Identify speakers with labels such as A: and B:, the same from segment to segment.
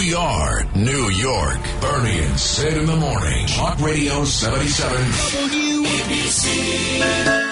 A: We are New York. Bernie and Sid in the morning. Talk Radio 77 WABC.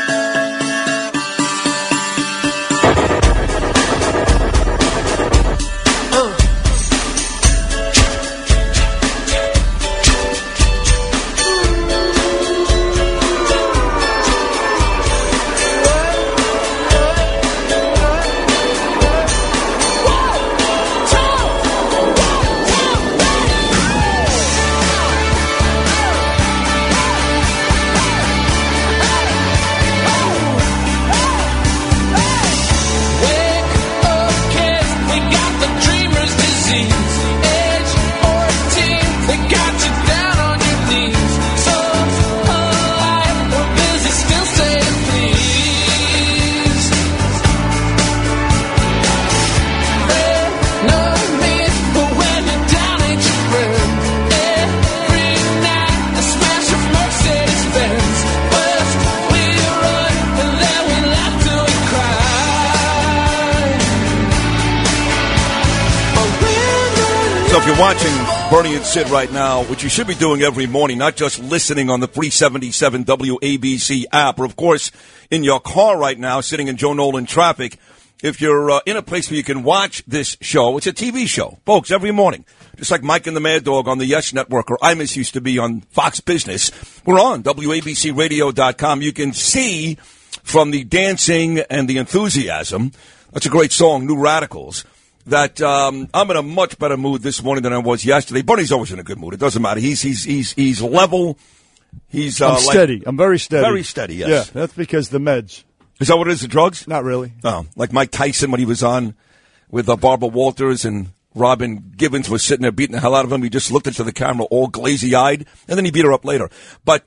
B: If you're watching Bernie and Sid right now, which you should be doing every morning, not just listening on the 377 WABC app, or of course in your car right now, sitting in Joe Nolan traffic, if you're in a place where you can watch this show, it's a TV show, folks, every morning. Just like Mike and the Mad Dog on the Yes Network, or Imus used to be on Fox Business. We're on WABCRadio.com. You can see from the dancing and the enthusiasm, that's a great song, New Radicals, that I'm in a much better mood this morning than I was yesterday. Bernie's always in a good mood. It doesn't matter. He's level. I'm
C: steady. I'm very steady.
B: Very steady, yes.
C: Yeah, that's because the meds.
B: Is that what it is, the drugs?
C: Not really.
B: Oh, like Mike Tyson when he was on with Barbara Walters and Robin Gibbons was sitting there beating the hell out of him. He just looked into the camera all glazy-eyed, and then he beat her up later. But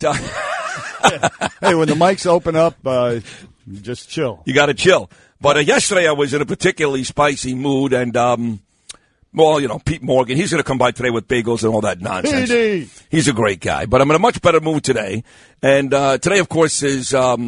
C: hey, when the mics open up, just chill.
B: You got to chill. But yesterday I was in a particularly spicy mood, and, well, you know, Pete Morgan, he's going to come by today with bagels and all that nonsense. He's a great guy. But I'm in a much better mood today. And today, of course, is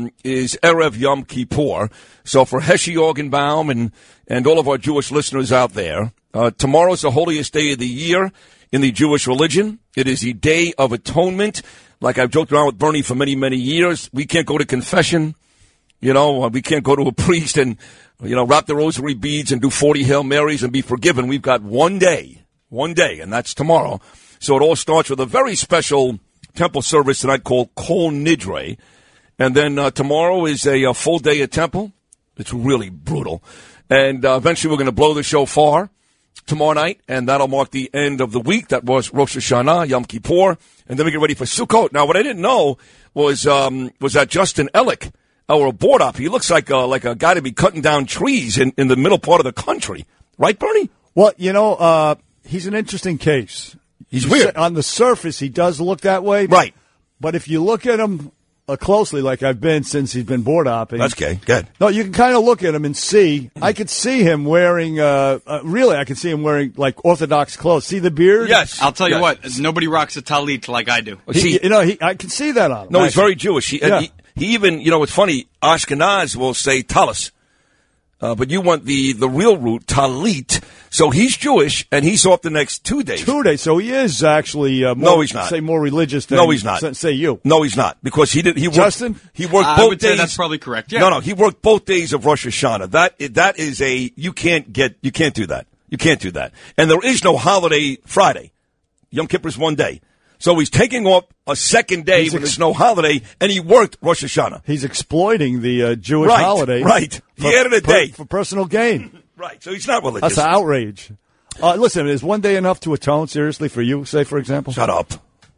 B: Erev Yom Kippur. So for Heshi Orgenbaum and all of our Jewish listeners out there, tomorrow's the holiest day of the year in the Jewish religion. It is the Day of Atonement. Like I've joked around with Bernie for many, many years, we can't go to confession. You know, we can't go to a priest and, you know, wrap the rosary beads and do 40 Hail Marys and be forgiven. We've got one day, and that's tomorrow. So it all starts with a very special temple service tonight called Kol Nidre. And then tomorrow is a full day at temple. It's really brutal. And eventually we're going to blow the shofar tomorrow night, and that'll mark the end of the week. That was Rosh Hashanah, Yom Kippur. And then we get ready for Sukkot. Now, what I didn't know was that Justin Ellick, our board op, he looks like a guy to be cutting down trees in the middle part of the country. Right, Bernie?
C: Well, you know, he's an interesting case.
B: He's weird.
C: On the surface, he does look that way.
B: Right.
C: But if you look at him closely, like I've been since he's been board opping.
B: That's okay. Good.
C: No, you can kind of look at him and see. I could see him wearing, I could see him wearing, like, Orthodox clothes. See the beard?
B: Yes.
D: I'll tell you what, nobody rocks a talit like I do.
C: I can see that on him.
B: No, he's very Jewish. He even, you know, it's funny, Ashkenaz will say talis. But you want the real root, talit. So he's Jewish, and he's off the next 2 days.
C: 2 days. So he is actually
B: no, he's not.
C: Say more religious than
B: no, he's not.
C: Say you.
B: No, he's not. Because he worked,
C: Justin?
B: He worked both
D: I would
B: days.
D: say that's probably correct, yeah.
B: No, he worked both days of Rosh Hashanah. That is you can't do that. You can't do that. And there is no holiday Friday. Yom Kippur is 1 day. So he's taking off a second day when there's no holiday, and he worked Rosh Hashanah.
C: He's exploiting the Jewish holiday.
B: Right. He added a day.
C: For personal gain.
B: Right. So he's not religious.
C: That's an outrage. Listen, is 1 day enough to atone, seriously, for you, say, for example?
B: Shut up.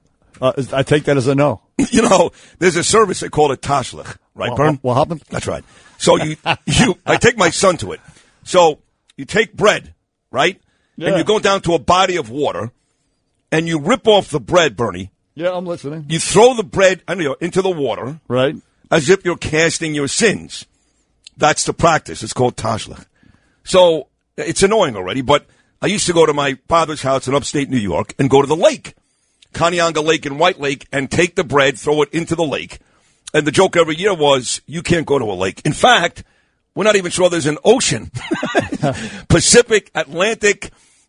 C: I take that as a no.
B: You know, there's a service they call it Tashlich. Right, Bern?
C: What happened?
B: That's right. So I take my son to it. So you take bread, right? Yeah. And you go down to a body of water, and you rip off the bread, Bernie.
C: Yeah, I'm listening.
B: You throw the bread into the water.
C: Right.
B: As if you're casting your sins. That's the practice. It's called Tashlich. So it's annoying already, but I used to go to my father's house in upstate New York and go to the lake, Kanyanga Lake and White Lake, and take the bread, throw it into the lake. And the joke every year was, you can't go to a lake. In fact, we're not even sure there's an ocean. Pacific, Atlantic,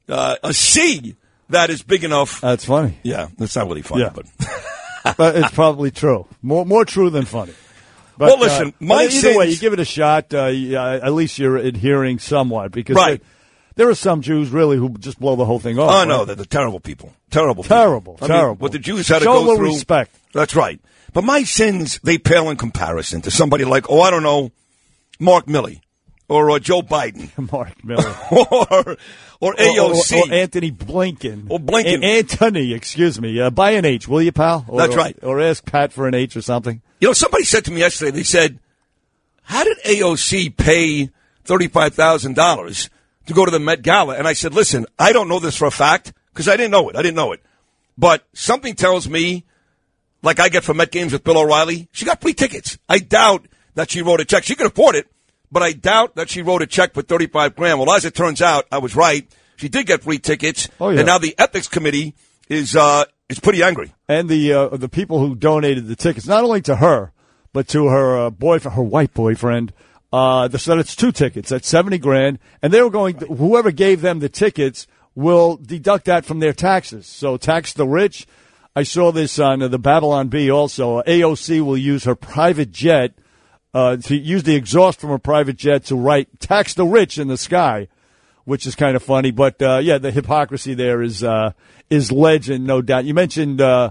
B: a C that is big enough.
C: That's funny.
B: Yeah, that's not really funny,
C: Yeah.
B: but
C: But it's probably true. More true than funny. But,
B: well, listen, my
C: either way, you
B: sins-
C: give it a shot. At least you're adhering somewhat because
B: Right.
C: there are some Jews really who just blow the whole thing off.
B: Oh,
C: right?
B: no, they're the terrible people. Terrible.
C: Terrible,
B: People. I mean,
C: terrible.
B: what the Jews had to
C: Show
B: go
C: a little
B: through.
C: respect.
B: That's right. But my sins, they pale in comparison to somebody like, oh, I don't know, Mark Milley or Joe Biden
C: Mark Miller.
B: or AOC.
C: Or Anthony Blinken.
B: Or Blinken.
C: Anthony, excuse me. Buy an H, will you, pal?
B: That's right.
C: Or ask Pat for an H or something.
B: You know, somebody said to me yesterday, they said, how did AOC pay $35,000 to go to the Met Gala? And I said, listen, I don't know this for a fact because I didn't know it. But something tells me, like I get from Met games with Bill O'Reilly, she got free tickets. I doubt that she wrote a check. She could afford it, but I doubt that she wrote a check for $35,000. Well, as it turns out, I was right. She did get free tickets.
C: Oh, yeah.
B: And now the ethics committee is pretty angry.
C: And the people who donated the tickets, not only to her, but to her boyfriend, her white boyfriend. They said it's 2 tickets. That's $70,000, and they were going. Whoever gave them the tickets will deduct that from their taxes. So tax the rich. I saw this on the Babylon Bee. Also, AOC will use her private jet to use the exhaust from her private jet to write "tax the rich" in the sky, which is kind of funny. But yeah, the hypocrisy there is legend, no doubt. You mentioned a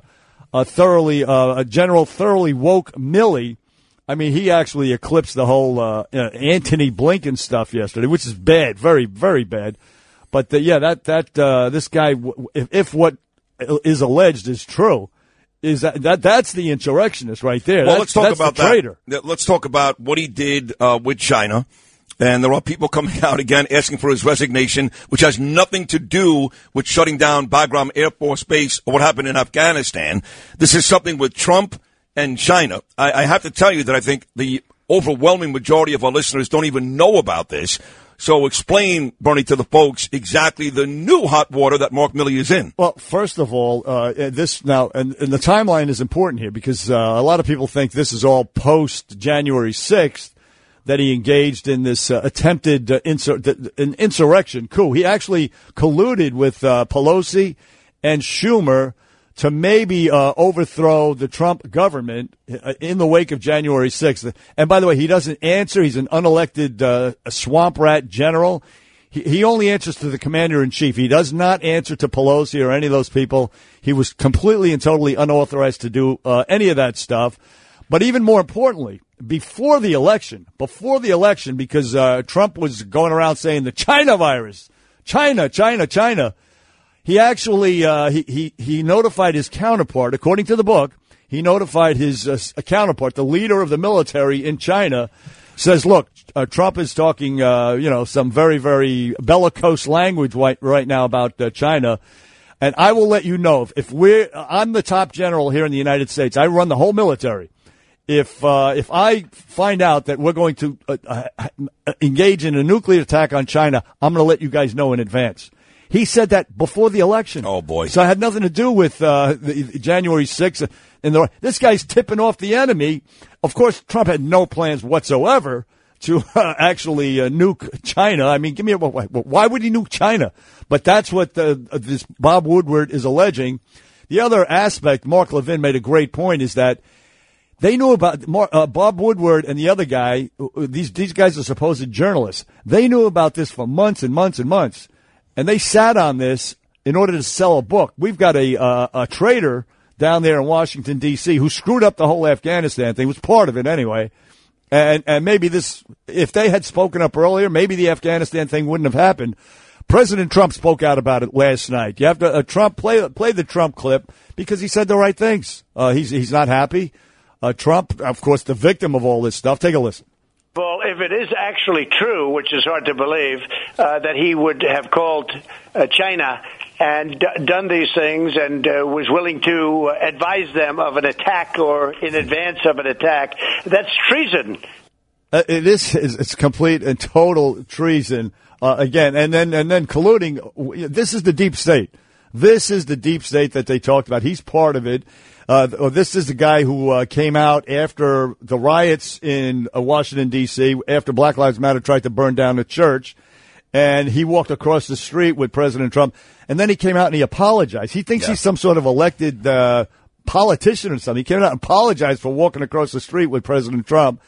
C: general thoroughly woke Milley. I mean, he actually eclipsed the whole Anthony Blinken stuff yesterday, which is bad, very, very bad. But this guy, if what is alleged is true, is that's the insurrectionist right there.
B: Well, let's talk about
C: the traitor.
B: that. Let's talk about what he did with China. And there are people coming out again asking for his resignation, which has nothing to do with shutting down Bagram Air Force Base or what happened in Afghanistan. This is something with Trump and China. I have to tell you that I think the overwhelming majority of our listeners don't even know about this. So explain, Bernie, to the folks exactly the new hot water that Mark Milley is in.
C: Well, first of all, this now, and the timeline is important here because a lot of people think this is all post January 6th that he engaged in this attempted insurrection coup. He actually colluded with Pelosi and Schumer to maybe overthrow the Trump government in the wake of January 6th. And by the way, he doesn't answer. He's an unelected swamp rat general. He only answers to the commander-in-chief. He does not answer to Pelosi or any of those people. He was completely and totally unauthorized to do any of that stuff. But even more importantly, before the election, because Trump was going around saying the China virus, China, he actually he notified his counterpart, according to the book, he notified his counterpart, the leader of the military in China, says, look, Trump is talking, some very, very bellicose language right now about China. And I will let you know if I'm the top general here in the United States. I run the whole military. If I find out that we're going to engage in a nuclear attack on China, I'm going to let you guys know in advance. He said that before the election.
B: Oh, boy.
C: So it had nothing to do with the January 6th. This guy's tipping off the enemy. Of course, Trump had no plans whatsoever to actually nuke China. I mean, why would he nuke China? But that's what this Bob Woodward is alleging. The other aspect, Mark Levin made a great point, is that they knew about Bob Woodward and the other guy. These guys are supposed journalists. They knew about this for months and months and months. And they sat on this in order to sell a book. We've got a traitor down there in Washington, D.C., who screwed up the whole Afghanistan thing, was part of it anyway. And maybe this, if they had spoken up earlier, maybe the Afghanistan thing wouldn't have happened. President Trump spoke out about it last night. You have to play the Trump clip because he said the right things. He's not happy. Trump, of course, the victim of all this stuff. Take a listen.
E: Well, if it is actually true, which is hard to believe, that he would have called China and done these things and was willing to advise them of an attack or in advance of an attack, that's treason.
C: It's complete and total treason. Again, and then colluding. This is the deep state. This is the deep state that they talked about. He's part of it. This is the guy who came out after the riots in Washington, D.C., after Black Lives Matter tried to burn down a church, and he walked across the street with President Trump, and then he came out and he apologized. He thinks he's some sort of elected politician or something. He came out and apologized for walking across the street with President Trump.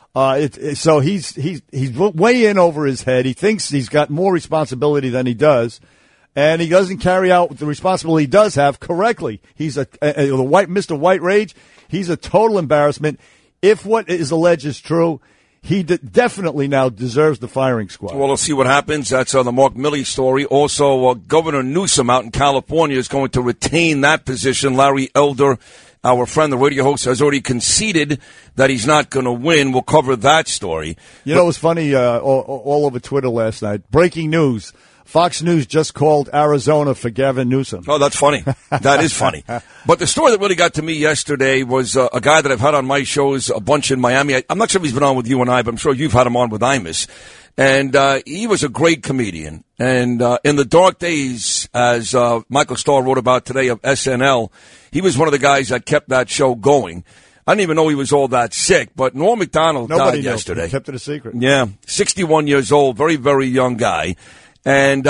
C: So he's way in over his head. He thinks he's got more responsibility than he does, and he doesn't carry out the responsibility he does have correctly. He's Mr. White Rage. He's a total embarrassment. If what is alleged is true, he definitely now deserves the firing squad.
B: Well, we'll see what happens. That's the Mark Milley story. Also, Governor Newsom out in California is going to retain that position. Larry Elder, our friend, the radio host, has already conceded that he's not going to win. We'll cover that story.
C: You know, it was funny all over Twitter last night. Breaking news. Fox News just called Arizona for Gavin Newsom.
B: Oh, that's funny. That is funny. But the story that really got to me yesterday was a guy that I've had on my shows a bunch in Miami. I'm not sure if he's been on with you and I, but I'm sure you've had him on with Imus. And he was a great comedian. And in the dark days, as Michael Starr wrote about today of SNL, he was one of the guys that kept that show going. I didn't even know he was all that sick, but Norm Macdonald died yesterday.
C: He kept it a secret.
B: Yeah, 61 years old, very, very young guy. And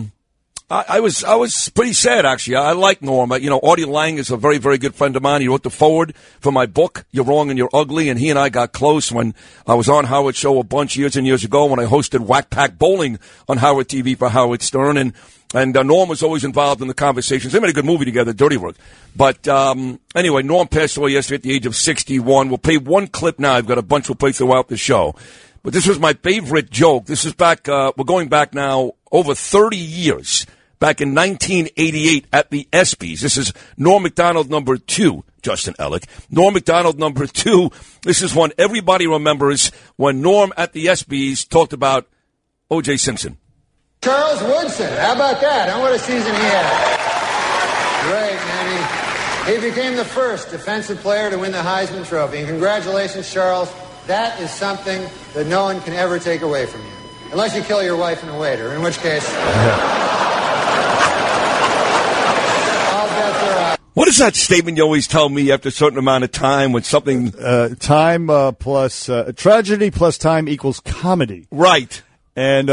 B: I was pretty sad, actually. I like Norm. Artie Lang is a very, very good friend of mine. He wrote the foreword for my book, You're Wrong and You're Ugly, and he and I got close when I was on Howard's show a bunch years and years ago when I hosted Whack Pack Bowling on Howard TV for Howard Stern. And Norm was always involved in the conversations. They made a good movie together, Dirty Work. But anyway, Norm passed away yesterday at the age of 61. We'll play one clip now. I've got a bunch we'll play throughout the show. But this was my favorite joke. This is back, we're going back now over 30 years, back in 1988 at the ESPYs. This is Norm Macdonald number 2, Justin Ellick. Norm Macdonald number 2. This is one everybody remembers when Norm at the ESPYs talked about O.J. Simpson.
F: Charles Woodson, how about that? What a season he had. Great, man. He became the first defensive player to win the Heisman Trophy. And congratulations, Charles. That is something that no one can ever take away from you. Unless you kill your wife and a waiter, in which case... all bets are out.
B: What is that statement you always tell me after a certain amount of time when something...
C: time plus... tragedy plus time equals comedy.
B: Right.
C: And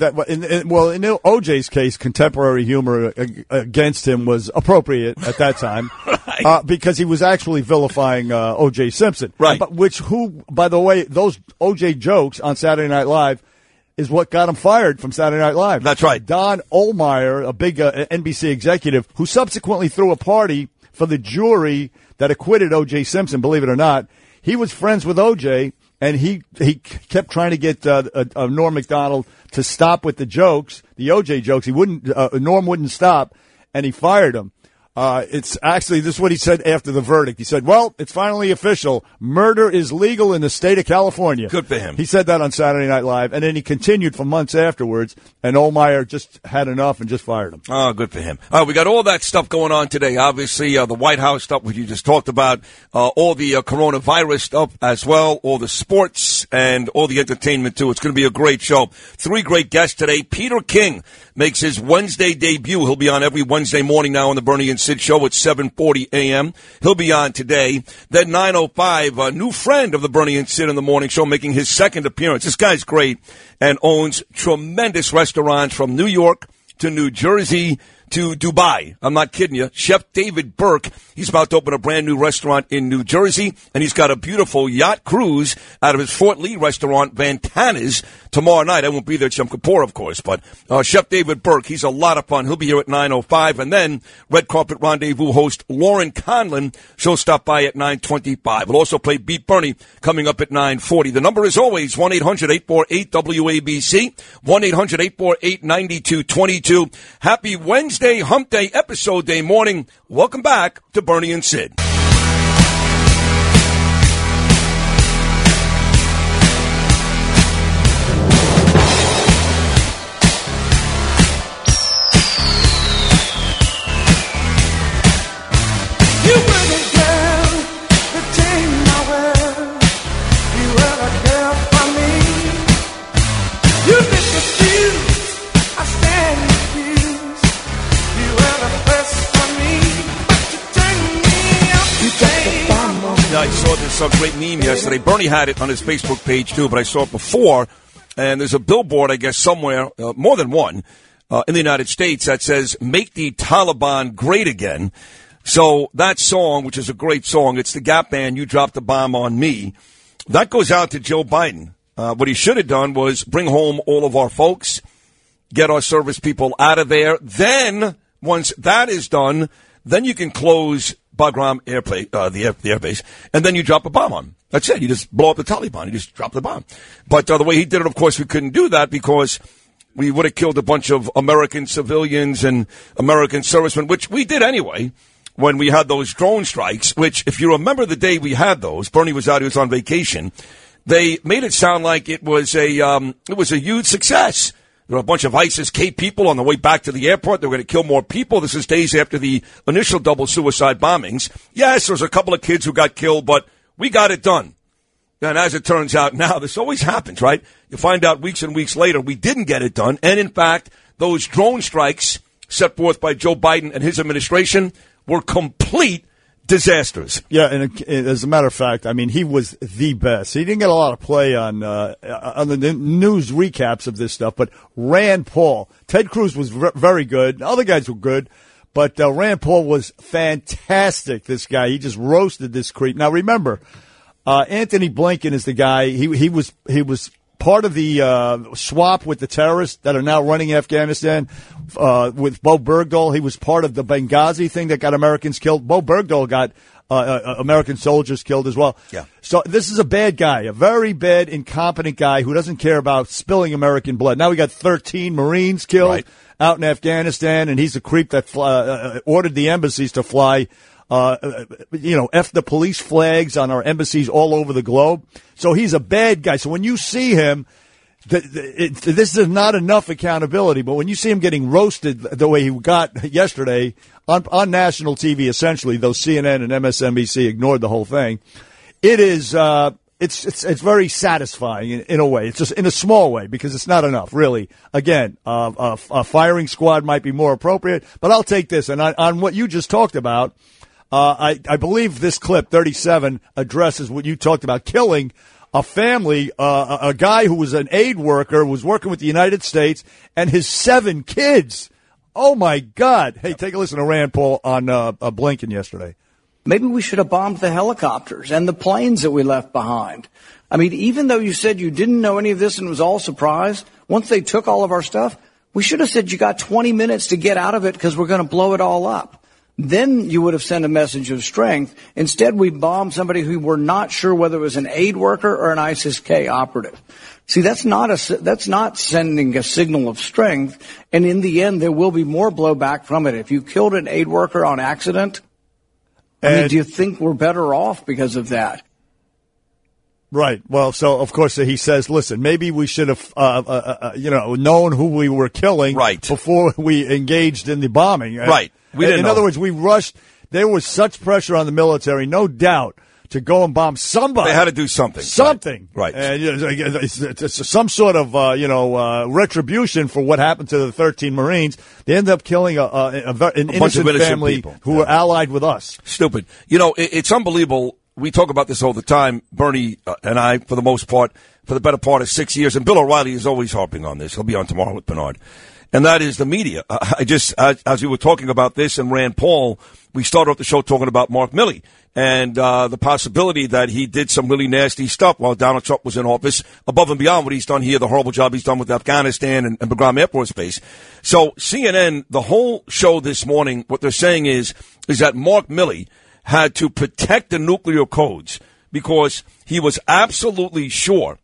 C: in O.J.'s case, contemporary humor against him was appropriate at that time, right. Because he was actually vilifying O.J. Simpson,
B: right?
C: By the way, those O.J. jokes on Saturday Night Live is what got him fired from Saturday Night Live.
B: That's right.
C: Don Ohlmeyer, a big NBC executive, who subsequently threw a party for the jury that acquitted O.J. Simpson. Believe it or not, he was friends with O.J. And he kept trying to get Norm Macdonald to stop with the jokes, the O.J. jokes. He wouldn't. Norm wouldn't stop, and he fired him. It's actually, this is what he said after the verdict. He said, well, it's finally official. Murder is legal in the state of California.
B: Good for him.
C: He said that on Saturday Night Live, and then he continued for months afterwards, and Ohlmeyer just had enough and just fired him.
B: Oh, good for him. We got all that stuff going on today. Obviously, the White House stuff, which you just talked about, all the coronavirus stuff as well, all the sports, and all the entertainment, too. It's going to be a great show. 3 great guests today. Peter King makes his Wednesday debut. He'll be on every Wednesday morning now on the Bernie and Sid Show at 7:40 a.m. He'll be on today. Then 9:05, a new friend of the Bernie and Sid in the Morning Show making his second appearance. This guy's great and owns tremendous restaurants from New York to New Jersey to Dubai. I'm not kidding you. Chef David Burke, he's about to open a brand new restaurant in New Jersey, and he's got a beautiful yacht cruise out of his Fort Lee restaurant, Vantana's, tomorrow night. I won't be there at Yom Kippur, of course, but Chef David Burke, he's a lot of fun. He'll be here at 9:05, and then Red Carpet Rendezvous host Lauren Conlon, she'll stop by at 9:25. We'll also play Beat Bernie coming up at 9:40. The number is always 1-800-848-WABC, 1-800-848-9222. Happy Wednesday, Hump Day, Episode Day morning. Welcome back to Bernie and Sid. I saw this great meme yesterday. Bernie had it on his Facebook page, too, but I saw it before. and there's a billboard, I guess, somewhere, more than one, in the United States that says, "Make the Taliban Great Again." So that song, which is a great song, it's the Gap Band, "You Dropped the Bomb on Me," that goes out to Joe Biden. What he should have done was bring home all of our folks, get our service people out of there. Then, once that is done, then you can close Bagram the airbase, and then you drop a bomb on them. That's it. You just blow up the Taliban. You just drop the bomb. But the way he did it, of course, we couldn't do that because we would have killed a bunch of American civilians and American servicemen, which we did anyway when we had those drone strikes, which, if you remember the day we had those, Bernie was out, he was on vacation, they made it sound like it was a huge success. There were a bunch of ISIS-K people on the way back to the airport. They were going to kill more people. This is days after the initial double suicide bombings. Yes, there's a couple of kids who got killed, but we got it done. And as it turns out now, this always happens, right? You find out weeks and weeks later we didn't get it done. And, in fact, those drone strikes set forth by Joe Biden and his administration were complete disasters.
C: Yeah, and as a matter of fact, I mean, he was the best. He didn't get a lot of play on the news recaps of this stuff, but Rand Paul, Ted Cruz was very good. Other guys were good, but Rand Paul was fantastic, this guy. He just roasted this creep. Now, remember, Anthony Blinken is the guy. He was part of the swap with the terrorists that are now running Afghanistan with Bo Bergdahl. He was part of the Benghazi thing that got Americans killed. Bo Bergdahl got American soldiers killed as well.
B: Yeah.
C: So this is a bad guy, a very bad, incompetent guy who doesn't care about spilling American blood. Now we got 13 Marines killed out in Afghanistan, and he's a creep that ordered the embassies to fly F the police flags on our embassies all over the globe. So he's a bad guy. So when you see him, this is not enough accountability, but when you see him getting roasted the way he got yesterday on national TV, essentially, though CNN and MSNBC ignored the whole thing, it is, it's very satisfying in a way. It's just in a small way because it's not enough, really. Again, a firing squad might be more appropriate, but I'll take this. And on what you just talked about, I believe this clip, 37, addresses what you talked about, killing a family, a guy who was an aid worker, was working with the United States, and his 7 kids. Oh, my God. Hey, take a listen to Rand Paul on Blinken yesterday.
G: Maybe we should have bombed the helicopters and the planes that we left behind. I mean, even though you said you didn't know any of this and it was all surprise, once they took all of our stuff, we should have said you got 20 minutes to get out of it because we're going to blow it all up. Then you would have sent a message of strength. Instead, we bombed somebody who we're not sure whether it was an aid worker or an ISIS-K operative. See, that's not sending a signal of strength. And in the end, there will be more blowback from it. If you killed an aid worker on accident, do you think we're better off because of that?
C: Right. Well, so, of course, he says, listen, maybe we should have, known who we were killing before we engaged in the bombing.
B: Right.
C: In other words, we rushed. There was such pressure on the military, no doubt, to go and bomb somebody.
B: They had to do something.
C: Something.
B: Right.
C: And it's some sort of, retribution for what happened to the 13 Marines. They ended up killing an innocent family
B: people
C: who were allied with us.
B: Stupid. It's unbelievable. We talk about this all the time, Bernie and I, for the most part, for the better part of 6 years. And Bill O'Reilly is always harping on this. He'll be on tomorrow with Bernard. And that is the media. As we were talking about this and Rand Paul, we started off the show talking about Mark Milley and the possibility that he did some really nasty stuff while Donald Trump was in office, above and beyond what he's done here, the horrible job he's done with Afghanistan and Bagram Air Force Base. So CNN, the whole show this morning, what they're saying is that Mark Milley had to protect the nuclear codes because he was absolutely sure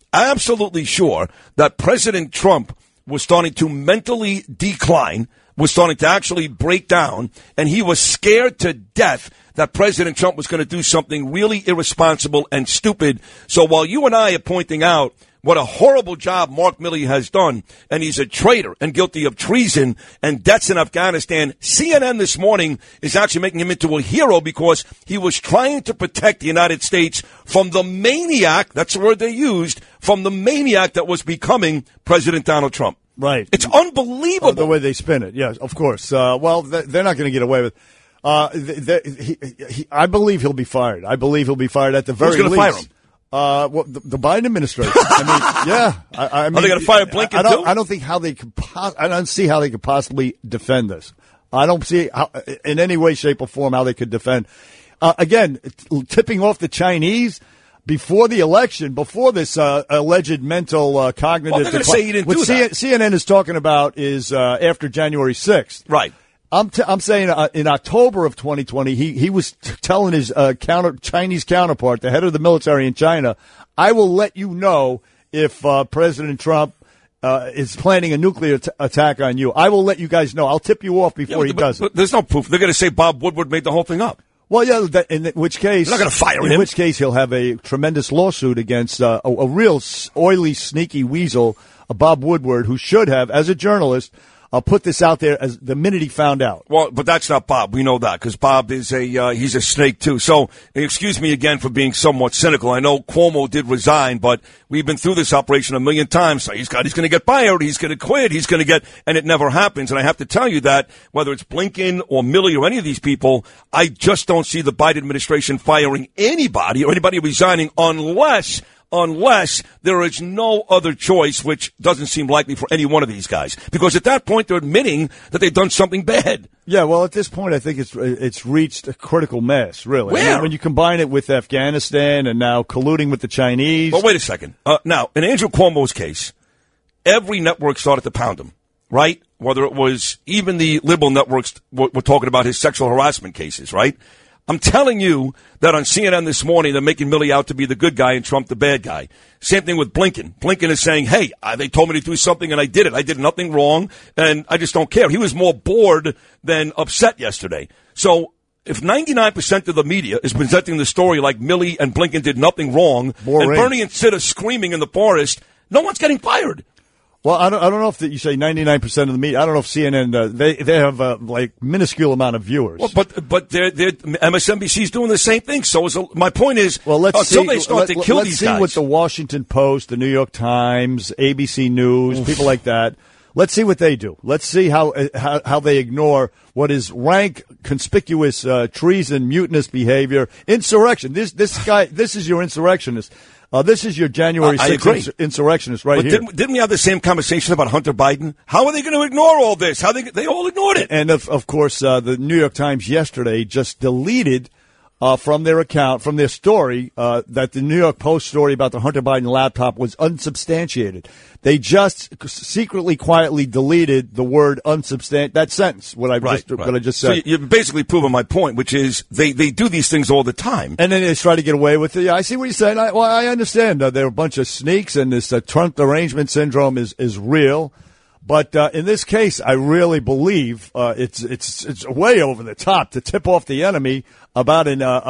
B: that President Trump was starting to mentally decline, was starting to actually break down, and he was scared to death that President Trump was going to do something really irresponsible and stupid. So while you and I are pointing out what a horrible job Mark Milley has done, and he's a traitor and guilty of treason and debts in Afghanistan, CNN this morning is actually making him into a hero because he was trying to protect the United States from the maniac, that's the word they used, from the maniac that was becoming President Donald Trump.
C: Right.
B: It's unbelievable.
C: The way they spin it, yes, of course. They're not going to get away with it. I believe he'll be fired. I believe he'll be fired at the very least.
B: Who's going to fire him?
C: The Biden administration. I mean, yeah. I mean,
B: are they going to fire Blinken too?
C: I don't think how they could. I don't see how they could possibly defend this. I don't see how, in any way, shape, or form, how they could defend. Again, tipping off the Chinese before the election, before this alleged mental cognitive.
B: Well, they're going to say he didn't do that.
C: CNN is talking about is after January 6th.
B: Right.
C: I'm saying in October of 2020, he was telling his Chinese counterpart, the head of the military in China, I will let you know if President Trump is planning a nuclear attack on you. I will let you guys know. I'll tip you off before he does it.
B: But there's no proof. They're going to say Bob Woodward made the whole thing up.
C: Well, yeah, in which case...
B: They're not going to fire him.
C: In which case, he'll have a tremendous lawsuit against a real oily, sneaky weasel, Bob Woodward, who should have, as a journalist... I'll put this out there as the minute he found out.
B: Well, but that's not Bob. We know that because Bob is he's a snake too. So excuse me again for being somewhat cynical. I know Cuomo did resign, but we've been through this operation a million times. So he's going to get fired. He's going to quit. He's going to get, and it never happens. And I have to tell you that whether it's Blinken or Milley or any of these people, I just don't see the Biden administration firing anybody or anybody resigning unless there is no other choice, which doesn't seem likely for any one of these guys. Because at that point, they're admitting that they've done something bad.
C: Yeah, well, at this point, I think it's reached a critical mass, really.
B: Where?
C: I mean, when you combine it with Afghanistan and now colluding with the Chinese.
B: Well, wait a second. Now, in Andrew Cuomo's case, every network started to pound him, right? Whether it was even the liberal networks were talking about his sexual harassment cases, right? I'm telling you that on CNN this morning, they're making Milley out to be the good guy and Trump the bad guy. Same thing with Blinken. Blinken is saying, hey, they told me to do something and I did it. I did nothing wrong and I just don't care. He was more bored than upset yesterday. So if 99% of the media is presenting the story like Milley and Blinken did nothing wrong, and Bernie and Sid are screaming in the forest, no one's getting fired.
C: Well, I don't know if you say 99% of the media. I don't know if CNN they have like minuscule amount of viewers.
B: Well, but MSNBC's doing the same thing. So my point is,
C: well, let's
B: until they start to kill these guys.
C: Let's see what the Washington Post, the New York Times, ABC News, people like that. Let's see what they do. Let's see how they ignore what is rank, conspicuous treason, mutinous behavior, insurrection. This is your insurrectionist. This is your January 6th insurrectionist right here.
B: Didn't we have the same conversation about Hunter Biden? How are they going to ignore all this? They all ignored it.
C: And of course, the New York Times yesterday just deleted from their account, from their story, that the New York Post story about the Hunter Biden laptop was unsubstantiated. They just secretly, quietly deleted the word unsubstantiated. That sentence, what I just said.
B: So you're basically proving my point, which is they do these things all the time.
C: And then they try to get away with it. Yeah, I see what you're saying. I understand. They're a bunch of sneaks, and this Trump derangement syndrome is real. But in this case, I really believe it's way over the top to tip off the enemy about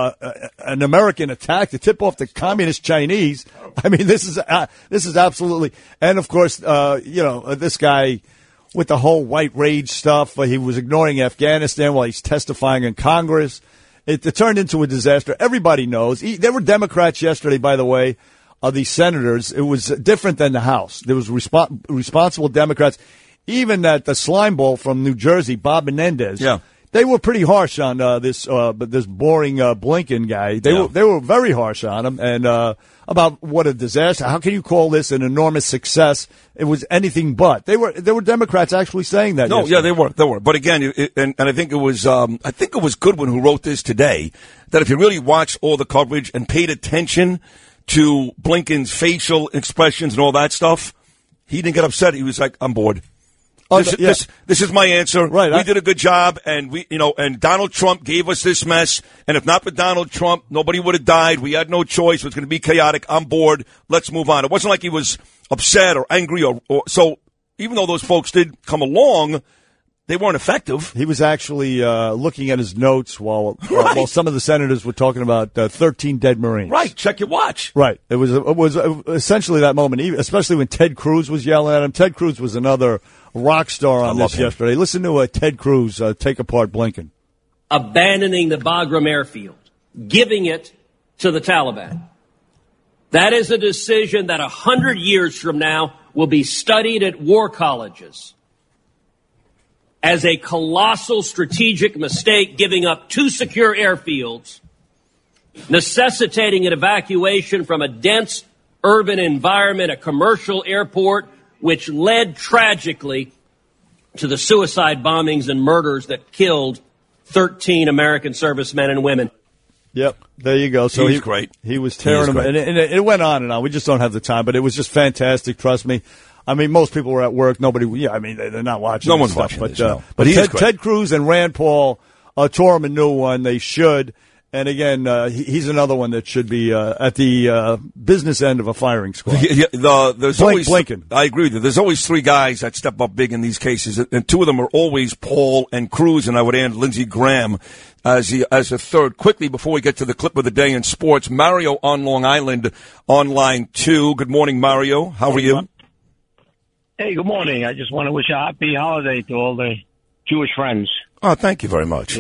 C: an American attack, to tip off the communist Chinese. I mean, this is absolutely, and of course, this guy with the whole white rage stuff. He was ignoring Afghanistan while he's testifying in Congress. It turned into a disaster. Everybody knows. There were Democrats yesterday, by the way. The senators, it was different than the House. There was responsible Democrats. Even that the slime ball from New Jersey, Bob Menendez, they were pretty harsh on this boring Blinken guy. They were very harsh on him and about what a disaster. How can you call this an enormous success? It was anything but. There were Democrats actually saying that.
B: No, yeah, they were. But again, and I think it was Goodwin who wrote this today, that if you really watched all the coverage and paid attention to Blinken's facial expressions and all that stuff, he didn't get upset. He was like, I'm bored. This is my answer.
C: Right.
B: We did a good job, and and Donald Trump gave us this mess. And if not for Donald Trump, nobody would have died. We had no choice. It was going to be chaotic. I'm bored. Let's move on. It wasn't like he was upset or angry or so. Even though those folks did come along, they weren't effective. He
C: was actually looking at his notes while some of the senators were talking about 13 dead Marines.
B: Right. Check your watch.
C: Right. It was essentially that moment, especially when Ted Cruz was yelling at him. Ted Cruz was another rock star on this yesterday. Listen to Ted Cruz take apart Blinken.
H: Abandoning the Bagram airfield, giving it to the Taliban. That is a decision that 100 years from now will be studied at war colleges as a colossal strategic mistake, giving up two secure airfields necessitating an evacuation from a dense urban environment, a commercial airport, which led tragically to the suicide bombings and murders that killed 13 American servicemen and women.
C: Yep, there you go. So
B: he's great.
C: He was tearing them, and it went on and on. We just don't have the time, but it was just fantastic. Trust me. I mean, most people were at work. Nobody. Yeah, I mean, they're not watching.
B: No one's
C: stuff,
B: watching this, no. But
C: Ted Cruz and Rand Paul tore him a new one. They should. And again, he's another one that should be at the business end of a firing squad.
B: There's always
C: Blinken.
B: I agree with you. There's always three guys that step up big in these cases, and two of them are always Paul and Cruz, and I would add Lindsey Graham as a third. Quickly, before we get to the clip of the day in sports, Mario on Long Island on line 2. Good morning, Mario. How are you?
I: Hey, good morning. I just want to wish a happy holiday to all the Jewish friends.
B: Oh, thank you very much.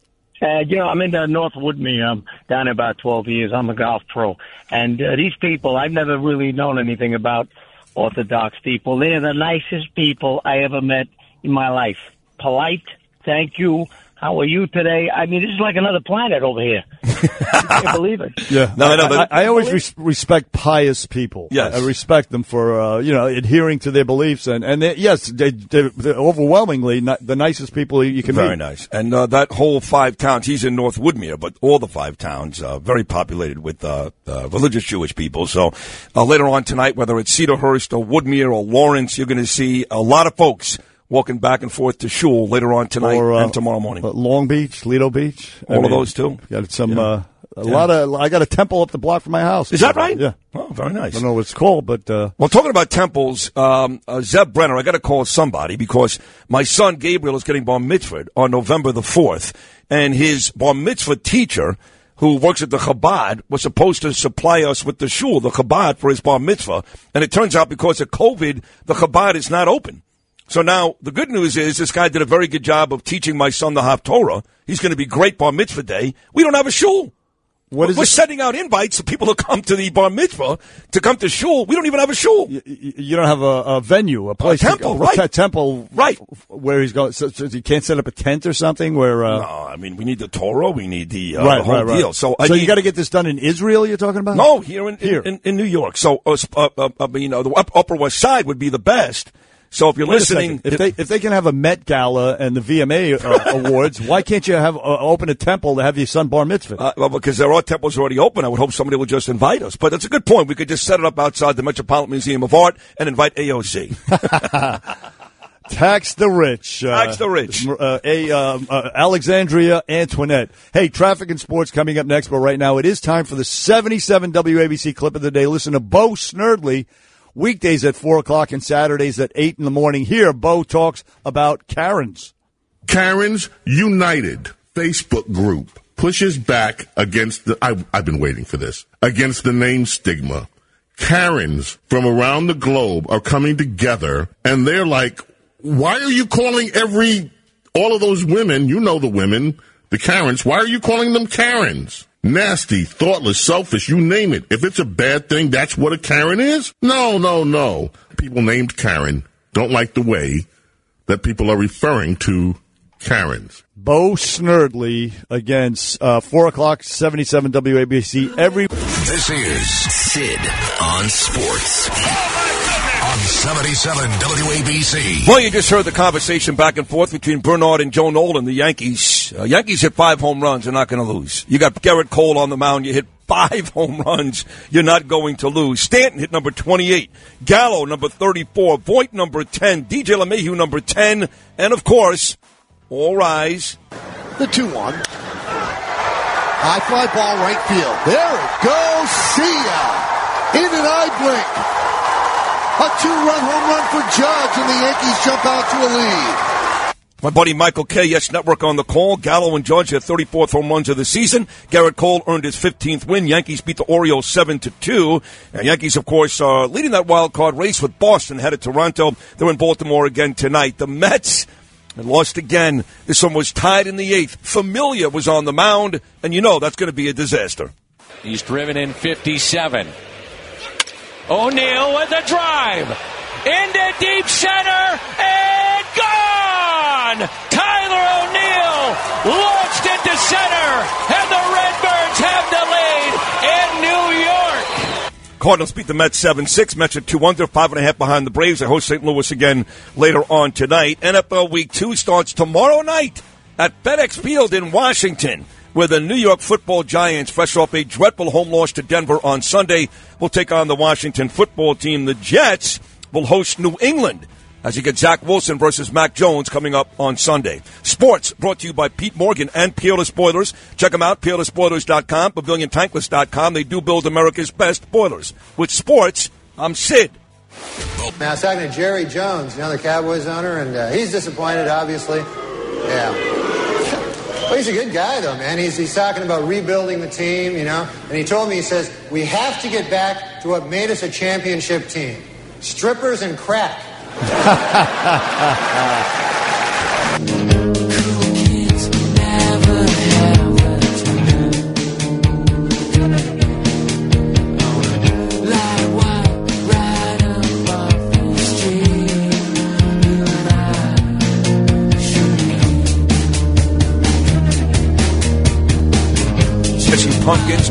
I: I'm in North Woodmere. I'm down here about 12 years. I'm a golf pro. And these people, I've never really known anything about Orthodox people. They're the nicest people I ever met in my life. Polite, thank you. How are you today? I mean, this is like another planet over here. I can't believe it.
C: Yeah, no, I always respect pious people.
B: Yes.
C: I respect them for adhering to their beliefs, and they're overwhelmingly the nicest people you can meet.
B: Very nice. And that whole 5 towns, he's in North Woodmere, but all the 5 towns are very populated with religious Jewish people. So later on tonight, whether it's Cedarhurst or Woodmere or Lawrence, you're going to see a lot of folks walking back and forth to shul later on tonight and tomorrow morning.
C: Long Beach, Lido Beach.
B: All of those, too.
C: Got some, a lot of, I got a temple up the block from my house.
B: Is that right?
C: Yeah.
B: Oh, very nice.
C: I don't know what it's called, but.
B: Well, talking about temples, Zeb Brenner, I got to call somebody because my son Gabriel is getting bar mitzvahed on November the 4th, and his bar mitzvah teacher, who works at the Chabad, was supposed to supply us with the shul, the Chabad, for his bar mitzvah, and it turns out because of COVID, the Chabad is not open. So now the good news is this guy did a very good job of teaching my son the Haftorah. He's going to be great bar mitzvah day. We don't have a shul. We're sending out invites to people to come to the bar mitzvah, to come to shul. We don't even have a shul.
C: You don't have a venue, a place.
B: A temple, right.
C: A temple,
B: right.
C: Where he's going. So you can't set up a tent or something where.
B: No, I mean, we need the Torah. We need the whole deal. So
C: you got to get this done in Israel, you're talking about?
B: No, here in New York. So, the Upper West Side would be the best. So if you're listening,
C: if they can have a Met Gala and the VMA awards, why can't you have open a temple to have your son bar mitzvah?
B: Well, because there are temples already open. I would hope somebody will just invite us. But that's a good point. We could just set it up outside the Metropolitan Museum of Art and invite AOC.
C: Tax the rich.
B: Tax the rich.
C: Alexandria Antoinette. Hey, traffic and sports coming up next. But right now it is time for the 77 WABC clip of the day. Listen to Bo Snerdley. Weekdays at 4 o'clock and Saturdays at 8 in the morning. Here, Bo talks about Karens.
J: Karens United Facebook group pushes back against I've been waiting for this, against the name stigma. Karens from around the globe are coming together, and they're like, why are you calling all of those women, you know the women, the Karens, why are you calling them Karens? Nasty, thoughtless, selfish, you name it. If it's a bad thing, that's what a Karen is? No. People named Karen don't like the way that people are referring to Karens.
C: Bo Snerdley against 4 o'clock, 77 WABC.
A: This is Sid on Sports. On 77 WABC.
B: Well, you just heard the conversation back and forth between Bernard and Joe Nolan, the Yankees. Yankees hit 5 home runs. They're not going to lose. You got Garrett Cole on the mound. You hit 5 home runs. You're not going to lose. Stanton hit number 28. Gallo, number 34. Voit, number 10. DJ LeMahieu, number 10. And, of course, all rise.
K: The 2-1. High fly ball right field. There it goes. See ya. In an eye blink. A 2-run home run for Judge, and the Yankees jump out to a lead.
B: My buddy Michael K, Yes Network on the call. Gallo and Judge had 34th home runs of the season. Garrett Cole earned his 15th win. Yankees beat the Orioles 7-2. And Yankees, of course, are leading that wild card race with Boston headed to Toronto. They're in Baltimore again tonight. The Mets had lost again. This one was tied in the 8th. Familia was on the mound, and you know that's going to be a disaster.
L: He's driven in 57. O'Neill with a drive into deep center and gone. Tyler O'Neill launched into center, and the Redbirds have the lead.
B: Cardinals beat the Mets 7-6. Mets are 2 under, 5.5 behind the Braves. They host St. Louis again later on tonight. NFL Week 2 starts tomorrow night at FedEx Field in Washington, where the New York Football Giants, fresh off a dreadful home loss to Denver on Sunday, will take on the Washington Football Team. The Jets will host New England as you get Zach Wilson versus Mac Jones coming up on Sunday. Sports brought to you by Pete Morgan and Peerless Boilers. Check them out, peerlessboilers.com, paviliontankless.com. They do build America's best boilers. With sports, I'm Sid.
F: Now, I was talking to Jerry Jones, the Cowboys owner, and he's disappointed, obviously. Yeah. Well, he's a good guy, though, man. He's talking about rebuilding the team, And he told me, he says, we have to get back to what made us a championship team. Strippers and crack.
B: Pumpkins,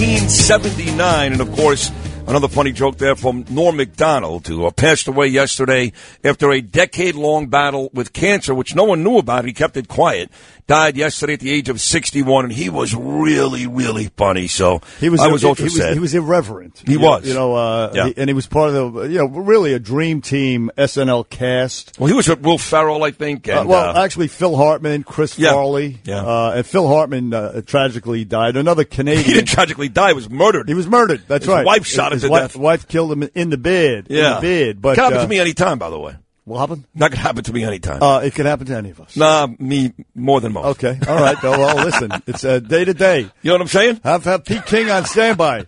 B: 1979, and of course, another funny joke there from Norm Macdonald, who passed away yesterday after a decade-long battle with cancer, which no one knew about. He kept it quiet. Died yesterday at the age of 61, and he was really, really funny. So I was ultra sad.
C: He was irreverent.
B: He was.
C: And he was part of the, really a dream team SNL cast.
B: Well, he was with Will Ferrell, I think. And,
C: actually, Phil Hartman, Chris Farley. Yeah. And Phil Hartman tragically died. Another Canadian.
B: He didn't tragically die. He was murdered.
C: He was murdered. That's right.
B: His wife shot him to death.
C: His wife killed him in the bed.
B: Yeah.
C: In the bed. But,
B: it could happen to me any time, by the way.
C: What happened?
B: Not going to happen to me anytime.
C: It could happen to any of us.
B: Nah, me more than most.
C: Okay. All right. Well, listen. It's day to day.
B: You know what I'm saying?
C: Have Pete King on standby.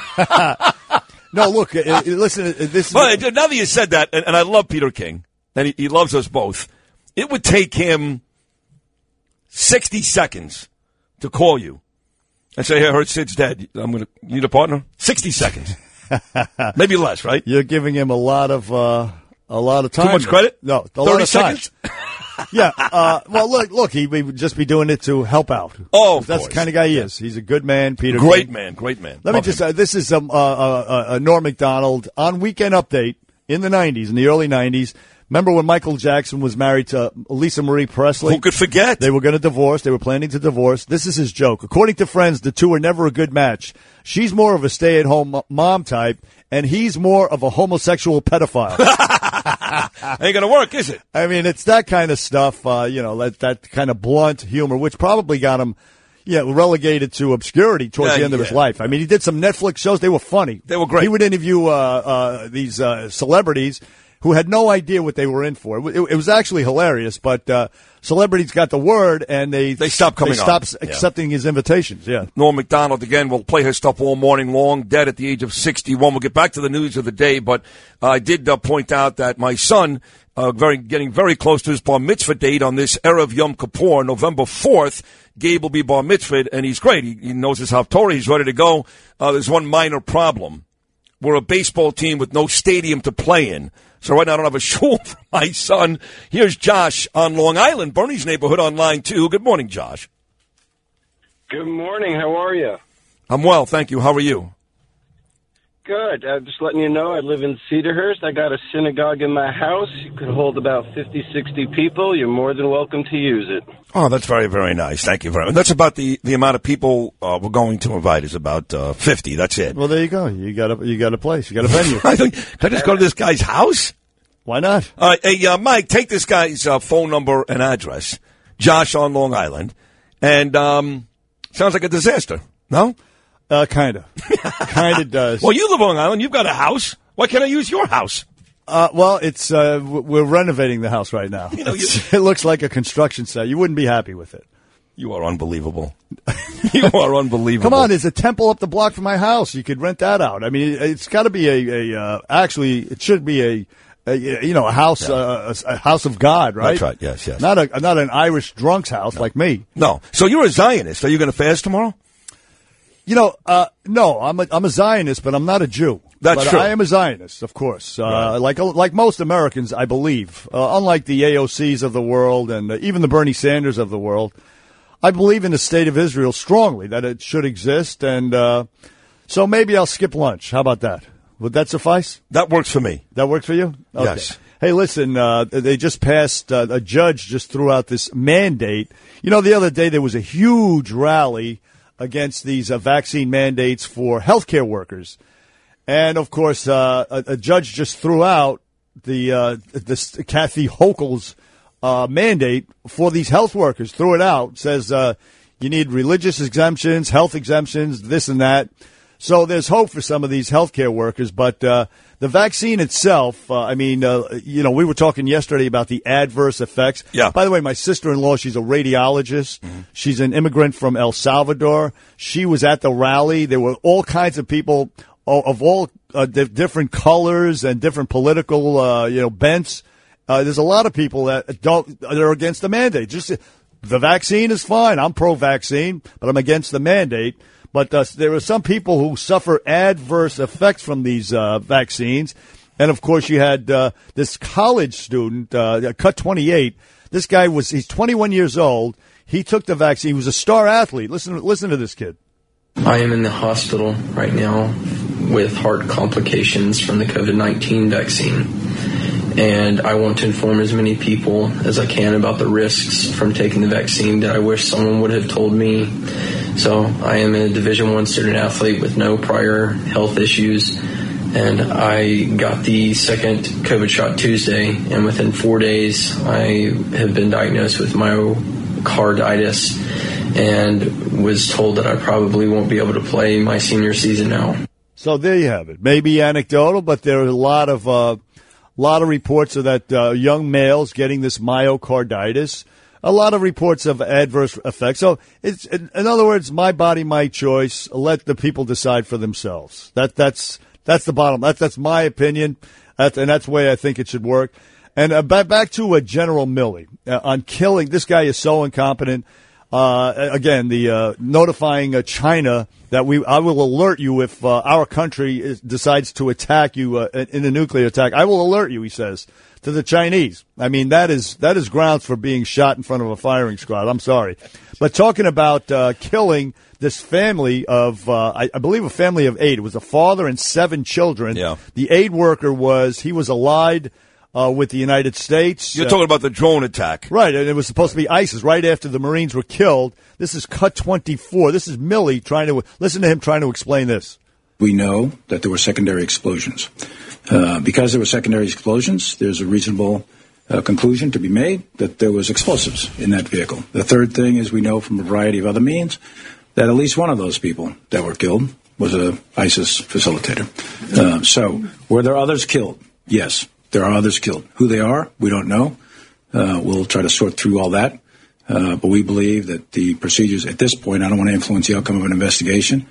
C: No, look. Listen. This.
B: Well, now that you said that, and I love Peter King, and he loves us both, it would take him 60 seconds to call you and say, "Hey, I heard Sid's dead. You need a partner." 60 seconds. Maybe less, right?
C: You're giving him a lot of time.
B: Too much credit?
C: No,
B: 30 seconds.
C: Yeah. Well, look. He would just be doing it to help out.
B: Oh, of
C: that's
B: course.
C: the kind of guy he is. He's a good man, Peter.
B: Great
C: King.
B: man. Great man.
C: Let me just say, this is Norm Macdonald on Weekend Update in the 90s, in the early 90s. Remember when Michael Jackson was married to Lisa Marie Presley?
B: Who could forget?
C: They were going to divorce. They were planning to divorce. This is his joke. According to friends, the two were never a good match. She's more of a stay-at-home mom type, and he's more of a homosexual pedophile.
B: Ain't going to work, is it?
C: I mean, it's that kind of stuff, that kind of blunt humor, which probably got him relegated to obscurity towards the end of his life. I mean, he did some Netflix shows. They were funny.
B: They were great.
C: He would interview these celebrities who had no idea what they were in for. It was actually hilarious, but celebrities got the word, and they stopped coming on. They stopped accepting his invitations, yeah.
B: Norm Macdonald, again, will play his stuff all morning long, dead at the age of 61. We'll get back to the news of the day, but I did point out that my son, getting very close to his bar mitzvah date on this Erev Yom Kippur, November 4th. Gabe will be bar mitzvahed, and he's great. He knows his Haftorah. He's ready to go. There's one minor problem. We're a baseball team with no stadium to play in. So right now I don't have a shul for my son. Here's Josh on Long Island, Bernie's neighborhood on line 2. Good morning, Josh.
M: Good morning. How are you?
B: I'm well, thank you. How are you?
M: Good. Just letting you know, I live in Cedarhurst. I got a synagogue in my house. You could hold about 50, 60 people. You're more than welcome to use it.
B: Oh, that's very, very nice. Thank you very much. That's about the amount of people we're going to invite is about 50. That's it.
C: Well, there you go. You got a place. You got a venue.
B: Can I just go to this guy's house?
C: Why not?
B: All right. Hey, Mike, take this guy's phone number and address. Josh on Long Island. And sounds like a disaster. No?
C: Kind of. Kind of does.
B: Well, you live on Long Island. You've got a house. Why can't I use your house?
C: Well, it's we're renovating the house right now. It looks like a construction site. You wouldn't be happy with it.
B: You are unbelievable. You are unbelievable.
C: Come on, there's a temple up the block from my house. You could rent that out. I mean, it's got to be actually, it should be a house, a house of God, right?
B: That's right. Yes.
C: Not an Irish drunk's house like me.
B: No. So you're a Zionist. Are you going to fast tomorrow?
C: No, I'm a Zionist, but I'm not a Jew.
B: That's true.
C: I am a Zionist, of course.
B: Right.
C: Like most Americans, I believe. Unlike the AOCs of the world and even the Bernie Sanders of the world, I believe in the state of Israel strongly, that it should exist. And So maybe I'll skip lunch. How about that? Would that suffice?
B: That works for me.
C: That works for you? Okay.
B: Yes.
C: Hey, listen, they just passed, a judge just threw out this mandate. You know, the other day there was a huge rally against these vaccine mandates for healthcare workers. And, of course, a judge just threw out this Kathy Hochul's mandate for these health workers. Threw it out. Says you need religious exemptions, health exemptions, this and that. So there's hope for some of these healthcare workers, but the vaccine itself, we were talking yesterday about the adverse effects.
B: Yeah.
C: By the way, my sister-in-law, she's a radiologist. Mm-hmm. She's an immigrant from El Salvador. She was at the rally. There were all kinds of people of all different colors and different political, bents. There's a lot of people that are against the mandate. Just the vaccine is fine. I'm pro-vaccine, but I'm against the mandate. But there are some people who suffer adverse effects from these vaccines. And, of course, you had this college student, Cut 28. This guy he's 21 years old. He took the vaccine. He was a star athlete. Listen to this kid.
N: I am in the hospital right now with heart complications from the COVID-19 vaccine. And I want to inform as many people as I can about the risks from taking the vaccine that I wish someone would have told me. So I am a Division I student athlete with no prior health issues, and I got the second COVID shot Tuesday, and within 4 days I have been diagnosed with myocarditis and was told that I probably won't be able to play my senior season now.
C: So there you have it. Maybe anecdotal, but there are a lot of reports of that young males getting this myocarditis. A lot of reports of adverse effects. So it's, in other words, my body, my choice. Let the people decide for themselves. That's the bottom. That's my opinion. And that's the way I think it should work. And back to General Milley on killing. This guy is so incompetent. Again, the notifying China that I will alert you if our country decides to attack you in a nuclear attack. I will alert you, he says, to the Chinese. I mean, that is grounds for being shot in front of a firing squad. I'm sorry. But talking about killing this family of, I believe a family of 8. It was a father and 7 children.
B: Yeah.
C: The aid worker was allied with the United States.
B: You're talking about the drone attack.
C: Right, and it was supposed to be ISIS right after the Marines were killed. This is Cut 24. This is Milley listen to him trying to explain this.
O: We know that there were secondary explosions. Because there were secondary explosions, there's a reasonable conclusion to be made that there was explosives in that vehicle. The third thing is we know from a variety of other means that at least one of those people that were killed was a ISIS facilitator. So were there others killed? Yes, there are others killed. Who they are, we don't know. We'll try to sort through all that. But we believe that the procedures at this point, I don't want to influence the outcome of an investigation,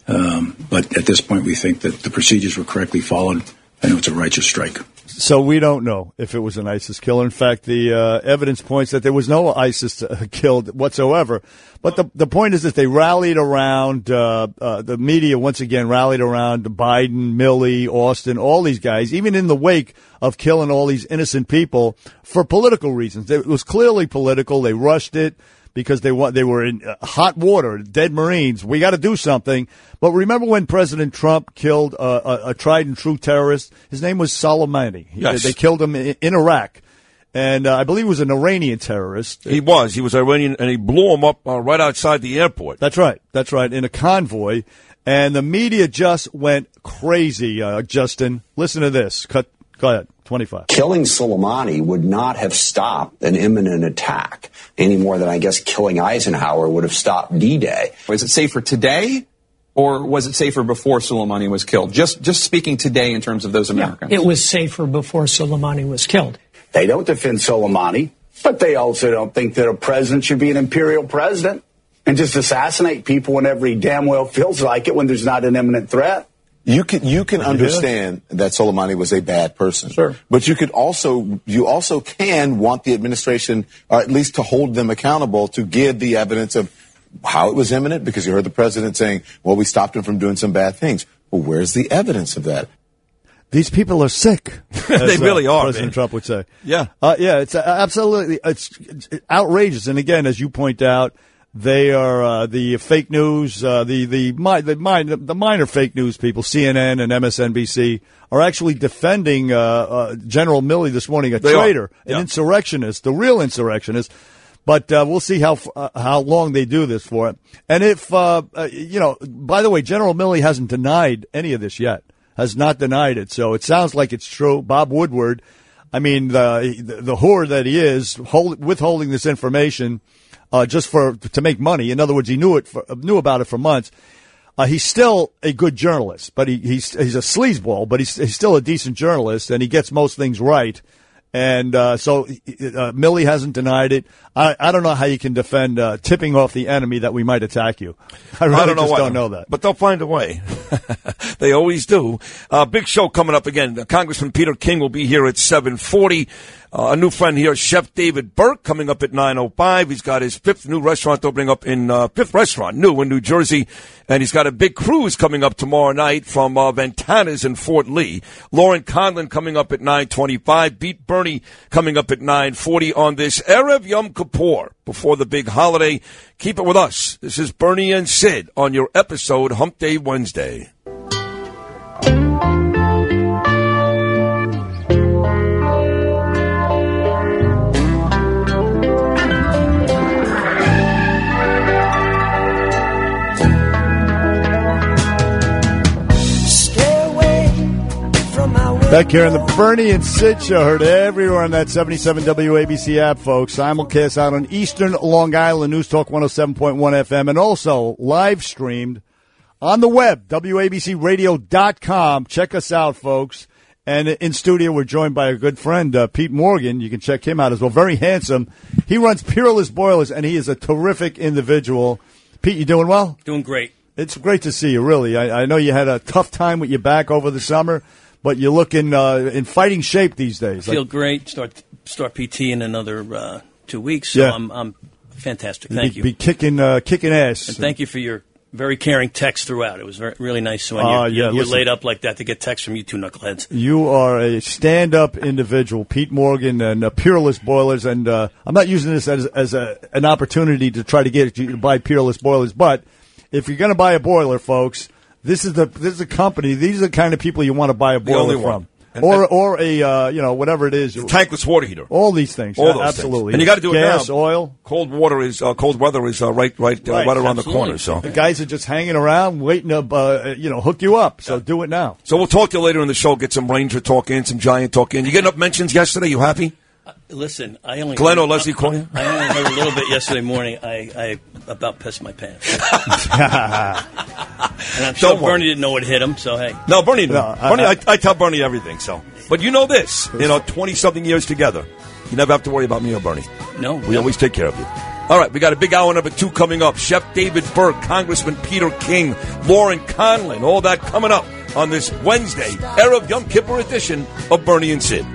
O: but at this point we think that the procedures were correctly followed. I know it's a righteous strike.
C: So we don't know if it was an ISIS killer. In fact, the evidence points that there was no ISIS killed whatsoever. But the point is that they rallied around, the media once again rallied around Biden, Milley, Austin, all these guys, even in the wake of killing all these innocent people for political reasons. It was clearly political. They rushed it because they were in hot water, dead Marines. We got to do something. But remember when President Trump killed a tried and true terrorist? His name was Soleimani.
B: Yes.
C: They killed him in Iraq. And I believe he was an Iranian terrorist.
B: He was Iranian, and he blew him up right outside the airport.
C: That's right, in a convoy. And the media just went crazy, Justin. Listen to this. Go ahead, 25.
P: Killing Soleimani would not have stopped an imminent attack any more than I guess killing Eisenhower would have stopped D-Day.
Q: Was it safer today, or was it safer before Soleimani was killed? Just speaking today in terms of those Americans.
R: It was safer before Soleimani was killed.
S: They don't defend Soleimani, but they also don't think that a president should be an imperial president and just assassinate people whenever he damn well feels like it when there's not an imminent threat.
T: You can understand that Soleimani was a bad person. Sure. But you also can want the administration, or at least to hold them accountable, to give the evidence of how it was imminent, because you heard the president saying, well, we stopped him from doing some bad things. Well, where's the evidence of that?
C: These people are sick.
B: They really are,
C: President Trump would say.
B: Yeah.
C: It's absolutely, it's outrageous. And again, as you point out, They are the fake news, the minor fake news people, CNN and MSNBC, are actually defending General Milley this morning, a traitor, an insurrectionist, the real insurrectionist. But we'll see how long they do this for it. And if by the way, General Milley hasn't denied any of this yet, has not denied it. So it sounds like it's true. Bob Woodward, I mean, the whore that he is, withholding this information. Just to make money. In other words, he knew about it for months. He's still a good journalist, but he's a sleazeball, but he's still a decent journalist, and he gets most things right. And so Milley hasn't denied it. I don't know how you can defend tipping off the enemy that we might attack you. I don't know that.
B: But they'll find a way. They always do. Big show coming up again. Congressman Peter King will be here at 7:40. A new friend here, Chef David Burke, coming up at 9:05. He's got his fifth new restaurant opening up fifth restaurant, new in New Jersey. And he's got a big cruise coming up tomorrow night from Ventanas in Fort Lee. Lauren Conlon coming up at 9:25. Beat Bernie coming up at 9:40 on this Erev Yom Kippur, before the big holiday. Keep it with us. This is Bernie and Sid on your episode Hump Day Wednesday.
C: Back here on the Bernie and Sid Show, heard everywhere on that 77 WABC app, folks. Simulcast out on Eastern Long Island, News Talk 107.1 FM, and also live streamed on the web, WABCRadio.com. Check us out, folks. And in studio, we're joined by a good friend, Pete Morgan. You can check him out as well. Very handsome. He runs Peerless Boilers, and he is a terrific individual. Pete, you doing well?
U: Doing great.
C: It's great to see you, really. I know you had a tough time with your back over the summer, but you're looking in fighting shape these days.
U: Feel great. Start PT in another 2 weeks. So I'm fantastic. Thank you.
C: Be kicking ass.
U: And thank you for your very caring text throughout. It was really nice when you're laid up like that to get texts from you two knuckleheads.
C: You are a stand-up individual, Pete Morgan and Peerless Boilers. And I'm not using this as an opportunity to try to get you to buy Peerless Boilers, but if you're going to buy a boiler, folks, this is a company. These are the kind of people you want to buy a boiler from, or a whatever it is,
B: tankless water heater.
C: All these things,
B: all those
C: absolutely.
B: Things. And you got to do
C: gas,
B: it now.
C: oil.
B: Cold weather is right around the corner. So
C: the guys are just hanging around waiting to hook you up. So do it now.
B: So we'll talk to you later in the show. Get some Ranger talk in, some Giant talk in. You getting up mentions yesterday? You happy?
U: Listen, I only
B: Glenn or Leslie call you?
U: I only heard a little bit yesterday morning. I about pissed my pants. And I'm sure Bernie didn't know what hit him, so hey.
B: No, Bernie knew. I tell Bernie everything, so. But you know this, 20-something years together, you never have to worry about me or Bernie.
U: No.
B: We always take care of you. All right, we got a big hour number 2 coming up. Chef David Burke, Congressman Peter King, Lauren Conlon, all that coming up on this Wednesday, Erev Yom Kippur edition of Bernie and Sid.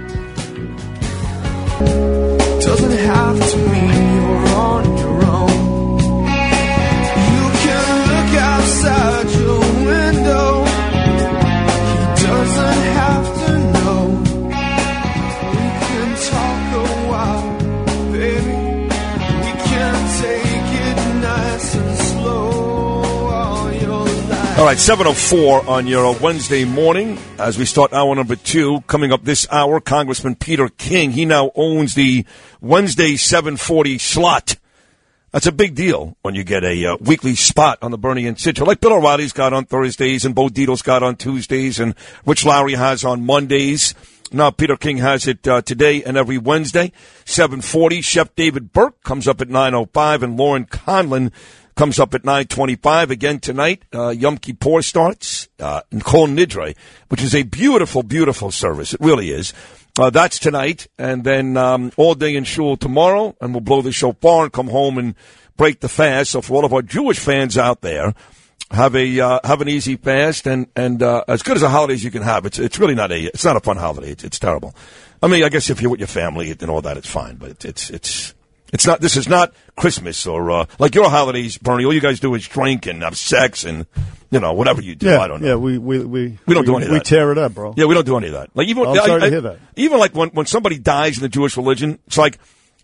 V: Doesn't have to mean you're on your own. You can look outside your window. He doesn't have to know. We can talk a while, baby. We can take it nice and slow all your life.
B: All right, 7:04 on your Wednesday morning as we start hour number 2. Coming up this hour, Congressman Peter King. He now owns the Wednesday 7:40 slot. That's a big deal when you get a weekly spot on the Bernie and Sid Show, like Bill O'Reilly's got on Thursdays and Bo Dietl's got on Tuesdays and Rich Lowry has on Mondays. Now Peter King has it today and every Wednesday, 7:40. Chef David Burke comes up at 9:05 and Lauren Conlon comes up at 9:25 again tonight. Yom Kippur starts in Kol Nidre, which is a beautiful, beautiful service. It really is. That's tonight, and then all day in shul tomorrow, and we'll blow the shofar and come home and break the fast. So for all of our Jewish fans out there, have an easy fast and as good as a holiday as you can have. It's really not it's not a fun holiday. It's terrible. I mean, I guess if you're with your family and all that, it's fine, but it's not. This is not Christmas or like your holidays, Bernie. All you guys do is drink and have sex and whatever you do.
C: Yeah,
B: I don't know.
C: Yeah, we
B: don't do any of that.
C: We tear it up, bro.
B: Yeah, we don't do any of that. Like even
C: I'm sorry to hear that.
B: Even like when somebody dies in the Jewish religion, it's like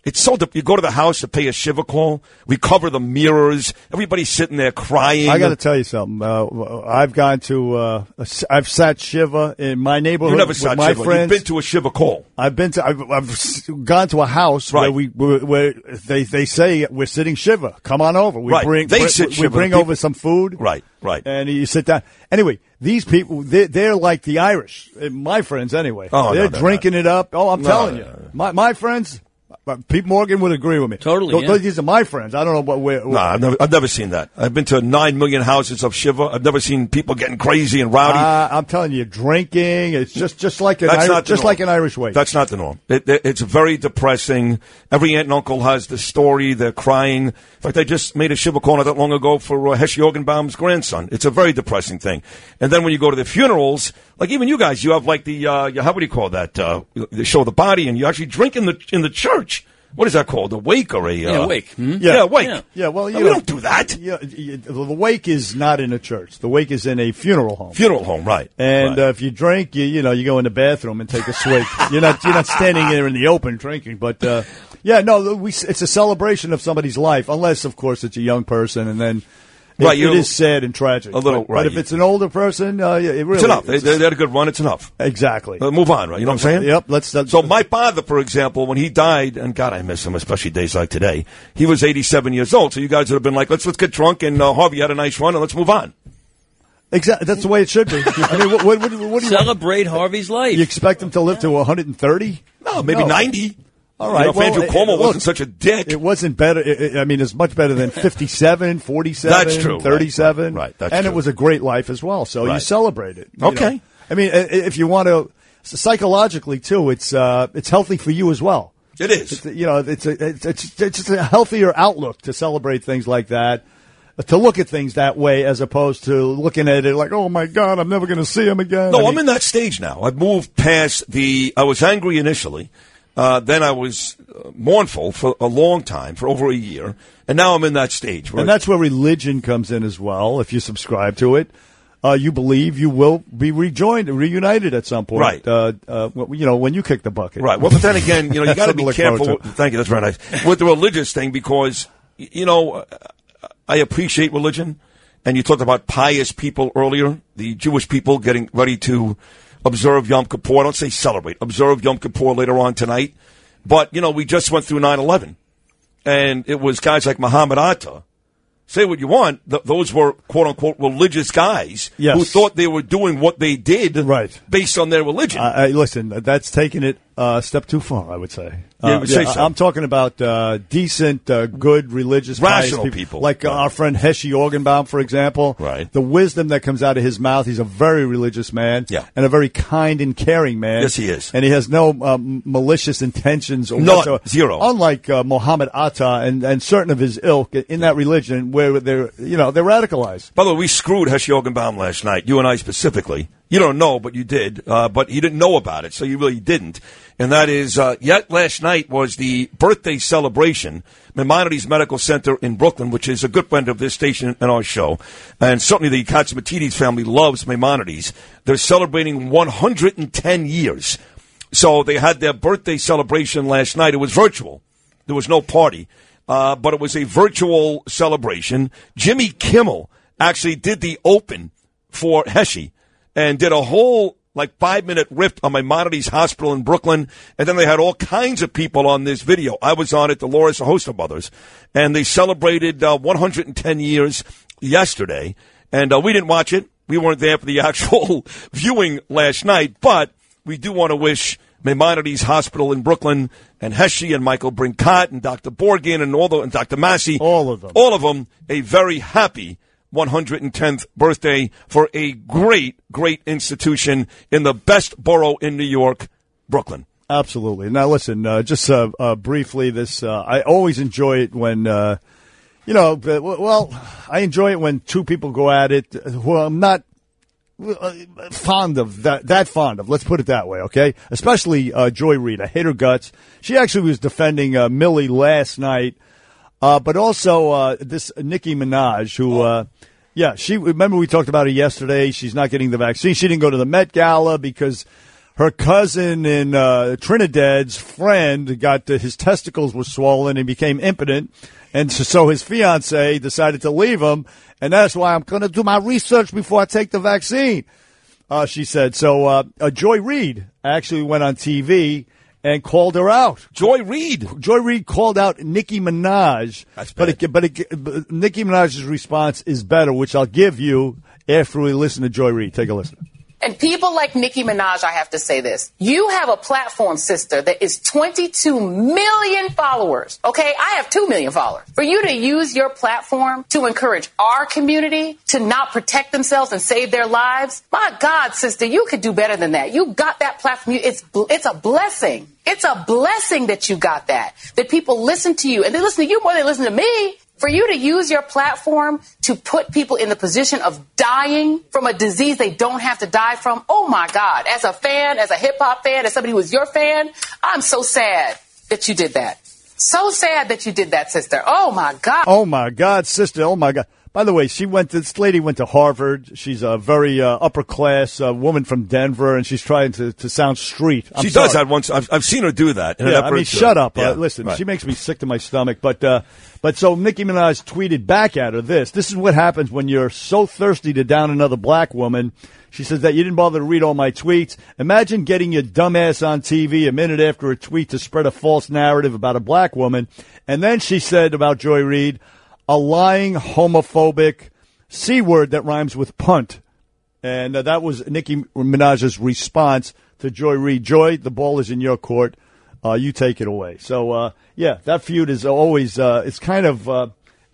B: It's so you go to the house to pay a Shiva call. We cover the mirrors. Everybody's sitting there crying.
C: I got to tell you something. I've gone to. I've sat Shiva in my neighborhood.
B: You never
C: with
B: sat
C: my
B: Shiva.
C: friends.
B: You've been to a Shiva call.
C: I've gone to a house
B: Right.
C: where they say we're sitting Shiva. Come on over. We
B: Right.
C: bring
B: They
C: we,
B: sit
C: we
B: Shiva.
C: bring
B: People-
C: over some food.
B: Right.
C: And you sit down. Anyway, these people they're like the Irish. My friends anyway.
B: Oh,
C: they're
B: no,
C: drinking it up. Oh, I'm telling you. My friends. Pete Morgan would agree with me.
U: Totally, yeah.
C: These are my friends. I don't know what.
B: No, I've never seen that. I've been to 9 million houses of Shiva. I've never seen people getting crazy and rowdy.
C: I'm telling you, drinking. It's just like an
B: That's not the
C: just
B: norm.
C: like an Irish way.
B: That's not the norm. It's very depressing. Every aunt and uncle has the story. They're crying. In fact, I just made a Shiva call not that long ago for Heshe Orgenbaum's grandson. It's a very depressing thing. And then when you go to the funerals, like even you guys, you have like the how would you call that? They show the body, and you actually drink in the church. What is that called? A wake or a
U: wake?
B: Yeah, wake.
C: Yeah, well,
B: we don't do that.
C: Yeah, the wake is not in a church. The wake is in a funeral home.
B: Funeral home, right?
C: And if you drink, you go in the bathroom and take a swig. You're not standing there in the open drinking. But it's a celebration of somebody's life, unless of course it's a young person, and then. It is sad and tragic. But if it's an older person, it really
B: it's enough. They had a good run. It's enough.
C: Exactly.
B: Move on, right? You know what I'm saying?
C: Yep.
B: So my father, for example, when he died, and God, I miss him, especially days like today. He was 87 years old. So you guys would have been like, let's get drunk, and Harvey had a nice run, and let's move on.
C: Exactly. That's the way it should be. I mean, what do you
U: celebrate Harvey's life?
C: You expect him to live to 130?
B: No, maybe 90.
C: All right.
B: If Andrew Cuomo wasn't such a dick.
C: It wasn't better. It's much better than 57, 47,
B: That's true.
C: 37.
B: Right. That's
C: and
B: true.
C: it was a great life as well. So you celebrate it.
B: Okay.
C: You know? I mean, if you want to, psychologically too, it's healthy for you as well.
B: It is.
C: It's a healthier outlook to celebrate things like that. To look at things that way as opposed to looking at it like, oh, my God, I'm never going to see him again.
B: No, I'm in that stage now. I've moved past I was angry initially. Then I was mournful for a long time, for over a year. And now I'm in that stage.
C: And that's where religion comes in as well, if you subscribe to it. You believe you will be reunited at some point.
B: Right.
C: When you kick the bucket.
B: Right. Well, but then again, you got to be careful. Thank you. That's very nice. With the religious thing, because, I appreciate religion. And you talked about pious people earlier, the Jewish people getting ready to observe Yom Kippur. I don't say celebrate. Observe Yom Kippur later on tonight. But, we just went through 9/11. And it was guys like Muhammad Atta. Say what you want. Those were, quote-unquote, religious guys who thought they were doing what they did based on their religion.
C: Listen, that's taking it a step too far, I would say.
B: Say so.
C: I'm talking about decent, good, religious,
B: rational
C: pious
B: people.
C: Like our friend Heshe Orgenbaum, for example.
B: Right.
C: The wisdom that comes out of his mouth. He's a very religious man.
B: Yeah.
C: And a very kind and caring man.
B: Yes, he is.
C: And he has no malicious intentions. Or
B: no, zero.
C: Unlike Muhammad Atta and certain of his ilk in that religion where they're radicalized.
B: By the way, we screwed Heshe Orgenbaum last night, you and I specifically. You don't know, but you did. But he didn't know about it, so you really didn't. And that is, yet last night was the birthday celebration, Maimonides Medical Center in Brooklyn, which is a good friend of this station and our show. And certainly the Katsimatidis family loves Maimonides. They're celebrating 110 years. So they had their birthday celebration last night. It was virtual. There was no party. But it was a virtual celebration. Jimmy Kimmel actually did the open for Heshe and did a whole 5-minute riff on Maimonides Hospital in Brooklyn, and then they had all kinds of people on this video. I was on it, Dolores, a host of others, and they celebrated 110 years yesterday, and we didn't watch it. We weren't there for the actual viewing last night, but we do want to wish Maimonides Hospital in Brooklyn and Heshe and Michael Brinkat and Dr. Borgin and Dr. Massey, all of them, a very happy 110th birthday for a great, great institution in the best borough in New York, Brooklyn.
C: Absolutely. Now, listen, just briefly, I always enjoy it when, I enjoy it when two people go at it who I'm not fond of, that fond of. Let's put it that way, okay? Especially Joy Reid. I hate her guts. She actually was defending Millie last night. But also this Nicki Minaj, who, remember we talked about her yesterday. She's not getting the vaccine. She didn't go to the Met Gala because her cousin in Trinidad's friend got his testicles were swollen and became impotent, and so his fiance decided to leave him, and that's why I'm going to do my research before I take the vaccine. She said. So Joy Reid actually went on TV and called her out.
B: Joy Reid
C: called out Nicki Minaj.
B: That's bad.
C: But Nicki Minaj's response is better, which I'll give you after we listen to Joy Reid. Take a listen.
D: And people like Nicki Minaj, I have to say this. You have a platform, sister, that is 22 million followers, okay? I have 2 million followers. For you to use your platform to encourage our community to not protect themselves and save their lives, my God, sister, you could do better than that. You got that platform. It's a blessing. It's a blessing that you got that people listen to you. And they listen to you more than they listen to me. For you to use your platform to put people in the position of dying from a disease they don't have to die from, oh, my God. As a fan, as a hip-hop fan, as somebody who is your fan, I'm so sad that you did that. So sad that you did that, sister. Oh, my God.
C: Oh, my God, sister. Oh, my God. By the way, this lady went to Harvard. She's a very upper-class woman from Denver, and she's trying to sound street.
B: She does that once. I've seen her do that.
C: Yeah, I mean, shut up.
B: Yeah,
C: listen,
B: right.
C: She makes me sick to my stomach. But so Nicki Minaj tweeted back at her this. This is what happens when you're so thirsty to down another black woman. She says that you didn't bother to read all my tweets. Imagine getting your dumbass on TV a minute after a tweet to spread a false narrative about a black woman. And then she said about Joy Reid, a lying, homophobic C-word that rhymes with punt. And that was Nicki Minaj's response to Joy Reid. Joy, the ball is in your court. You take it away. So, yeah, that feud is always, it's kind of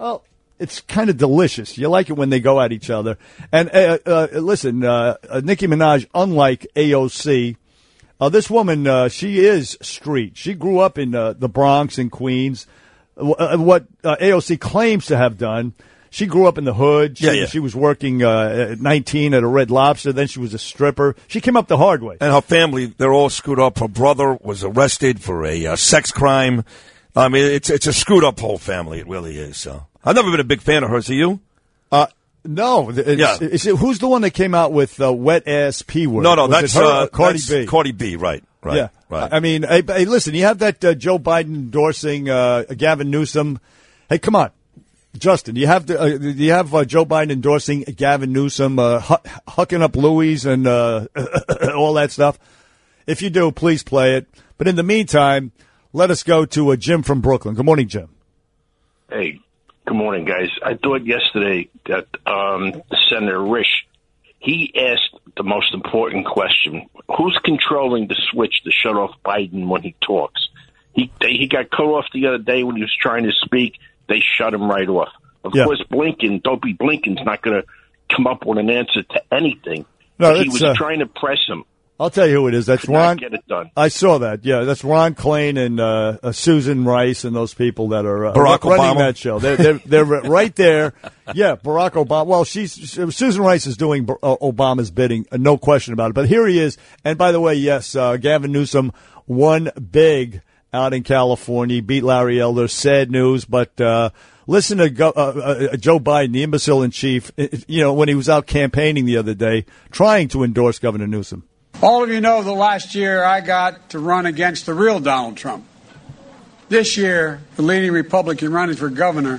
C: delicious. You like it when they go at each other. And listen, Nicki Minaj, unlike AOC, this woman, she is street. She grew up in the Bronx and Queens. What AOC claims to have done, she grew up in the hood. She was working at 19 at a Red Lobster. Then she was a stripper. She came up the hard way.
B: And her family, they're all screwed up. Her brother was arrested for a sex crime. I mean, it's a screwed up whole family. It really is. So I've never been a big fan of hers. Are you?
C: No. Who's the one that came out with wet ass P word?
B: No, that's
C: Cardi B.
B: Cardi B, right.
C: Yeah.
B: Right.
C: I mean, hey, listen, you have that Joe Biden endorsing Gavin Newsom. Hey, come on. Justin, do you have Joe Biden endorsing Gavin Newsom, hucking up Louis and all that stuff? If you do, please play it. But in the meantime, let us go to Jim from Brooklyn. Good morning, Jim.
E: Hey, good morning, guys. I thought yesterday that Senator Risch, he asked the most important question. Who's controlling the switch to shut off Biden when he talks? He got cut off the other day when he was trying to speak. They shut him right off. Of course, Dopey Blinken's not going to come up with an answer to anything.
C: No,
E: he was trying to press him.
C: I'll tell you who it is. That's Ron.
E: Get it done.
C: I saw that. Yeah, that's Ron Klain and Susan Rice and those people that are
B: Barack
C: running
B: Obama.
C: that show. They're right there. Yeah, Barack Obama. Well, Susan Rice is doing Obama's bidding, no question about it. But here he is. And by the way, yes, Gavin Newsom won big out in California. He beat Larry Elder. Sad news, but listen to Joe Biden, the imbecile in chief. When he was out campaigning the other day, trying to endorse Governor Newsom.
W: All of you know that last year I got to run against the real Donald Trump. This year, the leading Republican running for governor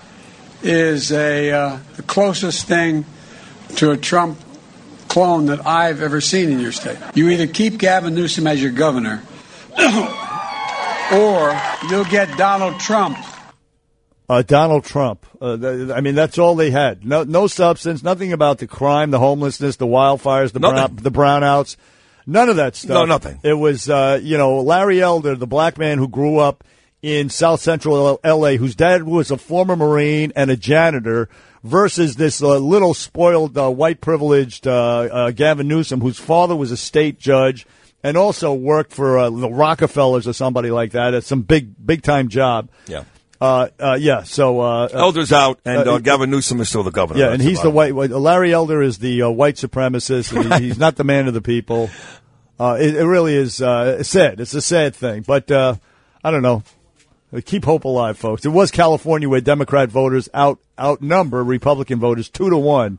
W: is the closest thing to a Trump clone that I've ever seen in your state. You either keep Gavin Newsom as your governor or you'll get Donald Trump.
C: Donald Trump. I mean, that's all they had. No substance, nothing about the crime, the homelessness, the wildfires, the brownouts. None of that stuff.
B: No, nothing.
C: It was, Larry Elder, the black man who grew up in South Central L.A., whose dad was a former Marine and a janitor, versus this little spoiled, white privileged Gavin Newsom, whose father was a state judge and also worked for the Rockefellers or somebody like that at some big time job.
B: Yeah.
C: So
B: Elder's out, and Gavin Newsom is still the governor.
C: Yeah, and he's the white. Larry Elder is the white supremacist. And he's not the man of the people. It really is sad. It's a sad thing, but I don't know. Keep hope alive, folks. It was California where Democrat voters outnumber Republican voters 2-1,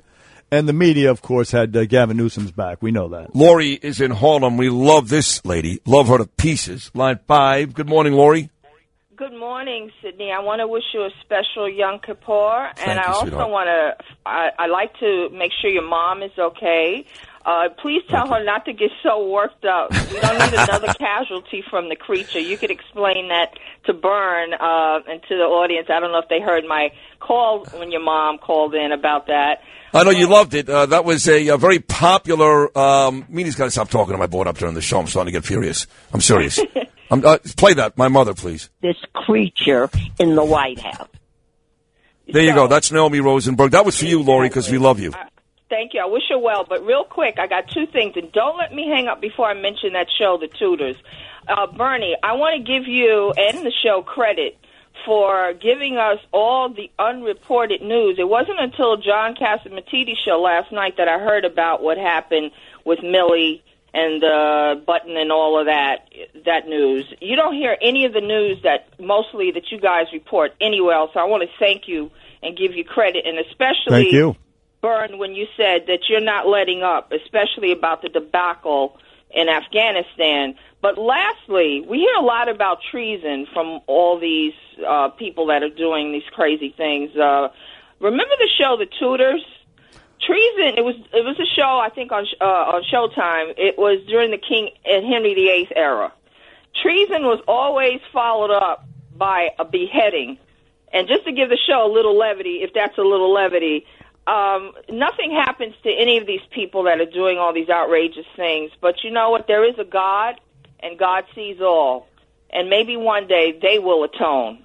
C: And the media, of course, had Gavin Newsom's back. We know that.
B: Lori is in Harlem. We love this lady. Love her to pieces. Line 5. Good morning, Lori.
G: Good morning, Sydney. I want to wish you a special Yom Kippur, and I also want to. I like to make sure your mom is okay. Please tell her not to get so worked up. We don't need another casualty from the creature. You could explain that to Byrne and to the audience. I don't know if they heard my call when your mom called in about that.
B: I know you loved it. That was a very popular. Meany's got to stop talking to my board up during the show. I'm starting to get furious. I'm serious. Play that, my mother, please.
H: This creature in the White House.
B: There you go. That's Naomi Rosenberg. That was for you, Lori, because we love you.
G: Thank you. I wish you well. But real quick, I got two things. And don't let me hang up before I mention that show, The Tudors. Bernie, I want to give you and the show credit for giving us all the unreported news. It wasn't until John Catsimatidis' show last night that I heard about what happened with Millie and Button and all of that news. You don't hear any of the news that you guys report anywhere else. So I want to thank you and give you credit, and especially
C: thank you,
G: Byrne, when you said that you're not letting up, especially about the debacle in Afghanistan. But lastly, we hear a lot about treason from all these people that are doing these crazy things. Remember the show The Tudors? Treason. It was a show, I think, on Showtime. It was during the King and Henry VIII era. Treason was always followed up by a beheading. And just to give the show a little levity, if that's a little levity, nothing happens to any of these people that are doing all these outrageous things. But you know what? There is a God, and God sees all. And maybe one day they will atone.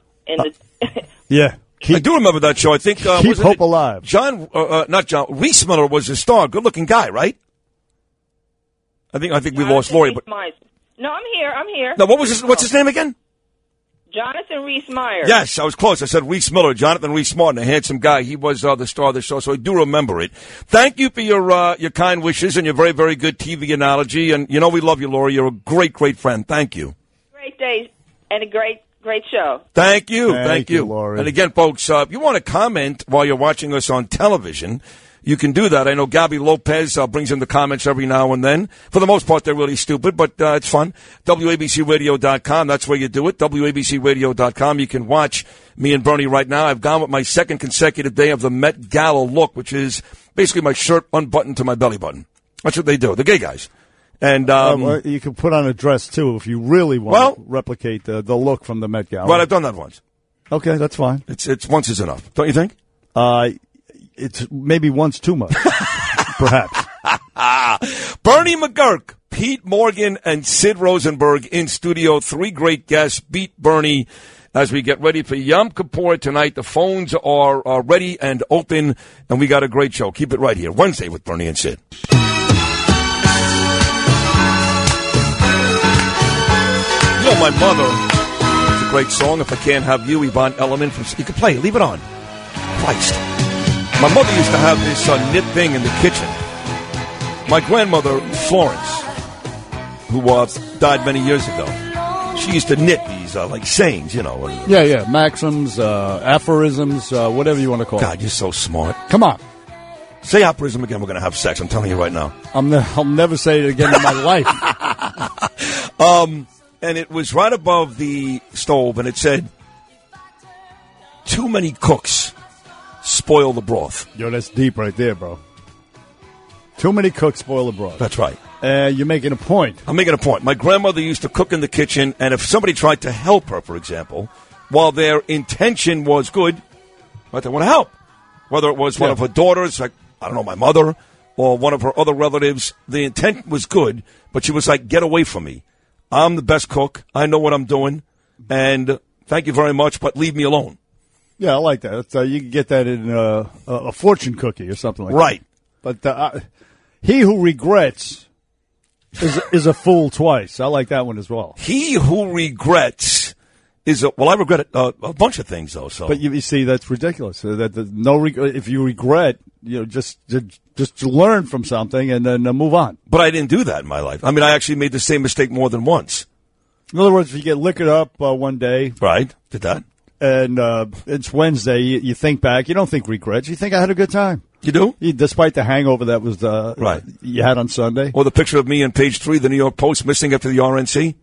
C: Yeah.
B: I do remember that show. I think
C: Keep Hope Alive.
B: Reese Miller was the star. Good-looking guy, right? I think we lost Lori. But
G: no, I'm here.
B: No, what's his name again?
G: Jonathan Rhys-Meyers.
B: Yes, I was close. I said Reese Miller, Jonathan Rhys-Martin, a handsome guy. He was the star of the show, so I do remember it. Thank you for your kind wishes and your very, very good TV analogy. And, we love you, Lori. You're a great, great friend. Thank you.
G: Great day and a great show.
B: Thank you,
C: Lori.
B: And again, folks, if you want to comment while you're watching us on television, you can do that. I know Gabby Lopez brings in the comments every now and then. For the most part, they're really stupid, but it's fun. WABCRadio.com, that's where you do it. WABCRadio.com. You can watch me and Bernie right now. I've gone with my second consecutive day of the Met Gala look, which is basically my shirt unbuttoned to my belly button. That's what they do, the gay guys. And
C: you can put on a dress, too, if you really want to replicate the look from the Met Gala.
B: Well, I've done that once.
C: Okay, that's fine.
B: It's once is enough, don't you think?
C: It's maybe once too much, perhaps.
B: Bernie McGurk, Pete Morgan, and Sid Rosenberg in studio. 3 great guests. Beat Bernie as we get ready for Yom Kippur tonight. The phones are ready and open, and we got a great show. Keep it right here. Wednesday with Bernie and Sid. My Mother. It's a great song. If I Can't Have You, Yvonne Elliman. You can play it. Leave it on. Christ. My mother used to have this knit thing in the kitchen. My grandmother, Florence, who died many years ago, she used to knit these sayings,
C: Yeah, maxims, aphorisms, whatever you want to call it.
B: God, you're so smart.
C: Come on.
B: Say aphorism again. We're going to have sex. I'm telling you right now.
C: I'll never say it again in my life.
B: And it was right above the stove, and it said, "Too many cooks spoil the broth."
C: Yo, that's deep right there, bro. Too many cooks spoil the broth.
B: That's right.
C: You're making a point.
B: I'm making a point. My grandmother used to cook in the kitchen, and if somebody tried to help her, for example, while their intention was good, but they want to help. Whether it was one of her daughters, like, I don't know, my mother, or one of her other relatives, the intent was good, but she was like, "Get away from me. I'm the best cook. I know what I'm doing, and thank you very much, but leave me alone."
C: Yeah, I like that. You can get that in a fortune cookie or something like that.
B: Right.
C: But he who regrets is a fool twice. I like that one as well.
B: He who regrets is I regret a bunch of things, though. So,
C: but you see, that's ridiculous. If you regret, just learn from something and then move on.
B: But I didn't do that in my life. I mean, I actually made the same mistake more than once.
C: In other words, if you get liquored up one day,
B: right? Did that,
C: and it's Wednesday. You think back. You don't think regrets. You think I had a good time.
B: You do?
C: Despite the hangover that was
B: right
C: you had on Sunday.
B: Or the picture of me on page 3 of the New York Post missing after the RNC.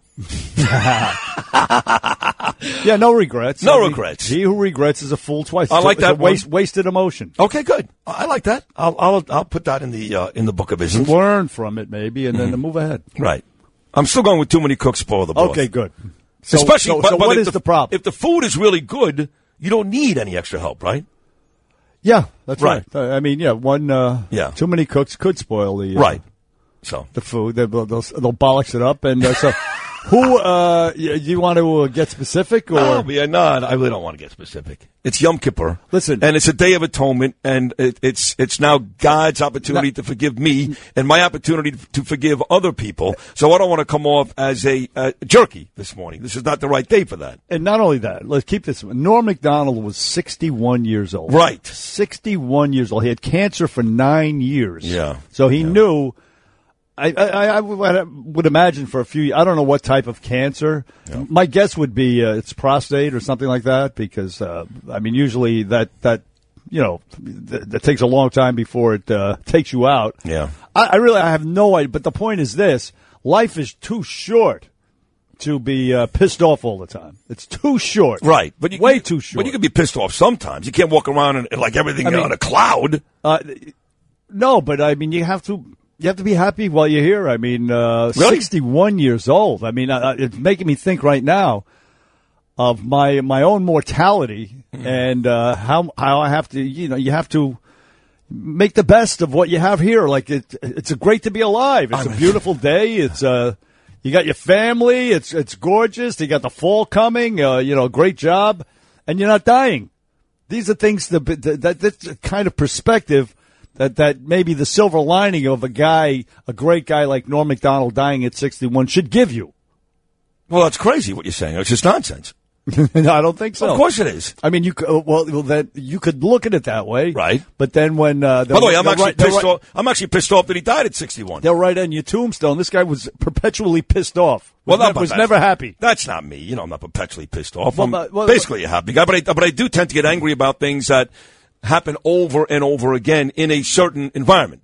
C: Yeah, no regrets.
B: No regrets.
C: He who regrets is a fool twice.
B: I like that
C: wasted emotion.
B: Okay, good. I like that. I'll put that in the book of isms.
C: Learn from it maybe, and then move ahead.
B: Right. I'm still going with too many cooks spoil the broth.
C: Okay, good.
B: So
C: what is the problem?
B: If the food is really good, you don't need any extra help, right?
C: Yeah, that's right. I mean, too many cooks could spoil the the food. They'll bollocks it up, and so. Who, you want to get specific? Or?
B: No, I really don't want to get specific. It's Yom Kippur.
C: Listen.
B: And it's a day of atonement, and it's now God's opportunity to forgive me and my opportunity to forgive other people. So I don't want to come off as a jerky this morning. This is not the right day for that.
C: And not only that, let's keep this. Norm Macdonald was 61 years old.
B: Right.
C: 61 years old. He had cancer for 9 years.
B: Yeah.
C: So he knew... I would imagine for a few. I don't know what type of cancer. Yeah. My guess would be it's prostate or something like that. Because usually that takes a long time before it takes you out.
B: Yeah.
C: I have no idea. But the point is this: life is too short to be pissed off all the time. It's too short.
B: Right. But
C: way too short.
B: But you can be pissed off sometimes. You can't walk around and like everything on a cloud.
C: No, but I mean you have to. You have to be happy while you're here. I mean,
B: really?
C: 61 years old. I mean, it's making me think right now of my own mortality and how I have to. You have to make the best of what you have here. Like it's great to be alive. It's a beautiful day. It's you got your family. It's gorgeous. You got the fall coming. Great job, and you're not dying. These are things that's the kind of perspective. That maybe the silver lining of a great guy like Norm Macdonald dying at 61 should give you.
B: Well, that's crazy what you're saying. It's just nonsense.
C: No, I don't think so.
B: Of course it is.
C: I mean, you could look at it that way,
B: right?
C: But then when
B: by the way, I'm actually pissed off that he died at 61.
C: They'll write on your tombstone. This guy was perpetually pissed off.
B: Was
C: never happy.
B: That's not me. I'm not perpetually pissed off. I'm basically a happy guy, but I do tend to get angry about things that happen over and over again in a certain environment.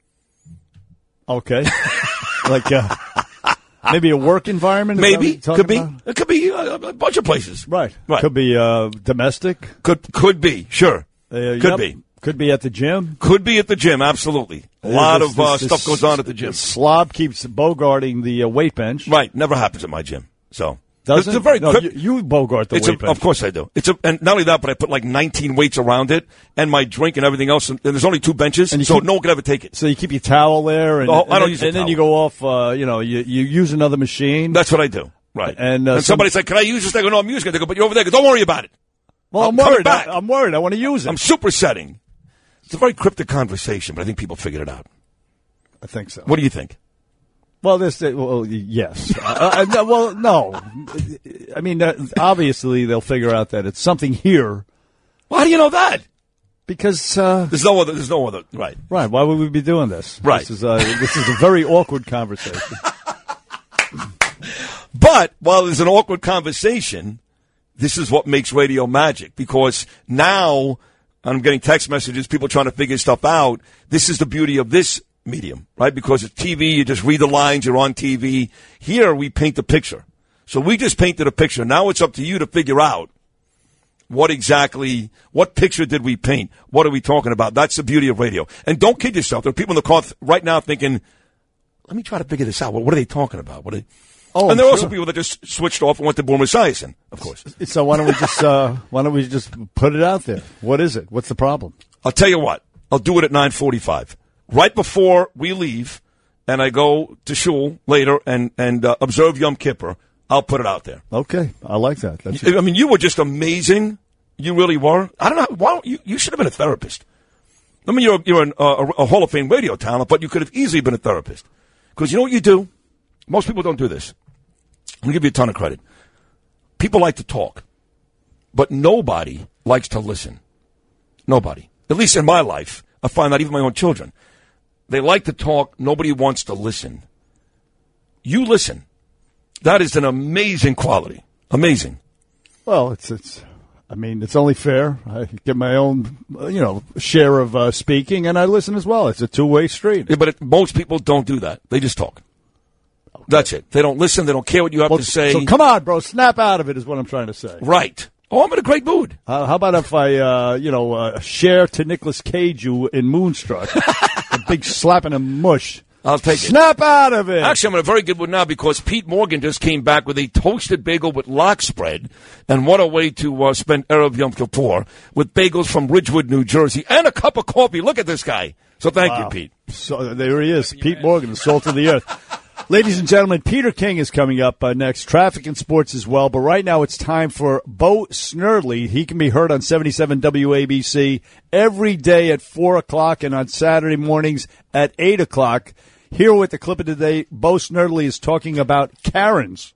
C: Okay. Like maybe a work environment?
B: Maybe. Could be.
C: About?
B: It could be a bunch of places.
C: Right. Could be domestic.
B: Could be. Sure. Could be.
C: Could be at the gym.
B: Could be at the gym, absolutely. A lot of stuff goes on at the gym.
C: Slob keeps bogarting the weight bench.
B: Right. Never happens at my gym. So.
C: Does it? You bogart the weight bench.
B: Of course I do. And not only that, but I put like 19 weights around it and my drink and everything else. And there's only 2 benches, so no one can ever take it.
C: So you keep your towel there, and
B: I don't use a towel.
C: Then you go off. You use another machine.
B: That's what I do. Right.
C: And
B: somebody's like, "Can I use this?" I go, "No, I'm using it." They go, "But you're over there." I go, "Don't worry about it."
C: Well, I'm worried. I'm worried. I want to use it.
B: I'm supersetting. It's a very cryptic conversation, but I think people figured it out.
C: I think so.
B: What do you think?
C: Well, yes. No. I mean, obviously they'll figure out that it's something here.
B: Well, how do you know that?
C: Because
B: there's no other. Right.
C: Right. Why would we be doing this?
B: Right.
C: This is a very awkward conversation.
B: But while there's an awkward conversation, this is what makes radio magic. Because now I'm getting text messages, people trying to figure stuff out. This is the beauty of this medium, right? Because it's TV, you just read the lines, you're on TV. Here, we paint the picture. So we just painted a picture. Now it's up to you to figure out what picture did we paint? What are we talking about? That's the beauty of radio. And don't kid yourself. There are people in the car right now thinking, let me try to figure this out. What are they talking about? And there are also people that just switched off and went to Boomer Esiason, of course.
C: So why don't we just put it out there? What is it? What's the problem?
B: I'll tell you what. I'll do it at 9:45. Right before we leave, and I go to shul later and observe Yom Kippur, I'll put it out there.
C: Okay, I like that.
B: I mean, you were just amazing. You really were. I don't know. Why you should have been a therapist. I mean, you're a Hall of Fame radio talent, but you could have easily been a therapist. Because you know what you do? Most people don't do this. I'm going to give you a ton of credit. People like to talk, but nobody likes to listen. Nobody. At least in my life, I find that even my own children. They like to talk. Nobody wants to listen. You listen. That is an amazing quality. Amazing.
C: Well, it's I mean, it's only fair. I get my own, share of speaking, and I listen as well. It's a two-way street.
B: Yeah, but most people don't do that. They just talk. Okay. That's it. They don't listen. They don't care what you have to say.
C: So come on, bro. Snap out of it is what I'm trying to say.
B: Right. Oh, I'm in a great mood.
C: How about if I, share to Nicolas Cage you in Moonstruck? A big slap and a mush.
B: I'll take it.
C: Snap out of it.
B: Actually, I'm in a very good mood now because Pete Morgan just came back with a toasted bagel with lox spread. And what a way to spend Erev Yom Kippur with bagels from Ridgewood, New Jersey, and a cup of coffee. Look at this guy. So thank you, Pete.
C: So there he is, Pete Morgan, the salt of the earth. Ladies and gentlemen, Peter King is coming up next. Traffic and sports as well. But right now it's time for Bo Snerdley. He can be heard on 77 WABC every day at 4 o'clock and on Saturday mornings at 8 o'clock. Here with the clip of the day, Bo Snerdley is talking about Karens.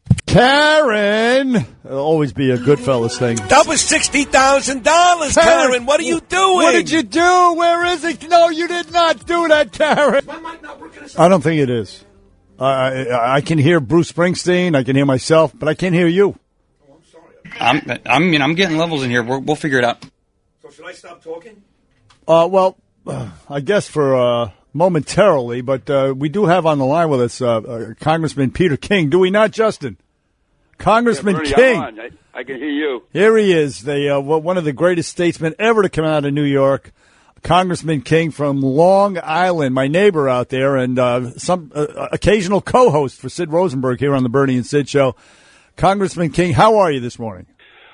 C: Karen! It'll always be a Goodfellas thing.
B: That was $60,000, Karen. What are you doing?
C: What did you do? Where is it? No, you did not do that, Karen. I don't think it is. I can hear Bruce Springsteen. I can hear myself, but I can't hear you.
A: Oh, I'm sorry. I'm getting levels in here. We'll figure it out.
B: So should I stop talking?
C: Well, I guess for momentarily, but we do have on the line with us Congressman Peter King. Do we not, Justin? Congressman
I: Bernie,
C: King.
I: I'm on. I can hear you.
C: Here he is, one of the greatest statesmen ever to come out of New York. Congressman King from Long Island, my neighbor out there, and some occasional co-host for Sid Rosenberg here on the Bernie and Sid Show. Congressman King, how are you this morning?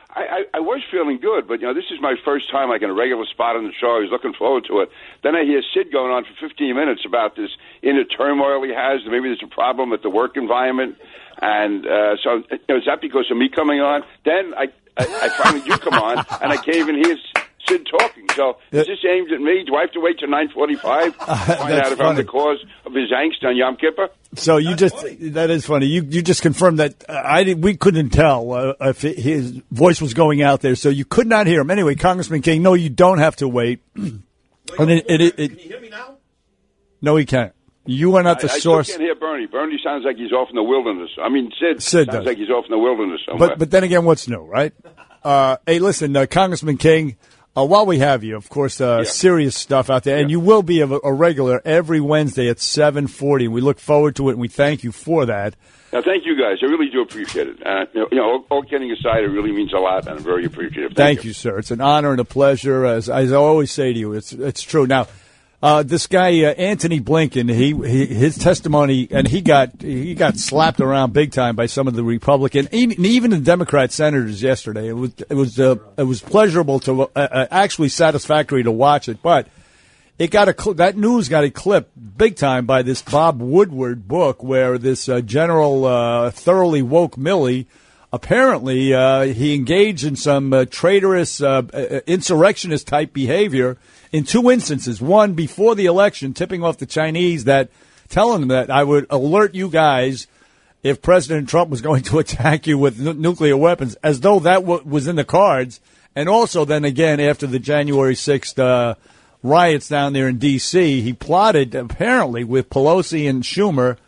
I: I was feeling good, but, this is my first time like in a regular spot on the show. I was looking forward to it. Then I hear Sid going on for 15 minutes about this inner turmoil he has. Maybe there's a problem with the work environment. And so is that because of me coming on? Then I finally do come on, and I can't even hear Sid talking. So is this aimed at me? Do I have to wait till 9:45 to find out if I'm the cause of his angst on Yom Kippur?
C: So that is funny. You just confirmed that we couldn't tell if his voice was going out there, so you could not hear him. Anyway, Congressman King, no, you don't have to wait.
B: Can you hear me now?
C: No, he can't. You are not the source.
I: I still can't hear Bernie. Bernie sounds like he's off in the wilderness. I mean, Sid sounds
C: does.
I: like he's off in the wilderness somewhere.
C: But then again, what's new, right? Hey, listen, Congressman King, while we have you, of course, serious stuff out there, and you will be a regular every Wednesday at 7:40. We look forward to it, and we thank you for that.
I: Now, thank you guys. I really do appreciate it. All kidding aside, it really means a lot, and I'm very appreciative.
C: Thank you, sir. It's an honor and a pleasure. As I always say to you, it's true. Now, this guy Anthony Blinken, his testimony, and he got slapped around big time by some of the Republican, even the Democrat senators yesterday. It was pleasurable to actually satisfactory to watch it, but it got that news got eclipsed big time by this Bob Woodward book where this General thoroughly woke Milley. Apparently, he engaged in some traitorous insurrectionist type behavior in two instances. One, before the election, tipping off the Chinese telling them that I would alert you guys if President Trump was going to attack you with nuclear weapons, as though that was in the cards. And also then again, after the January 6th riots down there in D.C., he plotted, apparently, with Pelosi and Schumer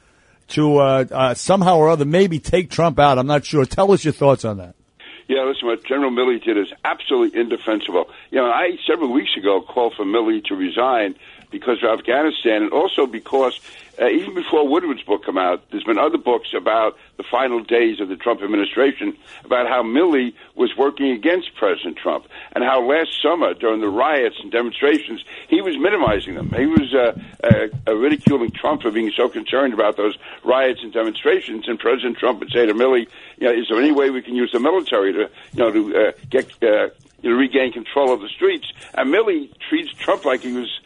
C: to somehow or other maybe take Trump out. I'm not sure. Tell us your thoughts on that.
I: Yeah, listen, what General Milley did is absolutely indefensible. I, several weeks ago, called for Milley to resign because of Afghanistan, and also because even before Woodward's book came out, there's been other books about the final days of the Trump administration, about how Milley was working against President Trump, and how last summer, during the riots and demonstrations, he was minimizing them. He was ridiculing Trump for being so concerned about those riots and demonstrations, and President Trump would say to Milley, is there any way we can use the military to get regain control of the streets? And Milley treats Trump like he was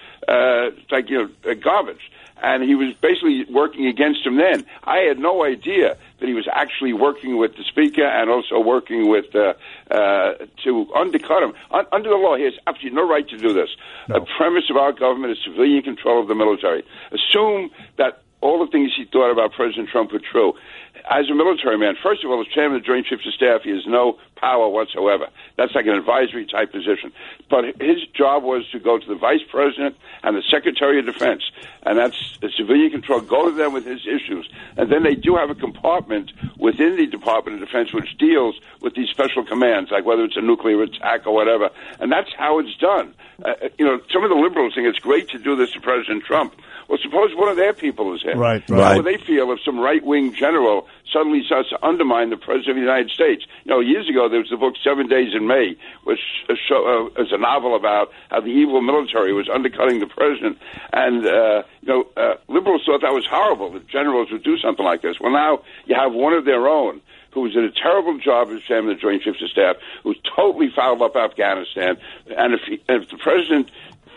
I: garbage. And he was basically working against him then. I had no idea that he was actually working with the Speaker and also working with to undercut him. Under the law, he has absolutely no right to do this. No. The premise of our government is civilian control of the military. Assume that all the things he thought about President Trump were true. As a military man, first of all, as chairman of the Joint Chiefs of Staff, he has no power whatsoever. That's like an advisory type position. But his job was to go to the vice president and the secretary of defense, and that's a civilian control. Go to them with his issues. And then they do have a compartment within the Department of Defense which deals with these special commands, like whether it's a nuclear attack or whatever. And that's how it's done. Some of the liberals think it's great to do this to President Trump. Well, suppose one of their people is hit.
C: Right.
I: How would they feel if some right-wing general suddenly starts to undermine the President of the United States? Years ago, there was the book 7 Days in May, which is a novel about how the evil military was undercutting the President. And, liberals thought that was horrible, that generals would do something like this. Well, now you have one of their own who did a terrible job as chairman of the Joint Chiefs of Staff, who totally fouled up Afghanistan. And if the President...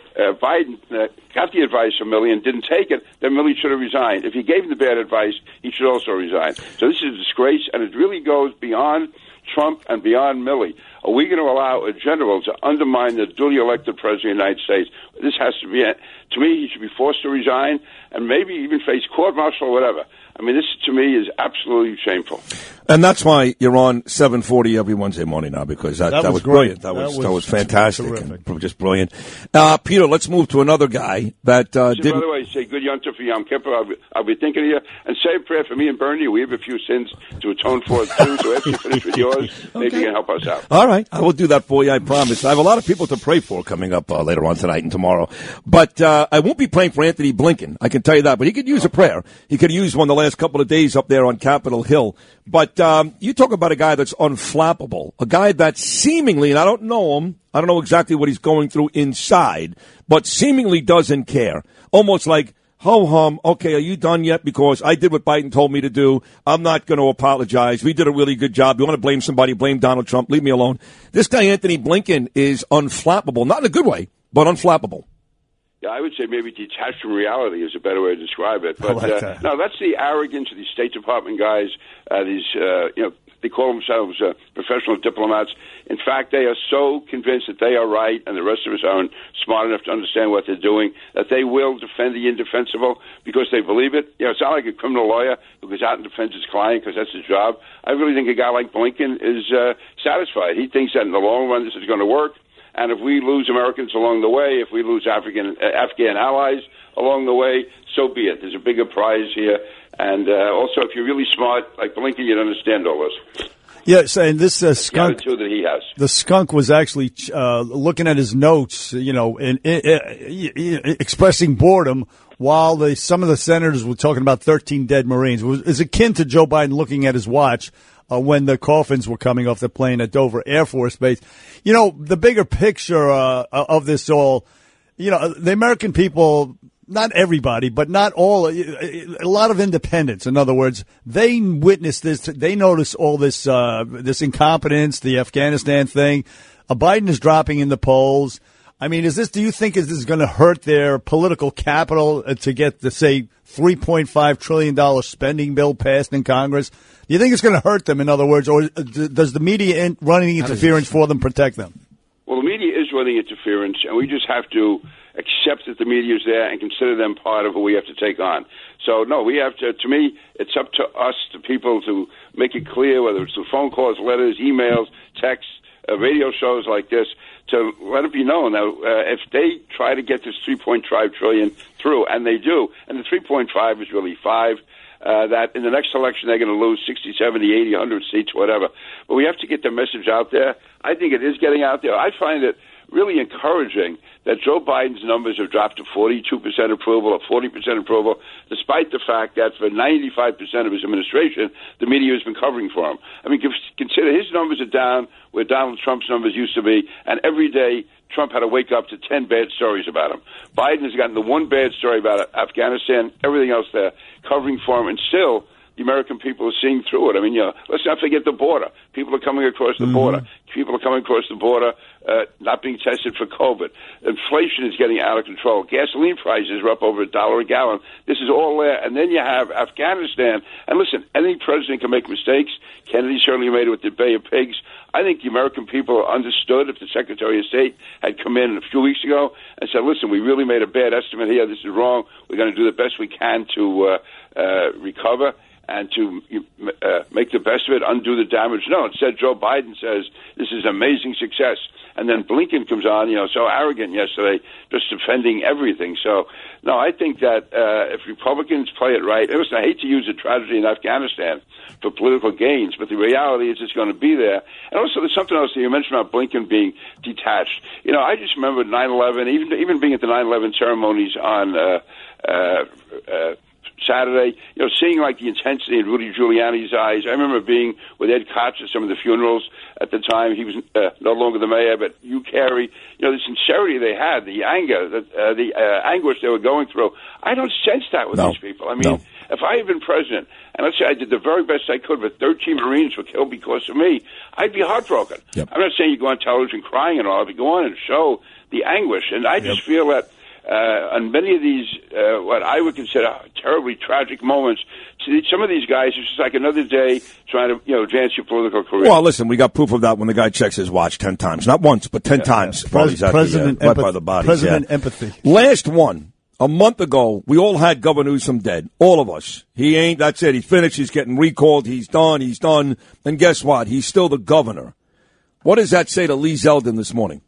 I: Biden got the advice from Milley and didn't take it, then Milley should have resigned. If he gave him the bad advice, he should also resign. So this is a disgrace, and it really goes beyond Trump and beyond Milley. Are we going to allow a general to undermine the duly elected president of the United States? This has to be, to me, he should be forced to resign and maybe even face court-martial or whatever. I mean, this, to me, is absolutely shameful.
B: And that's why you're on 740 every Wednesday morning now, because that was brilliant. That was fantastic. Just brilliant. Peter, let's move to another guy that didn't... By
I: the way, say good Yontif for Yom Kippur. I'll be thinking of you. And say a prayer for me and Bernie. We have a few sins to atone for, too. So after you finish with yours, maybe you can help us out.
B: All right. I will do that for you, I promise. I have a lot of people to pray for coming up later on tonight and tomorrow. But I won't be praying for Anthony Blinken. I can tell you that. But he could use a prayer. He could use one the last couple of days up there on Capitol Hill. But you talk about a guy that's unflappable, a guy that seemingly, and I don't know him, I don't know exactly what he's going through inside, but seemingly doesn't care. Almost like, ho-hum, okay, are you done yet? Because I did what Biden told me to do. I'm not going to apologize. We did a really good job. You want to blame somebody, blame Donald Trump. Leave me alone. This guy, Anthony Blinken, is unflappable. Not in a good way, but unflappable.
I: Yeah, I would say maybe detached from reality is a better way to describe it. But no, that's the arrogance of these State Department guys. They call themselves professional diplomats. In fact, they are so convinced that they are right, and the rest of us aren't smart enough to understand what they're doing, that they will defend the indefensible because they believe it. It's not like a criminal lawyer who goes out and defends his client because that's his job. I really think a guy like Blinken is satisfied. He thinks that in the long run this is going to work. And if we lose Americans along the way, if we lose Afghan allies along the way, so be it. There's a bigger prize here. And also, if you're really smart, like Blinken, you'd understand all this.
C: Yes, and this skunk,
I: the attitude that he has.
C: The skunk was actually looking at his notes, and expressing boredom while some of the senators were talking about 13 dead Marines. It was akin to Joe Biden looking at his watch when the coffins were coming off the plane at Dover Air Force Base. The bigger picture of this all, the American people, not everybody, but not all, a lot of independents, in other words, they witnessed this, they noticed all this incompetence, the Afghanistan thing. Biden is dropping in the polls. I mean, do you think this is going to hurt their political capital to get the, say, $3.5 trillion spending bill passed in Congress? Do you think it's going to hurt them, in other words, or does the media running interference for them protect them?
I: Well, the media is running interference, and we just have to accept that the media is there and consider them part of what we have to take on. So, no, we have to me, it's up to us, the people, to make it clear, whether it's through phone calls, letters, emails, texts, radio shows like this, to let it be known that if they try to get this $3.5 trillion through, and they do, and the 3.5 is really 5, that in the next election they're going to lose 60, 70, 80, 100 seats, whatever. But we have to get the message out there. I think it is getting out there. I find it really encouraging that Joe Biden's numbers have dropped to 42% approval or 40% approval, despite the fact that for 95% of his administration, the media has been covering for him. I mean, consider his numbers are down where Donald Trump's numbers used to be, and every day Trump had to wake up to 10 bad stories about him. Biden has gotten the one bad story about Afghanistan, everything else there covering for him, and still the American people are seeing through it. I mean, let's not forget the border. People are coming across the border. People are coming across the border, not being tested for COVID. Inflation is getting out of control. Gasoline prices are up over $1 a gallon. This is all there. And then you have Afghanistan. And listen, any president can make mistakes. Kennedy certainly made it with the Bay of Pigs. I think the American people understood if the Secretary of State had come in a few weeks ago and said, listen, we really made a bad estimate here. This is wrong. We're going to do the best we can to recover and to make the best of it, undo the damage. No, instead Joe Biden says this is amazing success. And then Blinken comes on, so arrogant yesterday, just defending everything. So, no, I think that if Republicans play it right, and listen, I hate to use the tragedy in Afghanistan for political gains, but the reality is it's going to be there. And also there's something else that you mentioned about Blinken being detached. I just remember 9/11, even being at the 9/11 ceremonies on Saturday, seeing like the intensity in Rudy Giuliani's eyes. I remember being with Ed Koch at some of the funerals at the time. He was no longer the mayor, but Hugh Carey. The sincerity they had, the anger, the anguish they were going through. I don't sense that with these people. I mean, if I had been president, and let's say I did the very best I could, but 13 Marines were killed because of me, I'd be heartbroken.
B: Yep.
I: I'm not saying you go on television crying and all, but go on and show the anguish. And I just feel that on many of these, what I would consider terribly tragic moments, some of these guys, it's just like another day trying to, advance your political career.
B: Well, listen, we got proof of that when the guy checks his watch 10 times. Not once, but 10 times.
C: President
B: right by the bodies.
C: President empathy.
B: Last one. A month ago, we all had Governor Newsom dead. All of us. That's it. He's finished. He's getting recalled. He's done. And guess what? He's still the governor. What does that say to Lee Zeldin this morning?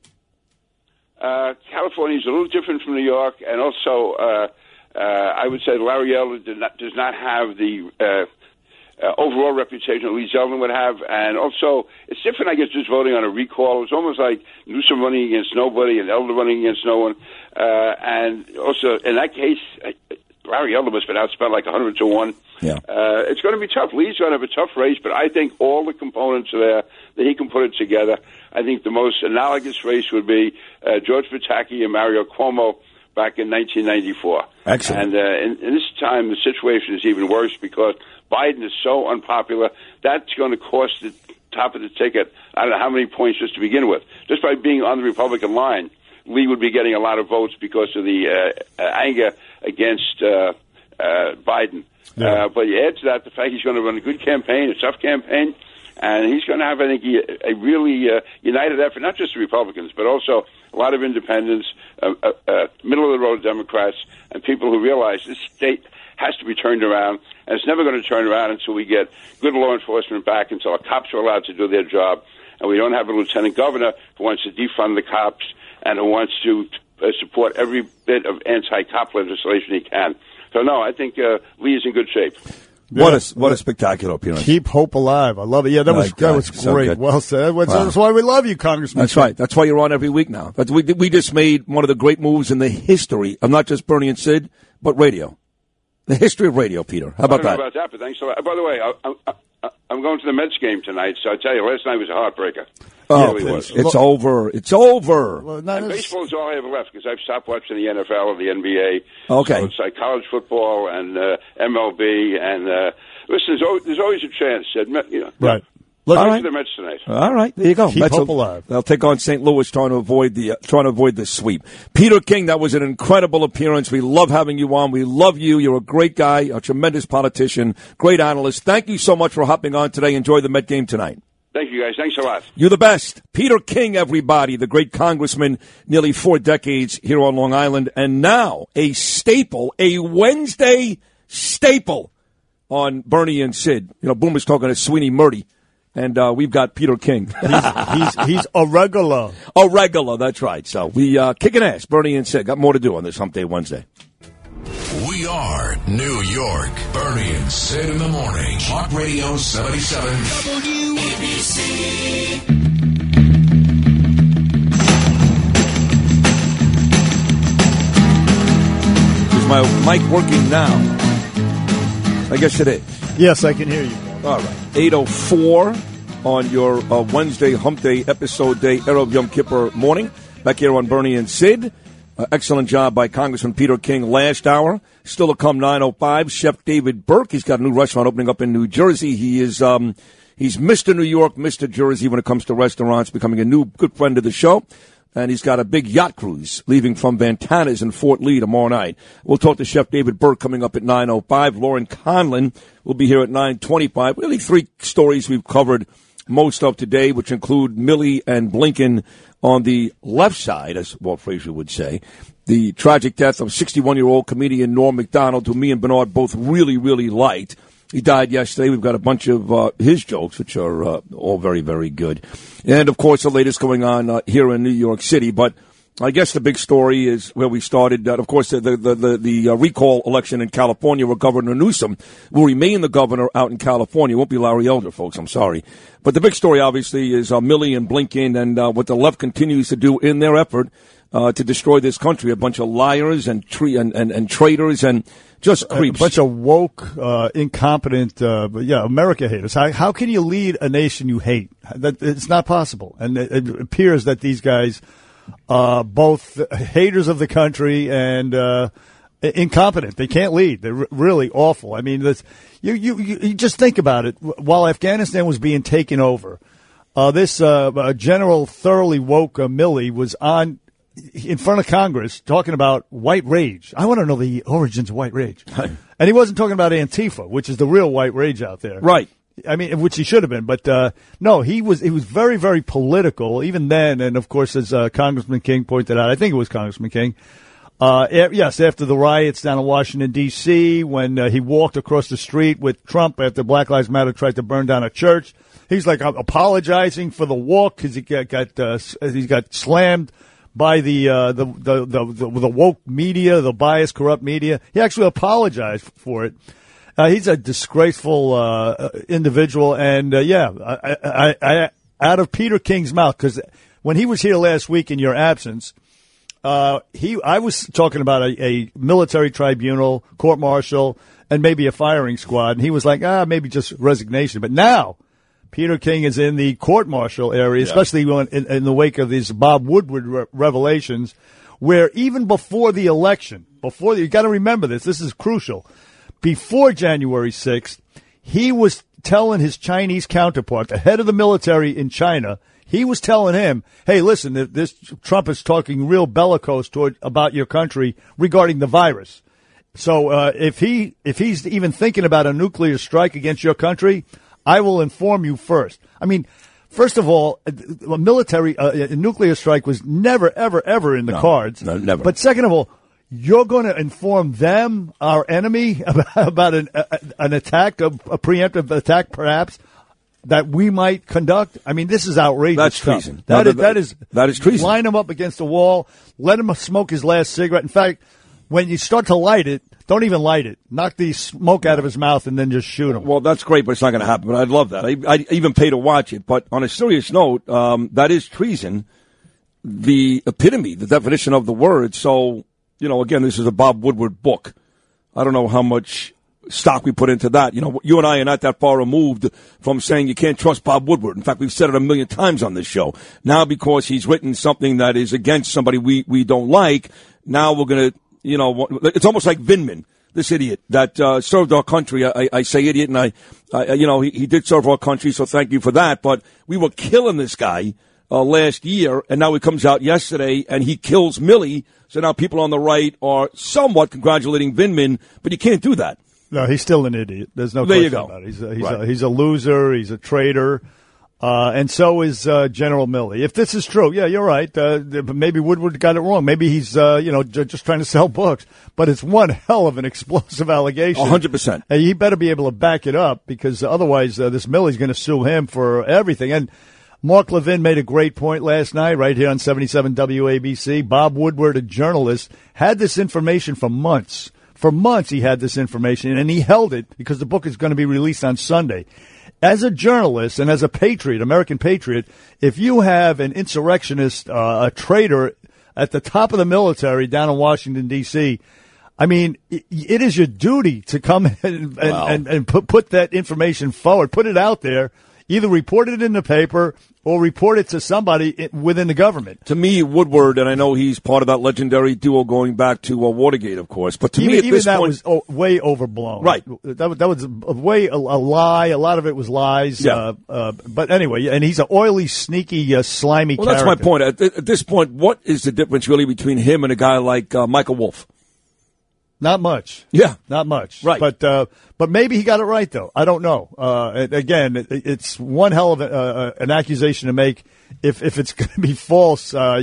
I: California is a little different from New York, and also I would say Larry Elder does not have the overall reputation that Lee Zeldin would have, and also it's different, I guess, just voting on a recall. It's almost like Newsom running against nobody and Elder running against no one, and also in that case, Larry Elder must have been outspent like 100-1.
B: Yeah.
I: It's going to be tough. Lee's going to have a tough race, but I think all the components are there that he can put it together. I think the most analogous race would be George Pataki and Mario Cuomo back in 1994.
B: Excellent.
I: And in this time, the situation is even worse because Biden is so unpopular. That's going to cost the top of the ticket, I don't know how many points just to begin with. Just by being on the Republican line, Lee would be getting a lot of votes because of the anger against Biden.
C: Yeah.
I: But you add to that the fact he's going to run a good campaign, a tough campaign, and he's going to have, I think, a really united effort, not just the Republicans, but also a lot of independents, middle-of-the-road Democrats, and people who realize this state has to be turned around, and it's never going to turn around until we get good law enforcement back, until our cops are allowed to do their job, and we don't have a lieutenant governor who wants to defund the cops and who wants to support every bit of anti-cop legislation he can. So, no, I think Lee is in good shape.
B: What a spectacular appearance.
C: Keep hope alive. I love it. Yeah, that was
B: so
C: great.
B: good.
C: Well said. That's why we love you, Congressman.
B: That's right. That's why you're on every week now. We just made one of the great moves in the history of not just Bernie and Sid, but radio. The history of radio, Peter. How about that?
I: I don't know about that, but thanks a lot. By the way, I'm going to the Mets game tonight, so I tell you, last night was a heartbreaker.
B: Oh,
I: really was.
B: It's over. It's over.
C: Well,
I: and baseball is all I have left because I've stopped watching the NFL and the NBA.
B: Okay.
I: So it's like college football and MLB. And listen, there's always a chance.
C: Right.
I: Look,
B: all right.
I: the Mets tonight.
B: All right, there you go.
C: Keep hope alive.
B: They'll take on St. Louis, trying to avoid the sweep. Peter King, that was an incredible appearance. We love having you on. We love you. You're a great guy, a tremendous politician, great analyst. Thank you so much for hopping on today. Enjoy the Met game tonight.
I: Thank you, guys. Thanks a lot.
B: You're the best. Peter King, everybody, the great congressman, nearly 4 decades here on Long Island, and now a staple, a Wednesday staple on Bernie and Sid. Boomer's talking to Sweeney Murdy, and we've got Peter King.
C: He's a regular.
B: A regular, that's right. So we kicking ass, Bernie and Sid. Got more to do on this Hump Day Wednesday.
J: We are New York. Bernie and Sid in the morning. Talk Radio 77. WABC.
B: Is my mic working now? I guess it is.
C: Yes, I can hear you.
B: All right. 8:04 on your Wednesday Hump Day episode day, Erev Yom Kippur morning. Back here on Bernie and Sid. Excellent job by Congressman Peter King last hour. Still to come, 9:05. Chef David Burke. He's got a new restaurant opening up in New Jersey. He is he's Mr. New York, Mr. Jersey when it comes to restaurants, becoming a new good friend of the show. And he's got a big yacht cruise leaving from Ventanas in Fort Lee tomorrow night. We'll talk to Chef David Burke coming up at 9:05. Lauren Conlon will be here at 9:25. Really 3 stories we've covered most of today, which include Milley and Blinken on the left side, as Walt Frazier would say. The tragic death of 61-year-old comedian Norm Macdonald, who me and Bernard both really, really liked. He died yesterday. We've got a bunch of his jokes, which are all very, very good. And, of course, the latest going on here in New York City. But I guess the big story is where we started. Of course, the recall election in California, where Governor Newsom will remain the governor out in California. It won't be Larry Elder, folks. I'm sorry. But the big story, obviously, is Milley and Blinken and what the left continues to do in their effort to destroy this country. A bunch of liars and traitors and just creeps.
C: A bunch of woke, incompetent, America haters. How can you lead a nation you hate? It's not possible. And it appears that these guys both haters of the country and incompetent. They can't lead. They're really awful. I mean, you just think about it. While Afghanistan was being taken over, this General thoroughly woke Milley was on in front of Congress talking about white rage. I want to know the origins of white rage. And he wasn't talking about Antifa, which is the real white rage out there.
B: Right.
C: I mean, which he should have been, but no, he was very, very political even then. And of course, as Congressman King pointed out, I think it was Congressman King. Yes, after the riots down in Washington D.C., when he walked across the street with Trump after Black Lives Matter tried to burn down a church, he's like apologizing for the walk because he got slammed by the woke media, the biased, corrupt media. He actually apologized for it. He's a disgraceful individual, and I out of Peter King's mouth, because when he was here last week in your absence, I was talking about a military tribunal, court-martial, and maybe a firing squad, and he was like, maybe just resignation. But now Peter King is in the court-martial area, especially in the wake of these Bob Woodward revelations, where even before the election, you got to remember this is crucial. Before January 6th, he was telling his Chinese counterpart, the head of the military in China, he was telling him, hey, listen, this Trump is talking real bellicose about your country regarding the virus. So if he's even thinking about a nuclear strike against your country, I will inform you first. I mean, first of all, a nuclear strike was never, ever, ever in the cards.
B: No, never.
C: But second of all, you're going to inform them, our enemy, about an attack, a preemptive attack, perhaps, that we might conduct? I mean, this is outrageous.
B: That's
C: stuff.
B: treason.
C: That is
B: treason.
C: Line him up against the wall. Let him smoke his last cigarette. In fact, when you start to light it, don't even light it. Knock the smoke out of his mouth and then just shoot him.
B: Well, that's great, but it's not going to happen. But I'd love that. I'd even pay to watch it. But on a serious note, that is treason, the epitome, the definition of the word. So, again, this is a Bob Woodward book. I don't know how much stock we put into that. You and I are not that far removed from saying you can't trust Bob Woodward. In fact, we've said it a million times on this show. Now, because he's written something that is against somebody we don't like, now we're going to, it's almost like Vindman, this idiot that served our country. I say idiot, and he did serve our country, so thank you for that. But we were killing this guy last year, and now he comes out yesterday and he kills Milley. So now people on the right are somewhat congratulating Vindman, but you can't do that.
C: No, he's still an idiot. There's no question about it. He's a loser. He's a traitor. And so is General Milley. If this is true, yeah, you're right. Maybe Woodward got it wrong. Maybe he's, just trying to sell books. But it's one hell of an explosive allegation.
B: 100%.
C: And he better be able to back it up, because otherwise this Milley's going to sue him for everything. And Mark Levin made a great point last night right here on 77 WABC. Bob Woodward, a journalist, had this information for months. For months he had this information, and he held it because the book is going to be released on Sunday. As a journalist and as a patriot, American patriot, if you have an insurrectionist, a traitor at the top of the military down in Washington, D.C., I mean, it is your duty to come and put that information forward, put it out there, Either report it in the paper or report it to somebody within the government.
B: To me, Woodward, and I know he's part of that legendary duo going back to Watergate, of course, but to me at this
C: that
B: point...
C: was way overblown.
B: Right.
C: That was a lie. A lot of it was lies.
B: Yeah.
C: But anyway, and he's an oily, sneaky, slimy character.
B: Well, that's my point. At this point, what is the difference really between him and a guy like Michael Wolff?
C: Not much.
B: Yeah.
C: Not much.
B: Right.
C: But maybe he got it right, though. I don't know. Again, it's one hell of an accusation to make. If it's going to be false, I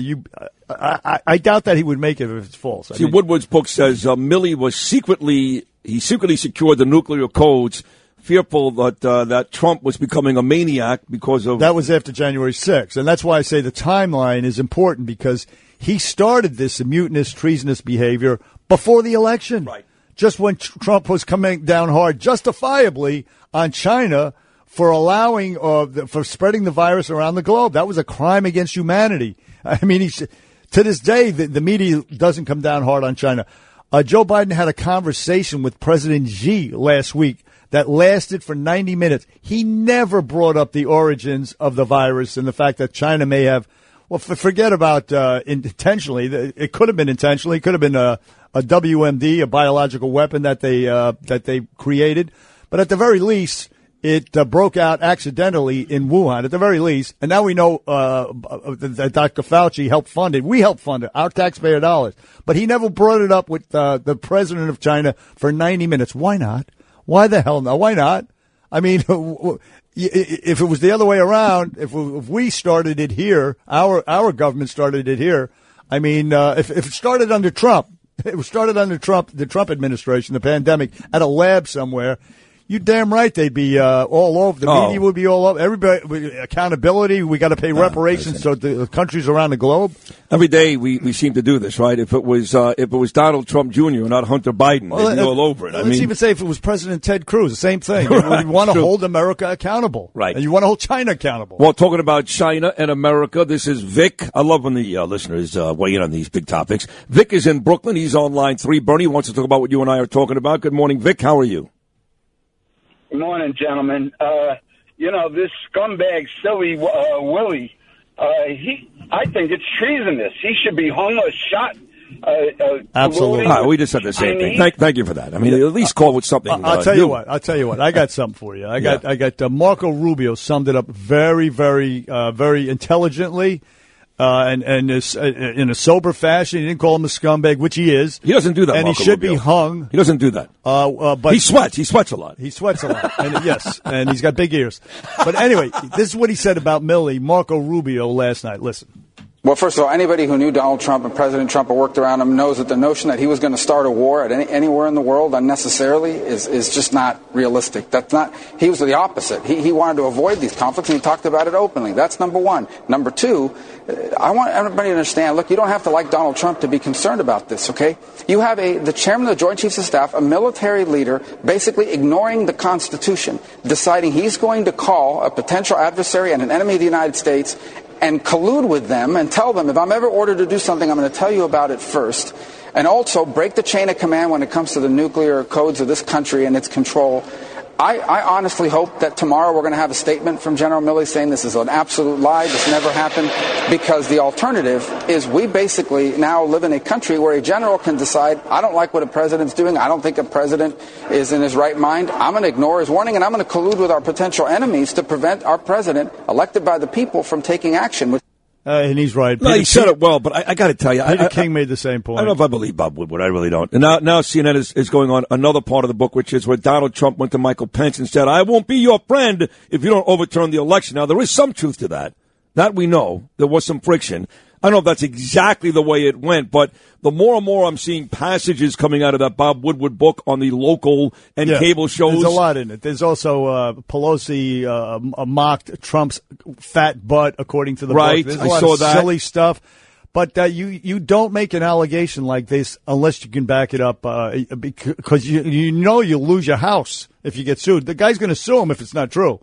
C: doubt that he would make it if it's false.
B: See, Woodward's book says Milley was secretly secured the nuclear codes, fearful that Trump was becoming a maniac because of...
C: That was after January 6th. And that's why I say the timeline is important, because he started this mutinous, treasonous behavior before the election.
B: Right.
C: Just when Trump was coming down hard, justifiably, on China for allowing, for spreading the virus around the globe. That was a crime against humanity. I mean, to this day, the media doesn't come down hard on China. Joe Biden had a conversation with President Xi last week that lasted for 90 minutes. He never brought up the origins of the virus and the fact that China may have, well, forget about intentionally. It could have been intentionally. It could have been a WMD, a biological weapon that they created. But at the very least, it broke out accidentally in Wuhan, at the very least. And now we know that Dr. Fauci helped fund it. We helped fund it, our taxpayer dollars. But he never brought it up with the president of China for 90 minutes. Why not? Why the hell not? Why not? I mean, if it was the other way around, if we started it here, our government started it here. I mean, if it started under Trump, it was started under Trump, the Trump administration, the pandemic, at a lab somewhere. You damn right they'd be all over. The media would be all over. Everybody, accountability. We got to pay reparations to the countries around the globe.
B: Every day we seem to do this, right? If it was Donald Trump Jr. and not Hunter Biden, they'd be all over it.
C: Let's even say if it was President Ted Cruz, the same thing. Right, you want to hold America accountable,
B: right?
C: And you want to hold China accountable.
B: Well, talking about China and America, this is Vic. I love when the listeners weigh in on these big topics. Vic is in Brooklyn. He's on line 3. Bernie wants to talk about what you and I are talking about. Good morning, Vic. How are you?
F: Good morning, gentlemen. This scumbag, silly Willie, I think it's treasonous. He should be hung or shot.
B: Absolutely. We just said the same thing. Thank you for that. I mean, at least call with something.
C: I'll tell you what. I got something for you. I got Marco Rubio summed it up very, very, very intelligently. And in a sober fashion. He didn't call him a scumbag, which he is.
B: He doesn't do that,
C: and
B: Marco
C: he should
B: Rubio.
C: be hung.
B: He doesn't do that.
C: But
B: he sweats. He sweats a lot.
C: He sweats a lot. And yes, and he's got big ears. But anyway, this is what he said about Milley, Marco Rubio, last night. Listen.
K: Well, first of all, anybody who knew Donald Trump and President Trump or worked around him knows that the notion that he was going to start a war at anywhere in the world unnecessarily is just not realistic. That's not. He was the opposite. He wanted to avoid these conflicts, and he talked about it openly. That's number one. Number two, I want everybody to understand, look, you don't have to like Donald Trump to be concerned about this, okay? You have the chairman of the Joint Chiefs of Staff, a military leader, basically ignoring the Constitution, deciding he's going to call a potential adversary and an enemy of the United States and collude with them and tell them, if I'm ever ordered to do something, I'm going to tell you about it first. And also break the chain of command when it comes to the nuclear codes of this country and its control. I honestly hope that tomorrow we're going to have a statement from General Milley saying this is an absolute lie, this never happened, because the alternative is we basically now live in a country where a general can decide, I don't like what a president's doing, I don't think a president is in his right mind, I'm going to ignore his warning, and I'm going to collude with our potential enemies to prevent our president, elected by the people, from taking action.
C: And he's right.
B: No, he said it well, but I got to tell you.
C: Peter King made the same point.
B: I don't know if I believe Bob Woodward. I really don't. And now CNN is going on another part of the book, which is where Donald Trump went to Michael Pence and said, I won't be your friend if you don't overturn the election. Now, there is some truth to that. That we know. There was some friction. I don't know if that's exactly the way it went, but the more and more I'm seeing passages coming out of that Bob Woodward book on the local and cable shows.
C: There's a lot in it. There's also Pelosi mocked Trump's fat butt, according to the book. There's a lot of silly stuff. But you don't make an allegation like this unless you can back it up, because you know you'll lose your house if you get sued. The guy's going to sue him if it's not true.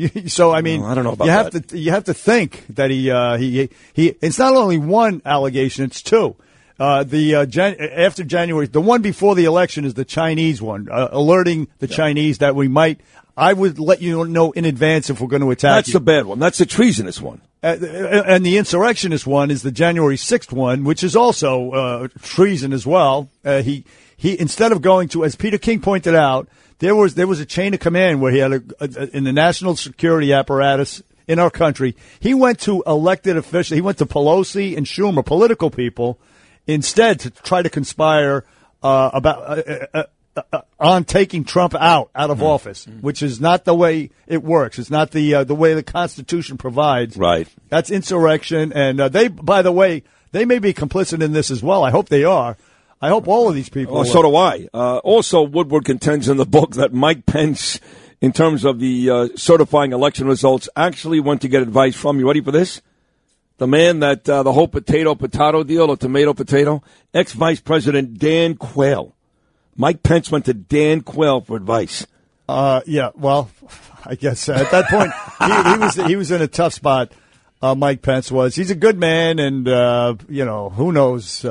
C: So I mean,
B: I don't know about
C: that. You have to think that he. It's not only one allegation; it's two. After January, the one before the election is the Chinese one, alerting the Chinese that we might. I would let you know in advance if we're going to attack.
B: That's the bad one. That's the treasonous one.
C: And the insurrectionist one is the January 6th one, which is also treason as well. He instead of going to, as Peter King pointed out, there was a chain of command where he had in the national security apparatus in our country. He went to elected officials. He went to Pelosi and Schumer, political people, instead to try to conspire on taking Trump out of office, which is not the way it works. It's not the way the Constitution provides.
B: Right.
C: That's insurrection, and they, by the way, they may be complicit in this as well. I hope they are. I hope all of these people.
B: Oh, so do I. Also, Woodward contends in the book that Mike Pence, in terms of the certifying election results, actually went to get advice from, you ready for this? The man that the whole potato deal, or tomato, ex-Vice President Dan Quayle. Mike Pence went to Dan Quayle for advice.
C: Yeah, well, I guess at that point he was in a tough spot. Mike Pence was. He's a good man, and who knows?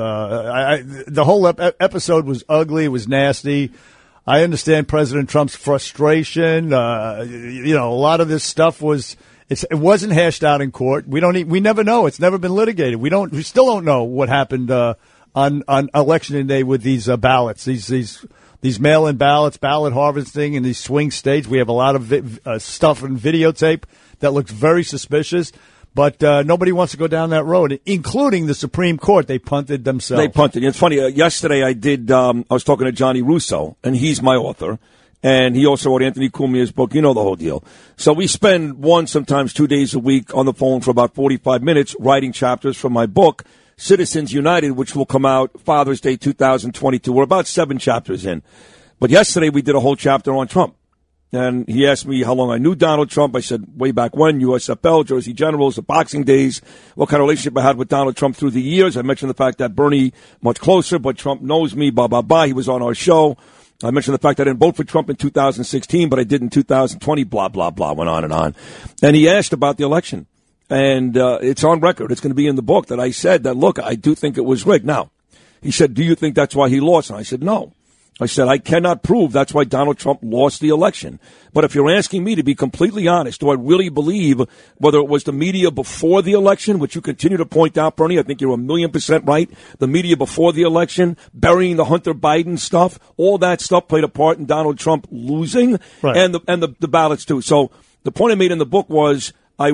C: The whole episode was ugly. It was nasty. I understand President Trump's frustration. A lot of this stuff was. It wasn't hashed out in court. We never know. It's never been litigated. We still don't know what happened on election day with these ballots, these mail-in ballots, ballot harvesting in these swing states. We have a lot of stuff and videotape that looks very suspicious, but nobody wants to go down that road, including the Supreme Court. They punted themselves.
B: They punted. It's funny. Yesterday I was talking to Johnny Russo, and he's my author. And he also wrote Anthony Cumia's book. You know the whole deal. So we spend 1, sometimes 2 days a week on the phone for about 45 minutes writing chapters from my book, Citizens United, which will come out Father's Day 2022. We're about 7 chapters in. But yesterday we did a whole chapter on Trump. And he asked me how long I knew Donald Trump. I said, way back when, USFL, Jersey Generals, the boxing days, what kind of relationship I had with Donald Trump through the years. I mentioned the fact that Bernie much closer, but Trump knows me, blah, blah, blah. He was on our show. I mentioned the fact that I didn't vote for Trump in 2016, but I did in 2020, blah, blah, blah, went on and on. And he asked about the election. And it's on record. It's going to be in the book that I said that, look, I do think it was rigged. Now, he said, do you think that's why he lost? And I said, no. I said, I cannot prove that's why Donald Trump lost the election. But if you're asking me to be completely honest, do I really believe whether it was the media before the election, which you continue to point out, Bernie, I think you're 1,000,000% right, the media before the election, burying the Hunter Biden stuff, all that stuff played a part in Donald Trump losing, right, and the ballots too. So the point I made in the book was I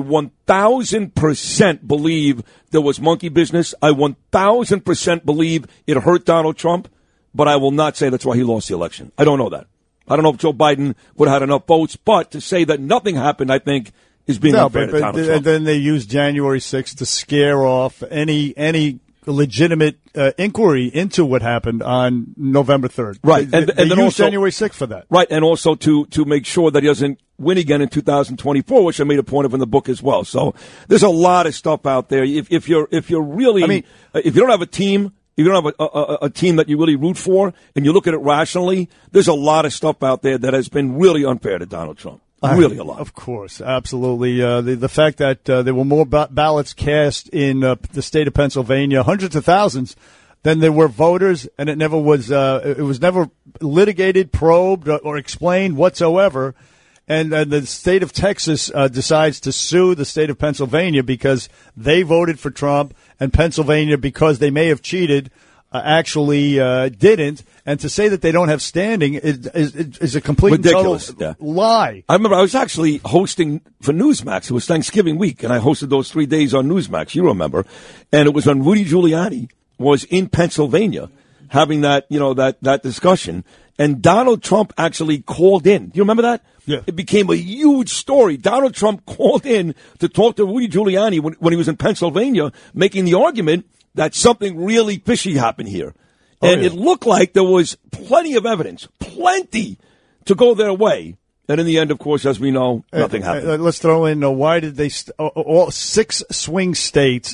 B: 1,000% believe there was monkey business. I 1,000% believe it hurt Donald Trump. But I will not say that's why he lost the election. I don't know that. I don't know if Joe Biden would have had enough votes. But to say that nothing happened, I think, is being unfair to Donald Trump.
C: And then they used January 6th to scare off any legitimate inquiry into what happened on November 3rd.
B: Right.
C: And then used also January 6th for that.
B: Right. And also to make sure that he doesn't win again in 2024, which I made a point of in the book as well. So there's a lot of stuff out there. If you're really, if you don't have a team, if you don't have a team that you really root for and you look at it rationally, there's a lot of stuff out there that has been really unfair to Donald Trump. Really a lot.
C: Of course. Absolutely. The fact that there were more ballots cast in the state of Pennsylvania, hundreds of thousands, than there were voters, and it was never litigated, probed, or explained whatsoever. And the state of Texas decides to sue the state of Pennsylvania because they voted for Trump, and Pennsylvania, because they may have cheated, actually didn't. And to say that they don't have standing is a complete
B: ridiculous
C: and total lie.
B: I remember I was actually hosting for Newsmax. It was Thanksgiving week, and I hosted those 3 days on Newsmax. You remember. And it was when Rudy Giuliani was in Pennsylvania having that discussion. And Donald Trump actually called in. Do you remember that?
C: Yeah.
B: It became a huge story. Donald Trump called in to talk to Rudy Giuliani when he was in Pennsylvania, making the argument that something really fishy happened here. And it looked like there was plenty of evidence, to go their way. And in the end, of course, as we know, nothing happened.
C: Let's throw in, why did they, all 6 swing states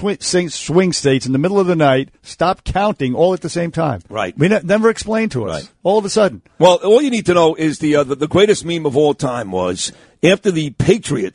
C: in the middle of the night stop counting all at the same time?
B: Right.
C: We never explained to us.
B: Right.
C: All of a sudden.
B: Well, all you need to know is the greatest meme of all time was after the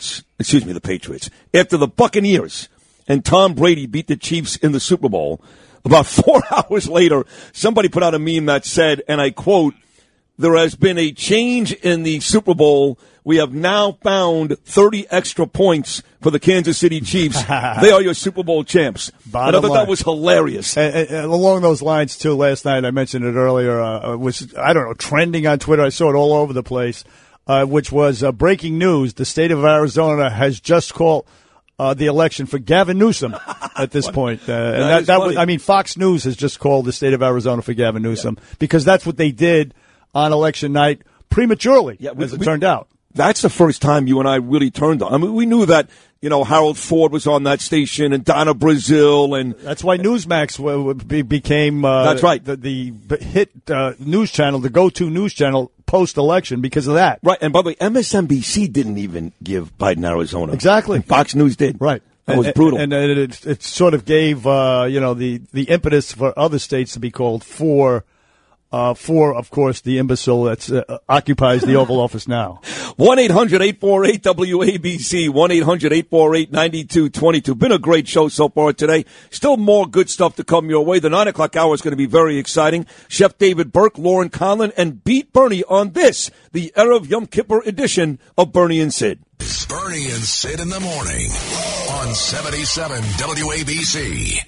B: Patriots, after the Buccaneers and Tom Brady beat the Chiefs in the Super Bowl, About 4 hours later, somebody put out a meme that said, and I quote, "There has been a change in the Super Bowl. We have now found 30 extra points for the Kansas City Chiefs. They are your Super Bowl champs." And I thought that was hilarious.
C: And along those lines, too, last night, I mentioned it earlier, was, I don't know, trending on Twitter. I saw it all over the place, which was breaking news. The state of Arizona has just called the election for Gavin Newsom at this point. And that was, I mean, Fox News has just called the state of Arizona for Gavin Newsom because that's what they did on election night prematurely, as it turned out.
B: That's the first time you and I really turned on. I mean, we knew that, Harold Ford was on that station and Donna Brazile. And
C: that's why Newsmax became
B: that's right.
C: the hit news channel, the go-to news channel post-election because of that.
B: Right. And by the way, MSNBC didn't even give Biden Arizona.
C: Exactly.
B: Fox News did.
C: Right.
B: That was brutal.
C: And it sort of gave, the impetus for other states to be called for, of course, the imbecile that occupies the Oval Office now.
B: 1-800-848-WABC, 1-800-848-9222. Been a great show so far today. Still more good stuff to come your way. The 9 o'clock hour is going to be very exciting. Chef David Burke, Lauren Conlon, and Beat Bernie on this, the Erev Yom Kippur edition of Bernie and Sid.
J: Bernie and Sid in the morning on 77 WABC.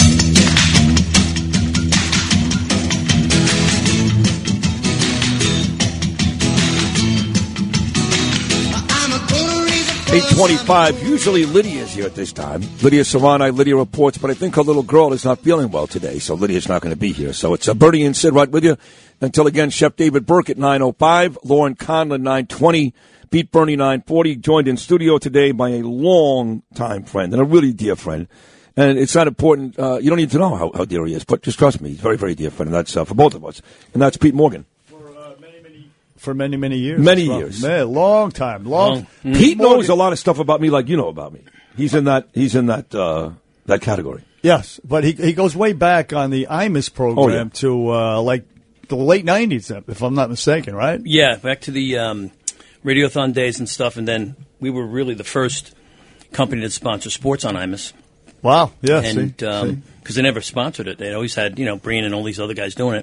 B: $8:25. Usually Lydia's here at this time. Lydia Serrani, Lydia reports, but I think her little girl is not feeling well today, so Lydia's not going to be here. So it's Bernie and Sid right with you. Until again, Chef David Burke at 9:05, Lauren Conlon 9:20, Beat Bernie 9:40. Joined in studio today by a long-time friend and a really dear friend. And it's not important. You don't need to know how dear he is, but just trust me, he's a very, very dear friend, and that's for both of us. And that's Pete Morgan.
C: For many, many years.
B: Many years.
C: Man, long time.
B: Pete knows a lot of stuff about me like you know about me. He's in that that category.
C: Yes, but he goes way back on the IMUS program to like the late 90s, if I'm not mistaken, right?
U: Yeah, back to the Radiothon days and stuff, and then we were really the first company to sponsor sports on IMUS.
C: Wow, yeah.
U: And because they never sponsored it. They always had, Breen and all these other guys doing it.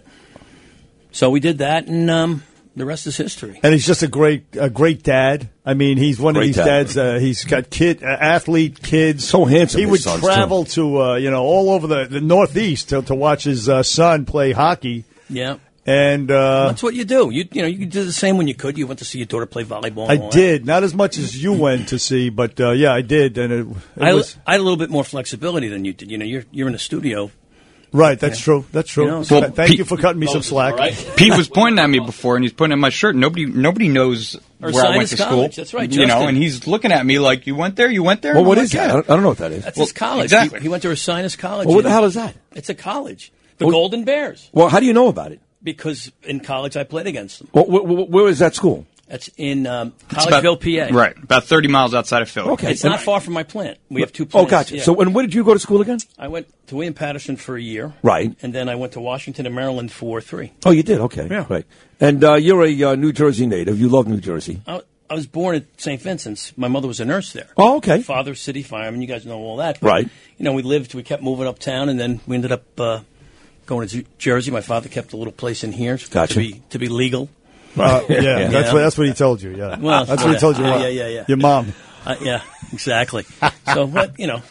U: So we did that, and the rest is history.
C: And he's just a great dad. I mean, he's one of these dads. He's got athlete kids.
B: So handsome.
C: He would travel to all over the Northeast to watch his son play hockey.
U: Yeah.
C: And
U: that's what you do. You did the same when you could. You went to see your daughter play volleyball.
C: I did, not as much as you went to see, but yeah, I did. And
U: I had a little bit more flexibility than you did. You're in a studio.
C: Right, that's true. That's true. Well, thank you for cutting me some slack.
A: Right. Pete was pointing at me before, and he's pointing at my shirt. Nobody knows where I went to school.
U: That's right,
A: and he's looking at me like, "You went there? You went there?"
B: Well, what is that? I don't know what that is.
U: That's his college.
A: Exactly.
U: He went to Ursinus College.
B: Well, what the hell is that?
U: It's a college. The Golden Bears.
B: Well, how do you know about it?
U: Because in college I played against them.
B: Well, where is that school?
U: That's in Collegeville, PA.
A: Right, about 30 miles outside of Philly.
U: Okay. It's not far from my plant. We have two plants.
B: Oh, gotcha.
U: Yeah.
B: So, and where did you go to school again?
U: I went to William Patterson for a year.
B: Right.
U: And then I went to Washington and Maryland for 3.
B: Oh, you did? Okay.
U: Yeah.
B: Right. And you're a New Jersey native. You love New Jersey.
U: I was born at St. Vincent's. My mother was a nurse there.
B: Oh, okay.
U: Father, city fireman. You guys know all that. But,
B: right.
U: We kept moving uptown, and then we ended up going to Jersey. My father kept a little place in here
B: gotcha.
U: to be legal.
C: Yeah, that's what he told you. Yeah,
U: well,
C: that's what he told you.
U: Yeah.
C: Your mom.
U: Yeah, exactly. So, a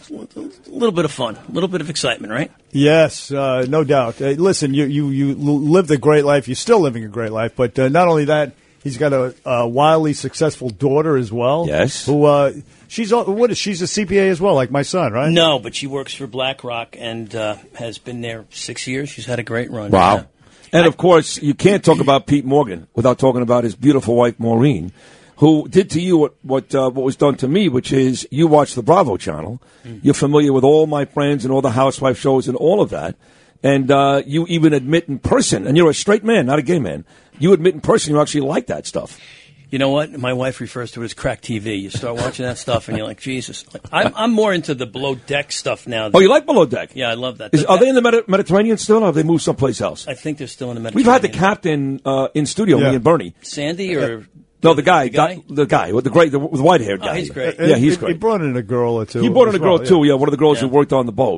U: little bit of fun, a little bit of excitement, right?
C: Yes, no doubt. Listen, you lived a great life. You're still living a great life, but not only that, he's got a wildly successful daughter as well.
B: Yes.
C: Who she's a CPA as well, like my son, right?
U: No, but she works for BlackRock and has been there 6 years. She's had a great run.
B: Wow.
U: Yeah.
B: And, of course, you can't talk about Pete Morgan without talking about his beautiful wife, Maureen, who did to you what was done to me, which is you watch the Bravo channel. Mm-hmm. You're familiar with all my friends and all the housewife shows and all of that. And you even admit in person, and you're a straight man, not a gay man, you admit in person you actually like that stuff.
U: You know what? My wife refers to it as crack TV. You start watching that stuff, and you're like, Jesus. I'm more into the below deck stuff now.
B: Oh, you like below deck?
U: Yeah, I love that.
B: Are they in the Mediterranean still, or have they moved someplace else?
U: I think they're still in the
B: We've
U: Mediterranean.
B: had the captain in studio, me and Bernie.
U: Sandy or
B: no, the guy with the white haired guy.
U: Oh, he's great.
B: Yeah, he's great.
C: He brought in a girl or two.
B: He brought in a girl too. Yeah, one of the girls who worked on the boat.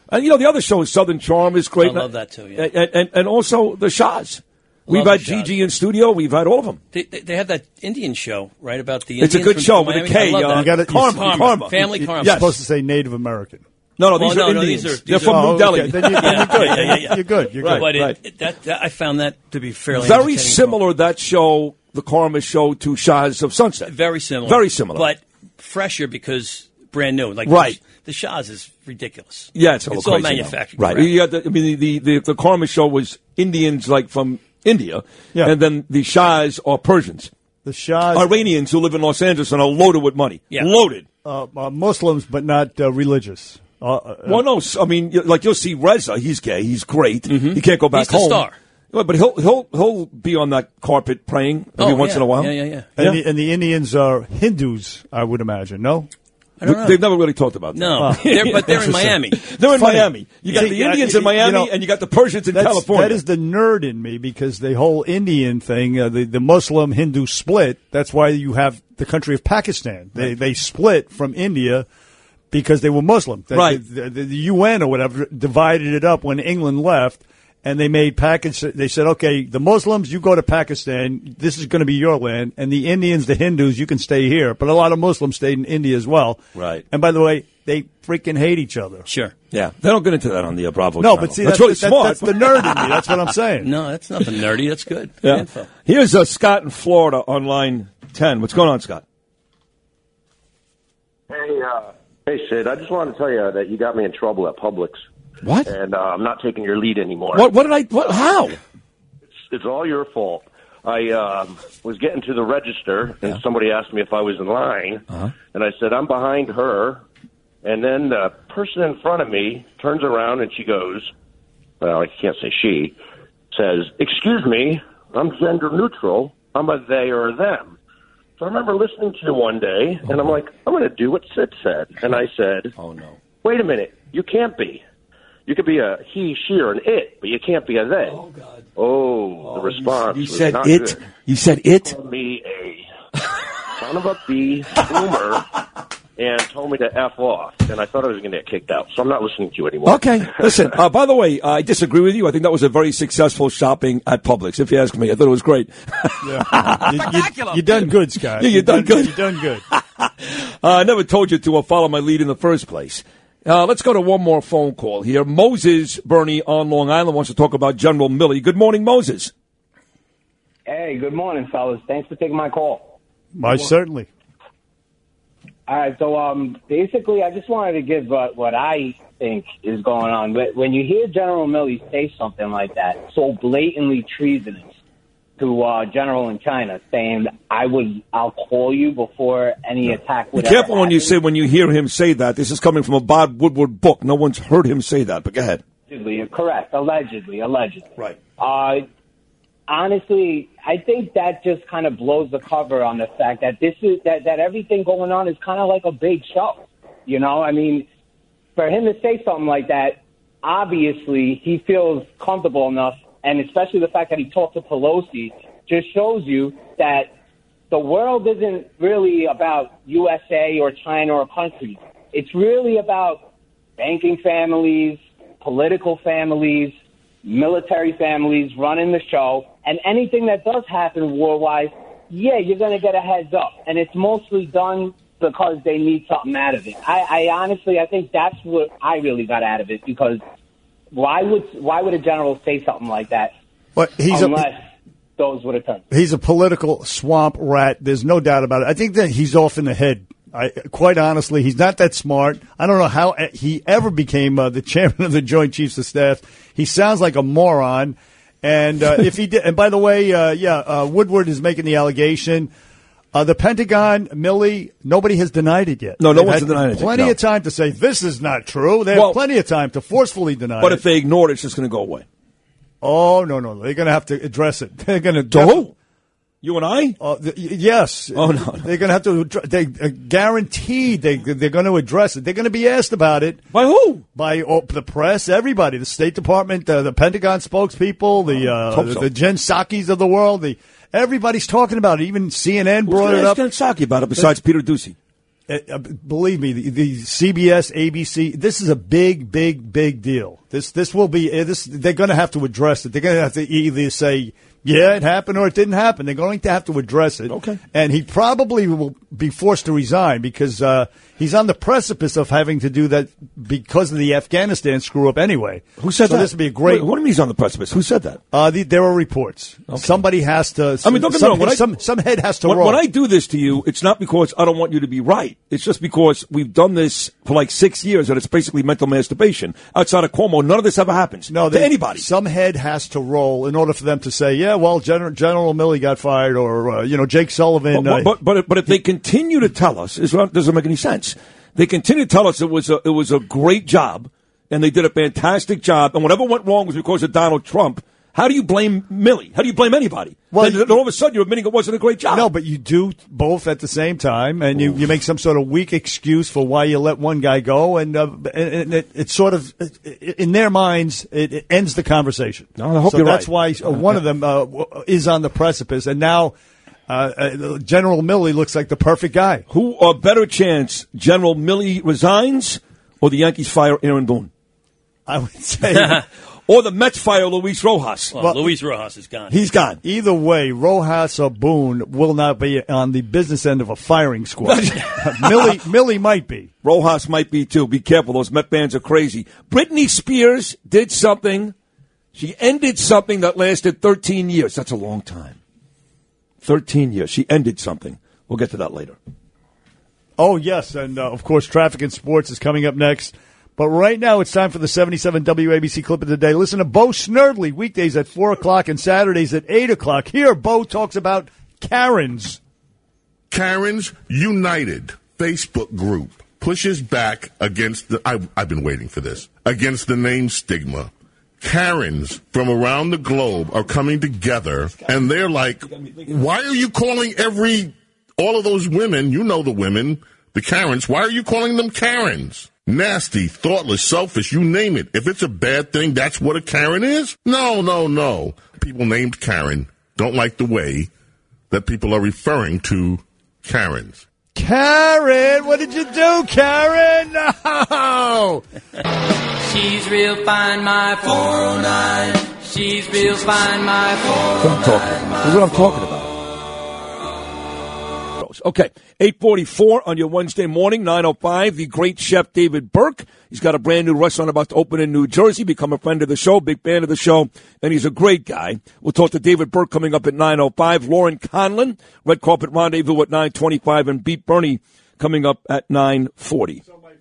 B: And, the other show, Southern Charm, is great.
U: I love that, too, yeah.
B: And also the Shahs. We've had Gigi in studio. We've had all of them.
U: They have that Indian show, right, about the Indians.
B: It's a good show with a
U: Miami.
B: K.
U: I love that.
B: Karma.
U: Family Karma.
C: You're supposed to say Native American.
B: No, these are Indians. They're from New Delhi.
C: Then you're good. You're good. You're good.
U: But I found that to be fairly
B: very similar, that show, the Karma show, to Shahs of Sunset.
U: Very similar.
B: Very similar.
U: But fresher because brand new. Like
B: right.
U: The Shahs is ridiculous.
B: Yeah, it's all crazy
U: manufactured.
B: Right. The Karma show was Indians like from India, and then the Shahs are Persians.
C: The Shahs,
B: Iranians who live in Los Angeles and are loaded with money.
U: Yeah.
B: Loaded.
C: Muslims, but not religious.
B: Well, no, I mean, like you'll see Reza. He's gay. He's great.
U: Mm-hmm.
B: He can't go back
U: He's the
B: home.
U: star.
B: But he'll be on that carpet praying every once in a while.
U: Yeah.
C: And the Indians are Hindus, I would imagine. No.
B: I don't know. They've never really talked about that.
U: No, they're in Miami.
B: They're in Miami. You got the Indians in Miami, and you got the Persians in California.
C: That is the nerd in me, because the whole Indian thing, the Muslim-Hindu split, that's why you have the country of Pakistan. They split from India because they were Muslim.
B: Right.
C: The UN or whatever divided it up when England left. And they made they said, okay, the Muslims, you go to Pakistan. This is going to be your land. And the Indians, the Hindus, you can stay here. But a lot of Muslims stayed in India as well.
B: Right.
C: And by the way, they freaking hate each other.
U: Sure.
B: Yeah. They don't get into that on the Bravo
C: No,
B: channel.
C: but see,
B: that's really smart.
C: That's the nerd in me. That's what I'm saying.
U: No, that's nothing nerdy. That's good.
B: Yeah.
U: Info.
B: Here's Scott in Florida on line 10. What's going on, Scott?
L: Hey, Sid. I just wanted to tell you that you got me in trouble at Publix.
B: What?
L: And I'm not taking your lead anymore.
B: What did I? What? How?
L: It's all your fault. I was getting to the register, and somebody asked me if I was in line, and I said, I'm behind her. And then the person in front of me turns around, and she goes, well, I can't say she, says, excuse me, I'm gender neutral. I'm a they or a them. So I remember listening to you one day, and I'm like, I'm going to do what Sid said. And I said,
B: oh, no.
L: Wait a minute, you can't be. You could be a he, she, or an it, but you can't be a they.
B: Oh, God.
L: The response
B: You
L: was
B: said
L: not
B: it?
L: good.
B: You said it?
L: Called me a son of a bee boomer and told me to F off. And I thought I was going to get kicked out. So I'm not listening to you anymore.
B: Okay. Listen, by the way, I disagree with you. I think that was a very successful shopping at Publix, if you ask me. I thought it was great.
C: You done good, Scott.
B: Yeah, you done good.
C: You done good.
B: I never told you to follow my lead in the first place. Let's go to one more phone call here. Moses, Bernie, on Long Island, wants to talk about General Milley. Good morning, Moses.
M: Hey, good morning, fellas. Thanks for taking my call.
C: Certainly.
M: All right, so basically, I just wanted to give what I think is going on. But when you hear General Milley say something like that, so blatantly treasonous to General in China, saying, I'll call you before any attack would
B: Be
M: ever
B: careful when you say, when you hear him say that. This is coming from a Bob Woodward book. No one's heard him say that, but go ahead.
M: Allegedly, correct. Allegedly.
B: Right.
M: Honestly, I think that just kind of blows the cover on the fact that that everything going on is kind of like a big show. You know, I mean, for him to say something like that, obviously he feels comfortable enough, and especially the fact that he talked to Pelosi just shows you that the world isn't really about USA or China or countries. It's really about banking families, political families, military families running the show, and anything that does happen war-wise, you're going to get a heads up. And it's mostly done because they need something out of it. I honestly, I think that's what I really got out of it, because why would a general say something like that unless those would have turned?
C: He's a political swamp rat. There's no doubt about it. I think that he's off in the head. Quite honestly, he's not that smart. I don't know how he ever became the chairman of the Joint Chiefs of Staff. He sounds like a moron. And if he did, and by the way, Woodward is making the allegation. The Pentagon, Milley, nobody has denied it yet.
B: No one's denied it.
C: Plenty of time to say this is not true. They have plenty of time to forcefully deny it.
B: But if they ignore it, it's just going to go away.
C: Oh, no. They're going to have to address it. They're going to
B: do who? You and I?
C: Yes.
B: Oh, no.
C: They're going to have to. They guaranteed they're going to address it. They're going to be asked about it.
B: By who?
C: By the press, everybody, the State Department, the Pentagon spokespeople, the Jen Psaki's of the world. Everybody's talking about it. Even CNN brought it up.
B: Who's Jen Psaki about it besides Peter Doocy?
C: believe me, the CBS, ABC, this is a big, big, big deal. This will be they're going to have to address it. They're going to have to either say, yeah, it happened or it didn't happen. They're going to have to address it. Okay. And he probably will be forced to resign because he's on the precipice of having to do that because of the Afghanistan screw up anyway.
B: Who said that?
C: This would be a great.
B: What do you mean he's on the precipice? Who said that?
C: There are reports. Okay. Somebody has to.
B: I mean, don't get me wrong.
C: Some head has to roll.
B: When I do this to you, it's not because I don't want you to be right. It's just because we've done this for like 6 years and it's basically mental masturbation. Outside of Cuomo, none of this ever happens to anybody.
C: Some head has to roll in order for them to say, yeah, well, General Milley got fired, or Jake Sullivan.
B: But if they continue to tell us, it doesn't make any sense. They continue to tell us it was a great job, and they did a fantastic job, and whatever went wrong was because of Donald Trump. How do you blame Milley? How do you blame anybody? Well, then all of a sudden you're admitting it wasn't a great job.
C: No, but you do both at the same time, and you make some sort of weak excuse for why you let one guy go, and it sort of, in their minds, it ends the conversation.
B: No, I hope you're right.
C: That's why one of them is on the precipice, and now General Milley looks like the perfect guy.
B: Who a better chance, General Milley resigns or the Yankees fire Aaron Boone?
C: I would say...
B: Or the Mets fire Luis Rojas.
U: Well, Luis Rojas is gone.
B: He's gone.
C: Either way, Rojas or Boone will not be on the business end of a firing squad. Milley might be.
B: Rojas might be, too. Be careful. Those Met fans are crazy. Britney Spears did something. She ended something that lasted 13 years. That's a long time. 13 years. She ended something. We'll get to that later.
C: Oh, yes. And, of course, Traffic and Sports is coming up next. But right now, it's time for the 77 WABC clip of the day. Listen to Bo Snerdley weekdays at 4 o'clock and Saturdays at 8 o'clock. Here, Bo talks about Karens.
N: Karens United Facebook group pushes back against I've been waiting for this, against the name stigma. Karens from around the globe are coming together, and they're like, why are you calling all of those women, you know the women, the Karens, why are you calling them Karens? Nasty, thoughtless, selfish, you name it. If it's a bad thing, that's what a Karen is? No. People named Karen don't like the way that people are referring to Karens.
C: Karen, what did you do, Karen? No!
V: She's real fine, my 409. She's real fine, my 409.
B: This is what I'm talking about. Okay, 8:44 on your Wednesday morning, 9:05. The great chef David Burke. He's got a brand new restaurant about to open in New Jersey. Become a friend of the show, big fan of the show, and he's a great guy. We'll talk to David Burke coming up at 9:05. Lauren Conlon, Red Carpet Rendezvous at 9:25, and Beat Bernie coming up at 9:40.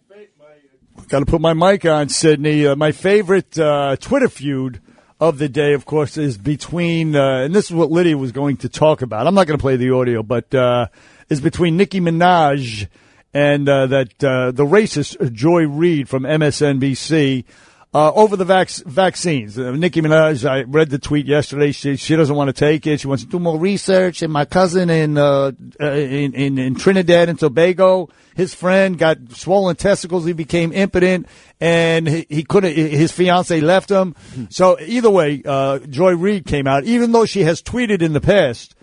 C: Got to put my mic on, Sydney. My favorite Twitter feud of the day, of course, is between, and this is what Lydia was going to talk about. I'm not going to play the audio, but is between Nicki Minaj and the racist Joy Reid from MSNBC over the vaccines. Nicki Minaj, I read the tweet yesterday. She doesn't want to take it. She wants to do more research. And my cousin in Trinidad and Tobago, his friend got swollen testicles. He became impotent, and he couldn't. His fiance left him. So either way, Joy Reid came out, even though she has tweeted in the past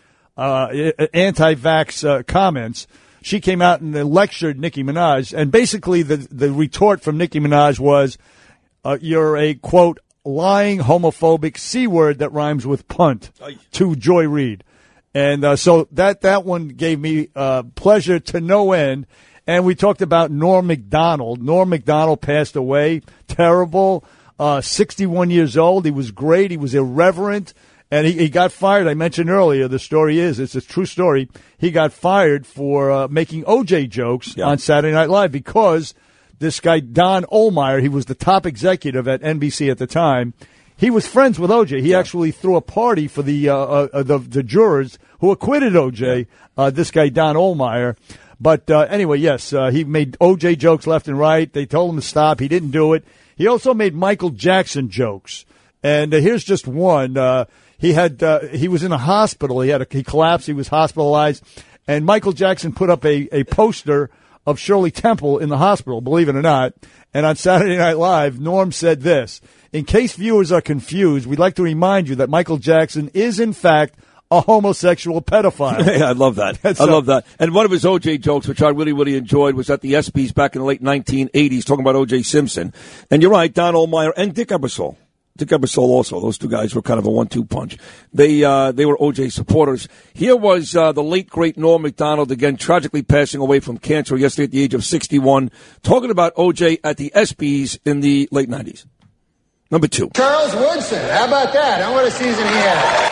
C: anti-vax comments. She came out and lectured Nicki Minaj, and basically the retort from Nicki Minaj was, you're a, quote, lying homophobic C word that rhymes with punt to Joy Reid. And so that one gave me pleasure to no end. And we talked about Norm Macdonald. Norm Macdonald passed away. Terrible. 61 years old. He was great. He was irreverent. And he got fired. I mentioned earlier, the story is, it's a true story. He got fired for making O.J. jokes on Saturday Night Live because this guy, Don Ohlmeyer, he was the top executive at NBC at the time. He was friends with O.J. He actually threw a party for the jurors who acquitted O.J., this guy, Don Ohlmeyer. But anyway, yes, he made O.J. jokes left and right. They told him to stop. He didn't do it. He also made Michael Jackson jokes. And here's just one. He was in a hospital. He collapsed. He was hospitalized. And Michael Jackson put up a poster of Shirley Temple in the hospital, believe it or not. And on Saturday Night Live, Norm said this: in case viewers are confused, we'd like to remind you that Michael Jackson is, in fact, a homosexual pedophile.
B: Yeah, I love that. I love that. And one of his O.J. jokes, which I really, really enjoyed, was at the ESPYs back in the late 1980s, talking about O.J. Simpson. And you're right, Don Ohlmeyer and Dick Ebersol. Dick Ebersol also. Those two guys were kind of a 1-2 punch. They were O.J. supporters. Here was the late, great Norm Macdonald, again, tragically passing away from cancer yesterday at the age of 61, talking about O.J. at the ESPYs in the late 90s. Number 2.
O: Charles Woodson. How about that? What a season he had.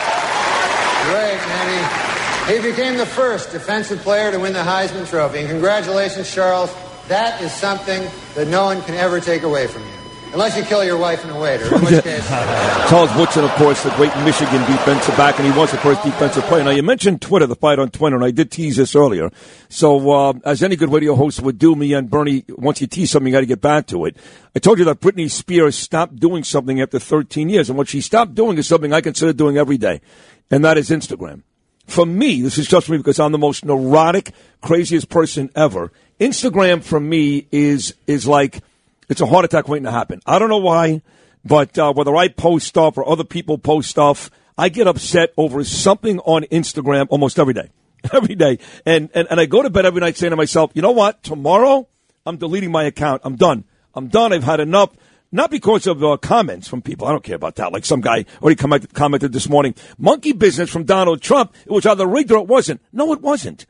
O: Great, man. He became the first defensive player to win the Heisman Trophy. And congratulations, Charles. That is something that no one can ever take away from you. Unless you kill your wife and a waiter, in which case...
B: Charles Woodson, of course, the great Michigan defensive back, and he was the first defensive player. Now, you mentioned Twitter, the fight on Twitter, and I did tease this earlier. So, as any good radio host would do, me and Bernie, once you tease something, you got to get back to it. I told you that Britney Spears stopped doing something after 13 years, and what she stopped doing is something I consider doing every day, and that is Instagram. For me, this is just for me because I'm the most neurotic, craziest person ever. Instagram, for me, is like... It's a heart attack waiting to happen. I don't know why, but whether I post stuff or other people post stuff, I get upset over something on Instagram almost every day. Every day. And I go to bed every night saying to myself, you know what? Tomorrow, I'm deleting my account. I'm done. I've had enough. Not because of comments from people. I don't care about that. Like some guy already commented this morning. Monkey business from Donald Trump. It was either rigged or it wasn't. No, it wasn't.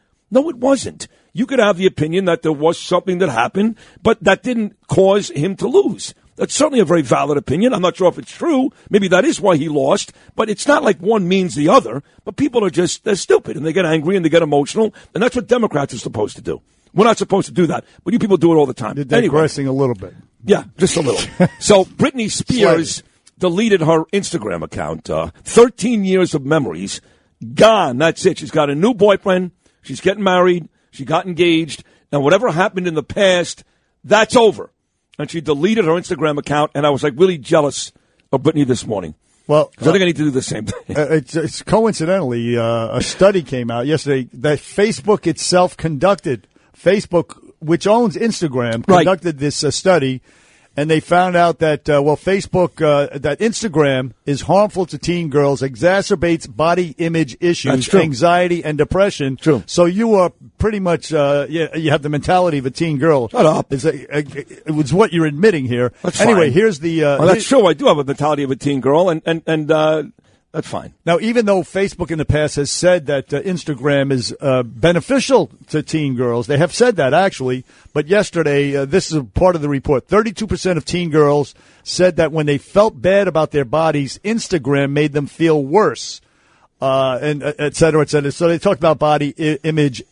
B: You could have the opinion that there was something that happened, but that didn't cause him to lose. That's certainly a very valid opinion. I'm not sure if it's true. Maybe that is why he lost, but it's not like one means the other. But people are they're stupid, and they get angry, and they get emotional, and that's what Democrats are supposed to do. We're not supposed to do that, but you people do it all the time.
C: You're digressing a little bit.
B: Yeah, just a little. So Britney Spears deleted her Instagram account. 13 years of memories gone. That's it. She's got a new boyfriend. She's getting married. She got engaged. Now, whatever happened in the past, that's over. And she deleted her Instagram account, and I was, really jealous of Britney this morning.
C: Well,
B: I think I need to do the same thing.
C: It's coincidentally, a study came out yesterday that Facebook itself conducted. Facebook, which owns Instagram, conducted this study, and they found out that, Facebook, that Instagram is harmful to teen girls, exacerbates body image issues, anxiety, and depression.
B: True.
C: So you are pretty much, you have the mentality of a teen girl.
B: Shut up.
C: It was what you're admitting here.
B: That's
C: anyway,
B: fine.
C: here's the...
B: that's true. I do have a mentality of a teen girl, and that's fine.
C: Now, even though Facebook in the past has said that Instagram is beneficial to teen girls, they have said that, actually. But yesterday, this is a part of the report, 32% of teen girls said that when they felt bad about their bodies, Instagram made them feel worse, and et cetera, et cetera. So they talked about body image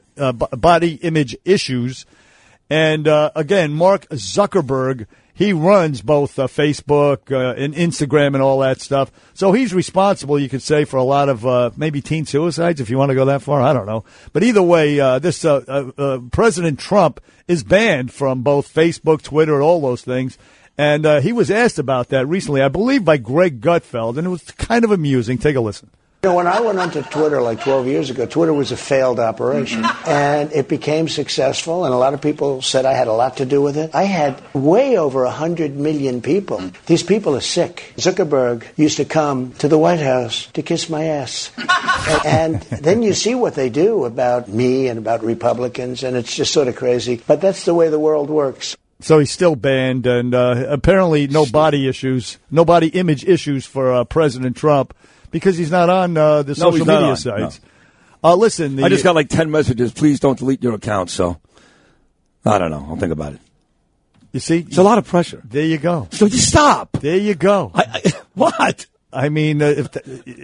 C: issues. And, again, Mark Zuckerberg, he runs both Facebook and Instagram and all that stuff. So he's responsible, you could say, for a lot of maybe teen suicides, if you want to go that far. I don't know. But either way, this President Trump is banned from both Facebook, Twitter, and all those things. And he was asked about that recently, I believe, by Greg Gutfeld, and it was kind of amusing. Take a listen.
P: When I went onto Twitter like 12 years ago, Twitter was a failed operation, and it became successful, and a lot of people said I had a lot to do with it. I had way over 100 million people. These people are sick. Zuckerberg used to come to the White House to kiss my ass. And then you see what they do about me and about Republicans, and it's just sort of crazy. But that's the way the world works.
C: So he's still banned, and apparently no body image issues for President Trump. Because he's not on the social media sites. No. Listen.
B: I just got 10 messages. Please don't delete your account. So, I don't know. I'll think about it.
C: You see?
B: It's a lot of pressure.
C: There you go.
B: So you stop.
C: There you go.
B: What?
C: I mean, that's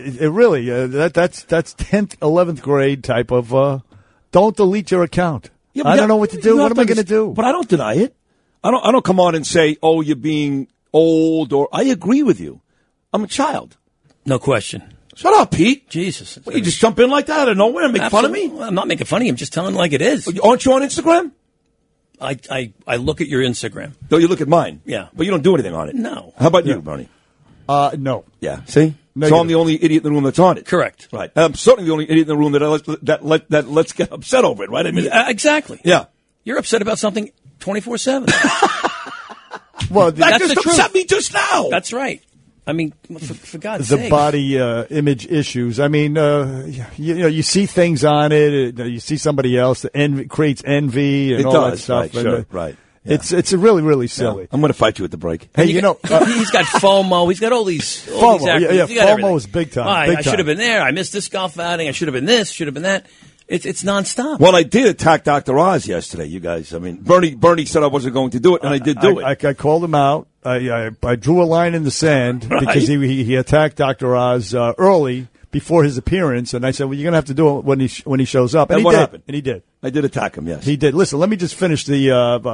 C: 10th, 11th grade type of, don't delete your account. Yeah, I don't know what to do. What am I going to do?
B: But I don't deny it. I don't come on and say, oh, you're being old, or I agree with you. I'm a child.
U: No question.
B: Shut up, Pete.
U: Jesus.
B: You just jump in like that out of nowhere and make fun of me?
U: I'm not making fun of you. I'm just telling like it is.
B: Aren't you on Instagram?
U: I look at your Instagram.
B: No, you look at mine.
U: Yeah.
B: But you don't do anything on it.
U: No.
B: How about you, Bernie?
C: No.
B: Yeah. See?
C: Negative.
B: So I'm the only idiot in the room that's on it.
U: Correct.
B: Right. I'm certainly the only idiot in the room that let's get upset over it, right? I mean,
U: exactly.
B: Yeah.
U: You're upset about something 24/7.
B: Well, that
U: that's
B: just
U: the truth.
B: upset me just now.
U: That's right. I mean, for God's
C: the
U: sake.
C: body image issues. I mean, you see things on it. You see somebody else that creates envy and
B: It
C: all
B: does,
C: that stuff.
B: right,
C: and,
B: sure, right.
C: It's really, really silly.
B: Yeah. I'm going to fight you at the break.
C: Hey,
U: he's got FOMO. He's got all these
C: FOMO.
U: acronyms.
C: Yeah,
U: He's got
C: FOMO
U: everything.
C: is big time.
U: I
C: big
U: should
C: time.
U: have been there. I missed this golf outing. I should have been this. Should have been that. It's nonstop.
B: Well, I did attack Dr. Oz yesterday, you guys. I mean, Bernie said I wasn't going to do it, and I did do it.
C: I called him out. I drew a line in the sand because he attacked Dr. Oz early before his appearance, and I said, well, you're going to have to do it when he shows up.
B: And
C: he
B: what
C: did.
B: happened?
C: And he did.
B: I did attack him, yes.
C: He did. Listen, let me just finish the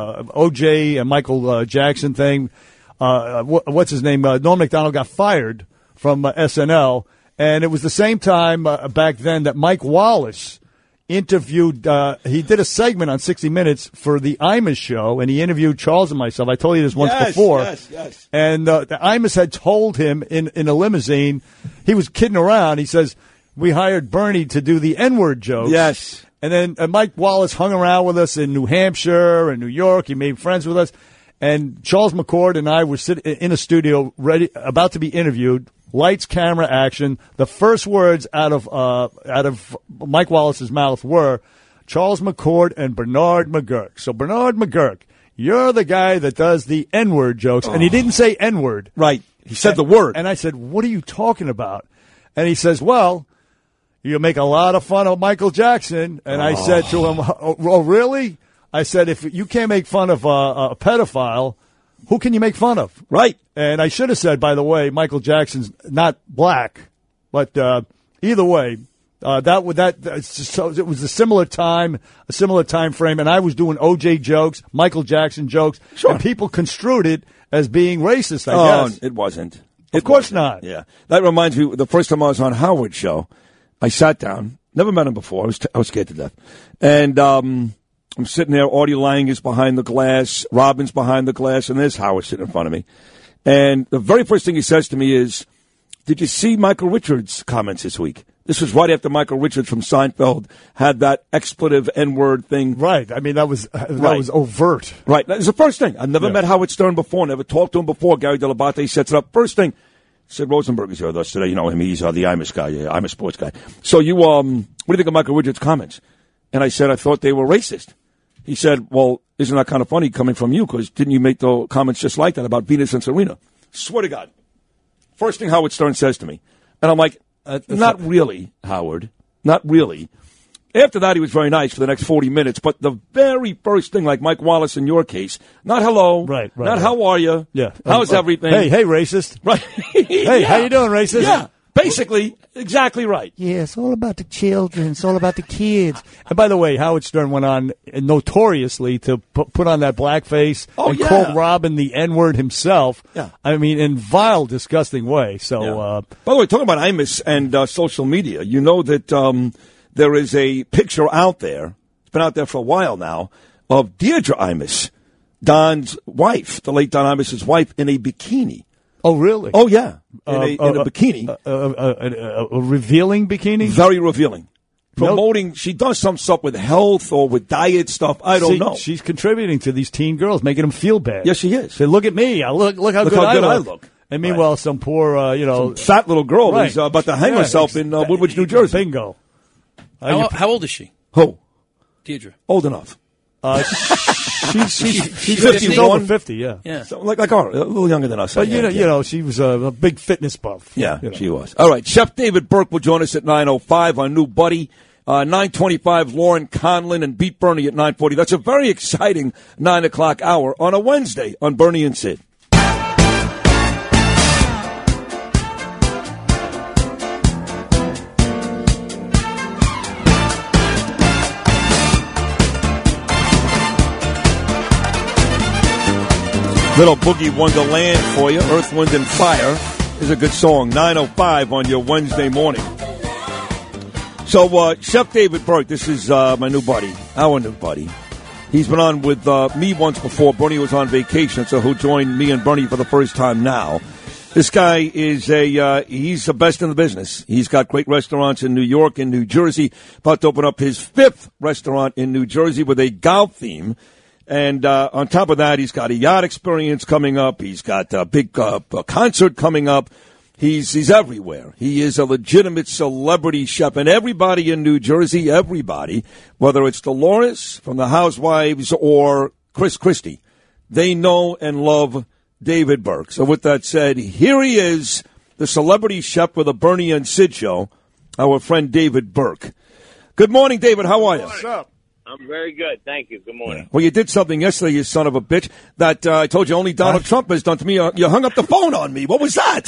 C: O.J. and Michael Jackson thing. What's his name? Norm Macdonald got fired from SNL, and it was the same time back then that Mike Wallace interviewed, he did a segment on 60 Minutes for the Imus show, and he interviewed Charles and myself. I told you this once before.
B: Yes.
C: And the Imus had told him in a limousine, he was kidding around. He says, we hired Bernie to do the N-word jokes.
B: Yes.
C: And then Mike Wallace hung around with us in New Hampshire and New York. He made friends with us. And Charles McCord and I were sitting in a studio about to be interviewed. Lights, camera, action. The first words out of Mike Wallace's mouth were Charles McCord and Bernard McGurk. So Bernard McGurk, you're the guy that does the N-word jokes. And he didn't say N-word.
B: Right. He said the word.
C: And I said, what are you talking about? And he says, well, you make a lot of fun of Michael Jackson. And I said to him, oh, really? I said, if you can't make fun of a pedophile, who can you make fun of?
B: Right.
C: And I should have said, by the way, Michael Jackson's not black, but either way, it was a similar time frame, and I was doing O.J. jokes, Michael Jackson jokes, and people construed it as being racist, I guess.
B: It wasn't.
C: Of course not.
B: Yeah. That reminds me, the first time I was on Howard's show, I sat down, never met him before, I was scared to death, and I'm sitting there, Artie Lang is behind the glass, Robin's behind the glass, and there's Howard sitting in front of me. And the very first thing he says to me is, did you see Michael Richards' comments this week? This was right after Michael Richards from Seinfeld had that expletive N-word thing.
C: Right. I mean, that was overt.
B: Right. That was the first thing. I've never met Howard Stern before, never talked to him before. Gary Delabate sets it up. First thing, Sid Rosenberg is here with us today. You know him. He's the Imus guy, Imus sports guy. So you, what do you think of Michael Richards' comments? And I said, I thought they were racist. He said, well, isn't that kind of funny coming from you? Because didn't you make the comments just like that about Venus and Serena? Swear to God. First thing Howard Stern says to me. And I'm like, not really, Howard. Not really. After that, he was very nice for the next 40 minutes. But the very first thing, like Mike Wallace in your case, not hello.
C: Right.
B: Not how are you.
C: Yeah.
B: How's everything?
C: Hey, racist.
B: Right.
C: Hey, how you doing, racist?
B: Yeah. Basically, exactly right.
C: Yeah, it's all about the children. It's all about the kids. And by the way, Howard Stern went on notoriously to put on that blackface and called Robin the N-word himself.
B: Yeah.
C: I mean, in vile, disgusting way. So,
B: by the way, talking about Imus and social media, you know that there is a picture out there, it's been out there for a while now, of Deirdre Imus, Don's wife, the late Don Imus's wife, in a bikini.
C: Oh, really?
B: Oh, yeah. In a bikini.
C: A revealing bikini?
B: Very revealing. Promoting, she does some stuff with health or with diet stuff. I don't know.
C: She's contributing to these teen girls, making them feel bad.
B: Yes, she is.
C: Say, look at me. Look how good I look. And meanwhile, some poor,
B: some fat little girl is about to hang herself in Woodbridge, New Jersey.
C: Bingo.
U: How old is she?
B: Who?
U: Deirdre.
B: Old enough.
C: She's
B: 51.
C: over 50, yeah.
B: So, like her, a little younger than us.
C: But you know, she was a big fitness buff.
B: Yeah, she was. All right, Chef David Burke will join us at 9:05. Our new buddy, 9:25. Lauren Conlon and Beat Bernie at 9:40. That's a very exciting 9 o'clock hour on a Wednesday on Bernie and Sid. Little Boogie Wonderland for you. Earth, Wind, and Fire is a good song. 9:05 on your Wednesday morning. So, Chef David Burke, this is my new buddy, our new buddy. He's been on with me once before. Bernie was on vacation, so he'll join me and Bernie for the first time now. This guy is he's the best in the business. He's got great restaurants in New York and New Jersey. About to open up his 5th restaurant in New Jersey with a golf theme. And on top of that, he's got a yacht experience coming up. He's got a big concert coming up. He's everywhere. He is a legitimate celebrity chef, and everybody in New Jersey, everybody, whether it's Dolores from the Housewives or Chris Christie, they know and love David Burke. So with that said, here he is, the celebrity chef with the Bernie and Sid show, our friend David Burke. Good morning, David. How are you?
Q: What's up? I'm very good. Thank you. Good morning.
B: Well, you did something yesterday, you son of a bitch, that I told you only Donald Trump has done to me. You hung up the phone on me. What was that?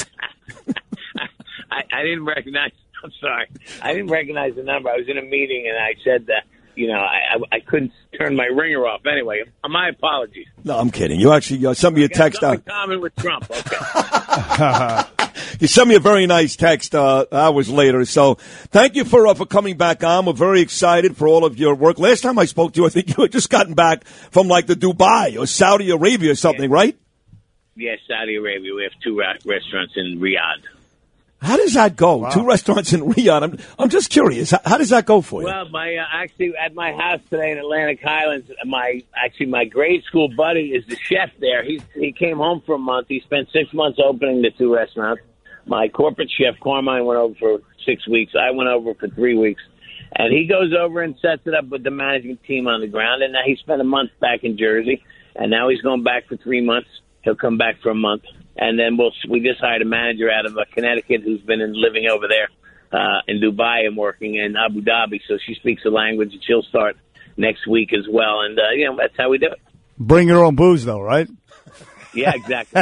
Q: I didn't recognize. I'm sorry. I didn't recognize the number. I was in a meeting and I said that, I couldn't turn my ringer off. Anyway, my apologies.
B: No, I'm kidding. You actually sent me a text out.
Q: Common with Trump. Okay.
B: You sent me a very nice text hours later. So thank you for coming back on. We're very excited for all of your work. Last time I spoke to you, I think you had just gotten back from like the Dubai or Saudi Arabia or something, right?
Q: Yes, Saudi Arabia. We have 2 restaurants in Riyadh.
B: How does that go? Wow. 2 restaurants in Riyadh. I'm just curious. How does that go for you?
Q: Well, actually at my house today in Atlantic Highlands, my grade school buddy is the chef there. He came home for a month. He spent 6 months opening the 2 restaurants. My corporate chef Carmine went over for 6 weeks. I went over for 3 weeks, and he goes over and sets it up with the management team on the ground. And now he spent a month back in Jersey, and now he's going back for 3 months. He'll come back for a month. And then we just hired a manager out of Connecticut who's been living over there in Dubai and working in Abu Dhabi. So she speaks the language, and she'll start next week as well. And, that's how we do it.
C: Bring your own booze, though, right?
Q: Yeah, exactly.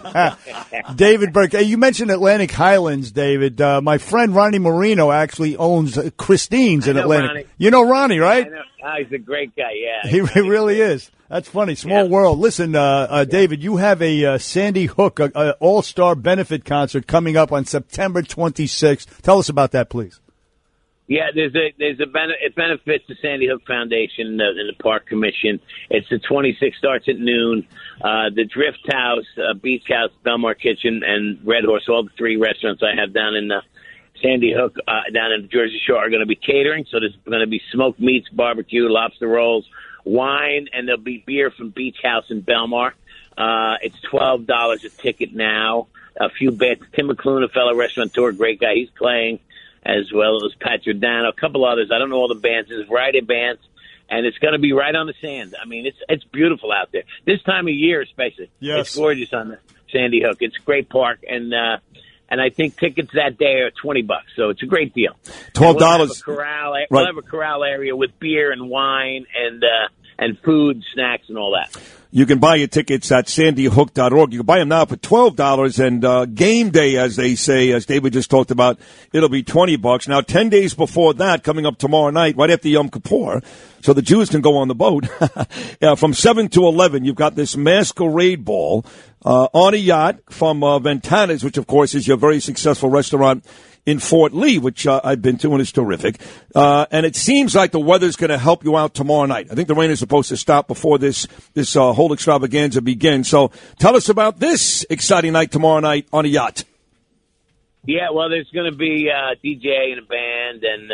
C: David Burke, you mentioned Atlantic Highlands, David. My friend Ronnie Marino actually owns Christine's in Atlantic.
Q: Ronnie.
C: You know Ronnie, right?
Q: I know. Oh, he's a great guy, yeah.
C: He really is. That's funny. Small world. Listen, David, you have a Sandy Hook all-star benefit concert coming up on September 26th. Tell us about that, please.
Q: Yeah, it benefits the Sandy Hook Foundation and the Park Commission. It's the 26th, starts at noon. The Drift House, Beach House, Belmar Kitchen, and Red Horse, all the 3 restaurants I have down in Sandy Hook, down in the Jersey Shore, are going to be catering. So there's going to be smoked meats, barbecue, lobster rolls, wine, and there'll be beer from Beach House in Belmar. It's $12 a ticket now. A few bands. Tim McClune, a fellow restaurateur, great guy, he's playing, as well as Pat Giordano, a couple others. I don't know all the bands. There's a variety of bands, and it's going to be right on the sand. I mean, it's beautiful out there. This time of year especially.
C: Yes.
Q: It's gorgeous on the Sandy Hook. It's a great park, and I think tickets that day are $20, so it's a great deal.
B: $12.
Q: We'll have a corral area with beer and wine and food, snacks, and all that.
B: You can buy your tickets at sandyhook.org. You can buy them now for $12, and game day, as they say, as David just talked about, it'll be $20. Now, 10 days before that, coming up tomorrow night, right after Yom Kippur, so the Jews can go on the boat, from 7 to 11, you've got this masquerade ball on a yacht from Ventanas, which, of course, is your very successful restaurant in Fort Lee, which I've been to, and it's terrific. And it seems like the weather's going to help you out tomorrow night. I think the rain is supposed to stop before this whole extravaganza begins. So tell us about this exciting night tomorrow night on a yacht.
Q: Yeah, well, there's going to be a DJ and a band and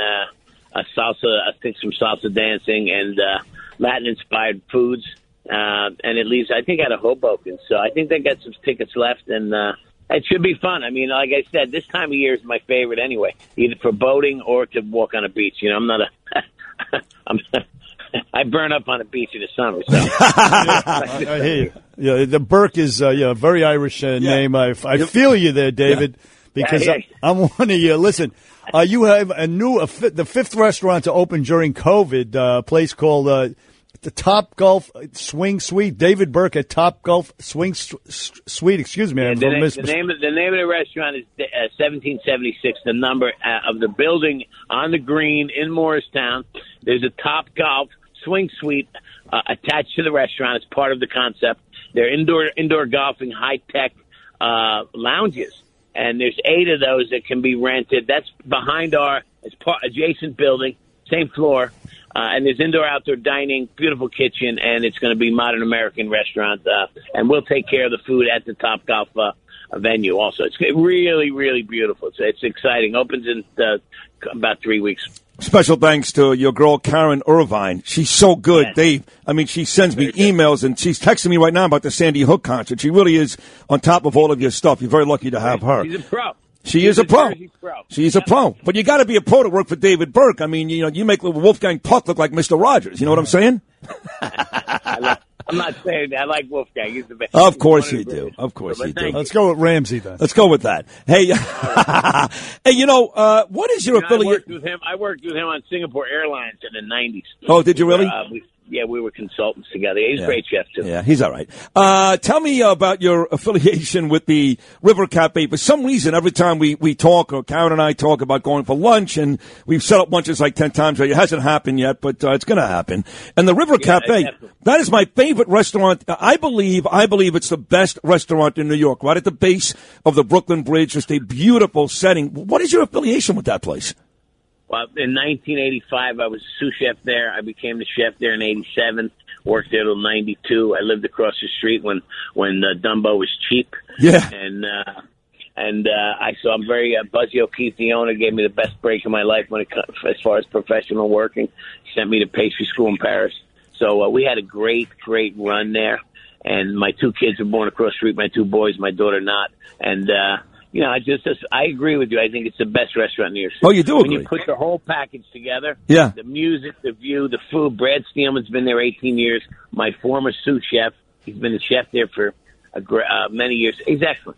Q: some salsa dancing and Latin-inspired foods. And it leaves, I think, out of Hoboken. So I think they got some tickets left, and it should be fun. I mean, like I said, this time of year is my favorite anyway, either for boating or to walk on a beach. You know, I'm not I burn up on a beach in the summer. So.
C: I hear you. Yeah, the Burke is a very Irish name. I feel you there, David, because I'm one of you. Listen, you have the 5th restaurant to open during COVID, a place called the Top Golf Swing Suite. David Burke at Top Golf Swing Suite. Excuse me.
Q: The name of the restaurant is 1776. The number of the building on the green in Morristown. There's a Top Golf Swing Suite attached to the restaurant as part of the concept. They're indoor golfing, high-tech lounges, and there's 8 of those that can be rented. That's behind adjacent building, same floor. And there's indoor-outdoor dining, beautiful kitchen, and it's going to be modern American restaurant. And we'll take care of the food at the Top Golf venue also. It's really, really beautiful. It's exciting. Opens in about 3 weeks.
B: Special thanks to your girl, Karen Irvine. She's so good, yes. Dave. I mean, she sends me emails, and she's texting me right now about the Sandy Hook concert. She really is on top of all of your stuff. You're very lucky to have her.
Q: She's a pro.
B: She is a pro.
Q: Jersey pro.
B: She's a pro. But you got to be a pro to work for David Burke. I mean, you make Wolfgang Puck look like Mr. Rogers. You know what I'm saying?
Q: I'm not saying that. I like Wolfgang. He's the best.
B: Of course you do. Of course you do.
C: Let's go with Ramsey then.
B: Let's go with that. Hey, hey, what is your affiliate?
Q: I worked with him on Singapore Airlines in the 90s.
B: Oh, did you really?
Q: We were consultants together. He's a great chef, too.
B: Yeah, he's all right. Tell me about your affiliation with the River Cafe. For some reason, every time we talk, or Karen and I talk about going for lunch, and we've set up lunches like 10 times. It hasn't happened yet, but it's going to happen. And the River Cafe, that is my favorite restaurant. I believe it's the best restaurant in New York, right at the base of the Brooklyn Bridge. Just a beautiful setting. What is your affiliation with that place?
Q: Well, in 1985, I was sous chef there. I became the chef there in 87. Worked there till 92. I lived across the street when Dumbo was cheap.
B: Yeah.
Q: And I'm very Buzzy O'Keefe, the owner, gave me the best break of my life as far as professional working. He sent me to pastry school in Paris. So we had a great run there. And my 2 kids were born across the street. My 2 boys, my daughter not. And I agree with you. I think it's the best restaurant in New York City.
B: Oh, you do agree?
Q: When you put the whole package together,
B: yeah.
Q: The music, the view, the food. Brad Steelman's been there 18 years. My former sous chef, he's been the chef there for many years. He's excellent.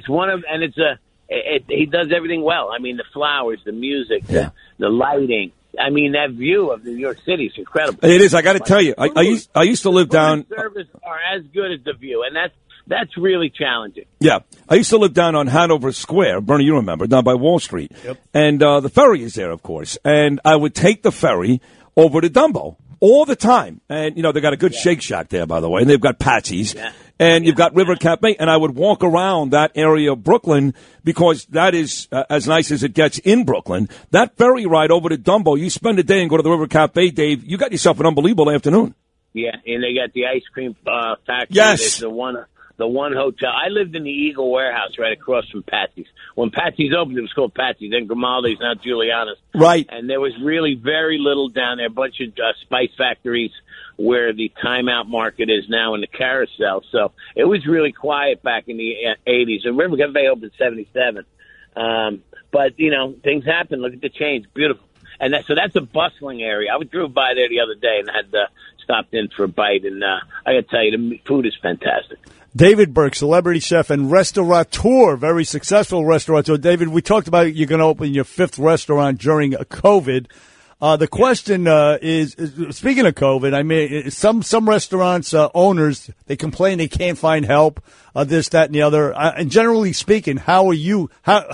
Q: He does everything well. I mean, the flowers, the music, the lighting. I mean, that view of New York City is incredible.
B: It is. I got to tell you, I used to live down.
Q: Service are as good as the view, and that's really challenging.
B: Yeah. I used to live down on Hanover Square. Bernie, you remember, down by Wall Street.
C: Yep.
B: And the ferry is there, of course. And I would take the ferry over to Dumbo all the time. And, they got a good Shake Shack there, by the way. And they've got Patsy's. Yeah. And you've got River Cafe. And I would walk around that area of Brooklyn because that is as nice as it gets in Brooklyn. That ferry ride over to Dumbo, you spend a day and go to the River Cafe, Dave, you got yourself an unbelievable afternoon.
Q: Yeah, and they got the ice cream factory.
B: Yes.
Q: There's the one hotel. I lived in the Eagle Warehouse right across from Patsy's. When Patsy's opened, it was called Patsy's. Then Grimaldi's, now Giuliana's.
B: Right.
Q: And there was really very little down there. A bunch of spice factories where the Timeout Market is now in the Carousel. So it was really quiet back in the 80s. And River Cafe opened in 77. But, things happen. Look at the change. Beautiful. And that's a bustling area. I drove by there the other day and had stopped in for a bite. And I got to tell you, the food is fantastic.
C: David Burke, celebrity chef and restaurateur, very successful restaurateur. David, we talked about you're going to open your 5th restaurant during COVID. The question is, speaking of COVID, I mean, some restaurants owners, they complain they can't find help, this, that, and the other. And generally speaking, how do you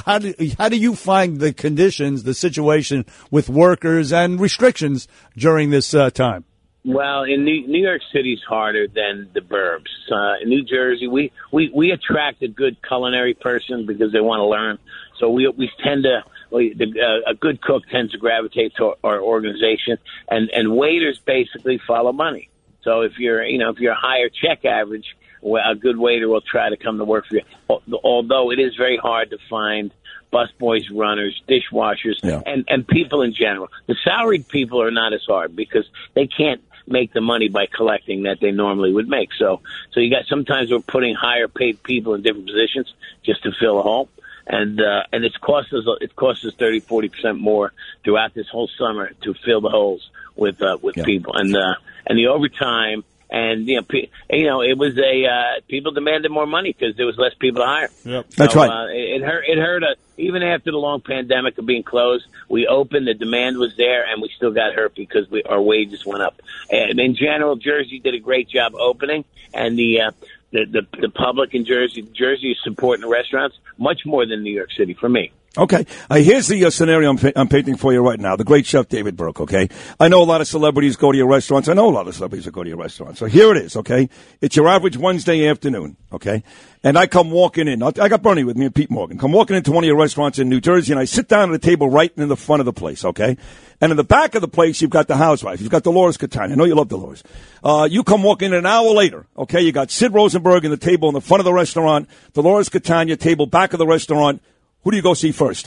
C: find the conditions, the situation with workers and restrictions during this time?
Q: Well, in New York City's harder than the burbs. In New Jersey, we attract a good culinary person because they want to learn. So we tend to. A good cook tends to gravitate to our organization, and waiters basically follow money. So if you're a higher check average, a good waiter will try to come to work for you. Although it is very hard to find busboys, runners, dishwashers, and people in general. The salaried people are not as hard because they can't make the money by collecting that they normally would make. So sometimes we're putting higher paid people in different positions just to fill a hole. And it's cost us 30-40% more throughout this whole summer to fill the holes with people and the overtime, and it was people demanded more money because there was less people to hire.
B: Yep. That's right.
Q: It hurt us even after the long pandemic of being closed. We opened, the demand was there, and we still got hurt because our wages went up. And in general, Jersey did a great job opening, and the public in Jersey is supporting the restaurants much more than New York City for me.
B: Okay. Here's the scenario I'm painting for you right now. The great chef David Burke, okay? I know a lot of celebrities go to your restaurants. I know a lot of celebrities that go to your restaurants. So here it is, okay? It's your average Wednesday afternoon, okay? And I come walking in. I got Bernie with me and Pete Morgan. Come walking into one of your restaurants in New Jersey, and I sit down at a table right in the front of the place, okay? And in the back of the place, you've got the housewife. You've got Dolores Catania. I know you love Dolores. You come walking in an hour later, okay? You got Sid Rosenberg in the table in the front of the restaurant, Dolores Catania table back of the restaurant. Who do you go see first?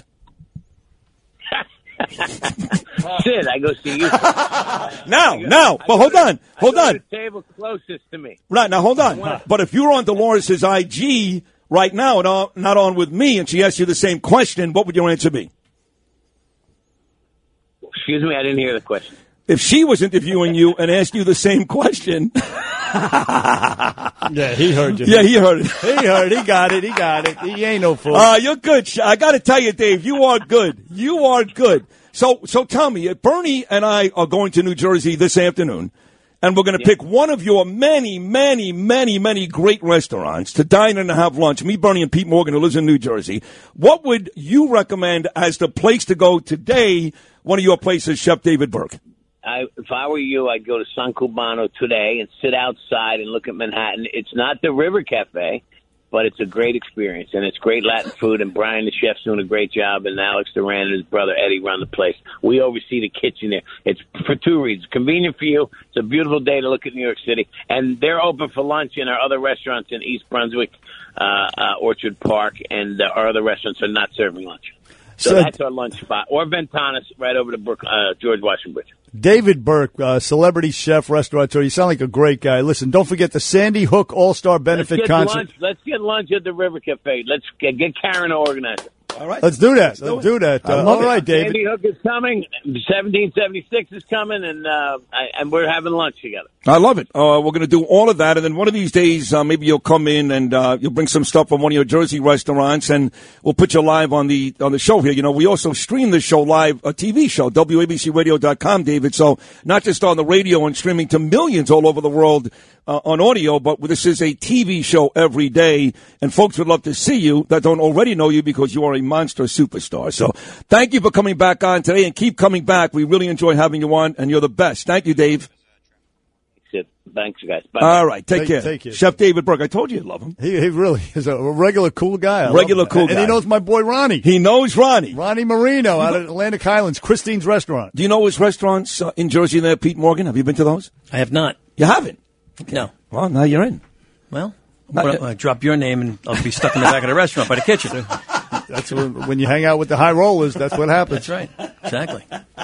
Q: Sid, I go see you.
B: Now, but hold on.
Q: The table closest to me.
B: Right, now hold on. But if you're on Dolores's IG right now and not on with me, and she asked you the same question, what would your answer be?
Q: Excuse me, I didn't hear the question.
B: If she was interviewing you and asked you the same question.
C: Yeah, he heard you.
B: Yeah, he heard it.
C: He heard. He got it. He got it. He ain't no fool.
B: You're good. I got to tell you, Dave, you are good. You are good. So tell me, Bernie and I are going to New Jersey this afternoon, and we're going to pick one of your many, many, many, many great restaurants to dine and have lunch. Me, Bernie, and Pete Morgan, who lives in New Jersey. What would you recommend as the place to go today? One of your places, Chef David Burke.
Q: If I were you, I'd go to San Cubano today and sit outside and look at Manhattan. It's not the River Cafe, but it's a great experience, and it's great Latin food, and Brian, the chef's doing a great job, and Alex Duran and his brother Eddie run the place. We oversee the kitchen there. It's for two reasons. Convenient for you. It's a beautiful day to look at New York City, and they're open for lunch in our other restaurants in East Brunswick, Orchard Park, and our other restaurants are not serving lunch. So that's our lunch spot. Or Ventanas, right over to George Washington Bridge.
C: David Burke, celebrity chef, restaurateur. You sound like a great guy. Listen, don't forget the Sandy Hook All-Star Benefit Concert.
Q: Let's get lunch at the River Cafe. Let's get Karen to organize it.
B: All right.
C: Let's do that. Let's do that. All right, David.
Q: Sandy Hook is coming. 1776 is coming, and we're having lunch together.
B: I love it. We're going to do all of that, and then one of these days, maybe you'll come in and you'll bring some stuff from one of your Jersey restaurants, and we'll put you live on the show here. You know, we also stream this show live, a TV show, WABCRadio.com, David. So not just on the radio and streaming to millions all over the world on audio, but this is a TV show every day, and folks would love to see you that don't already know you because you are a monster superstar. So thank you for coming back on today, and keep coming back. We really enjoy having you on, and you're the best. Thank you, Dave.
Q: Thanks, guys. Bye.
B: All right, take care. Chef David Burke, I told you you'd love him.
C: He really is a regular cool guy.
B: Cool guy.
C: And he knows my boy Ronnie.
B: He knows Ronnie.
C: Ronnie Marino out of Atlantic Highlands, Christine's Restaurant.
B: Do you know his restaurants in Jersey there, Pete Morgan? Have you been to those?
U: I have not.
B: You haven't?
U: Okay. No.
B: Well, now you're in.
U: Well, I drop your name and I'll be stuck in the back of the restaurant by the kitchen.
C: That's when you hang out with the high rollers, that's what happens.
U: That's right. Exactly.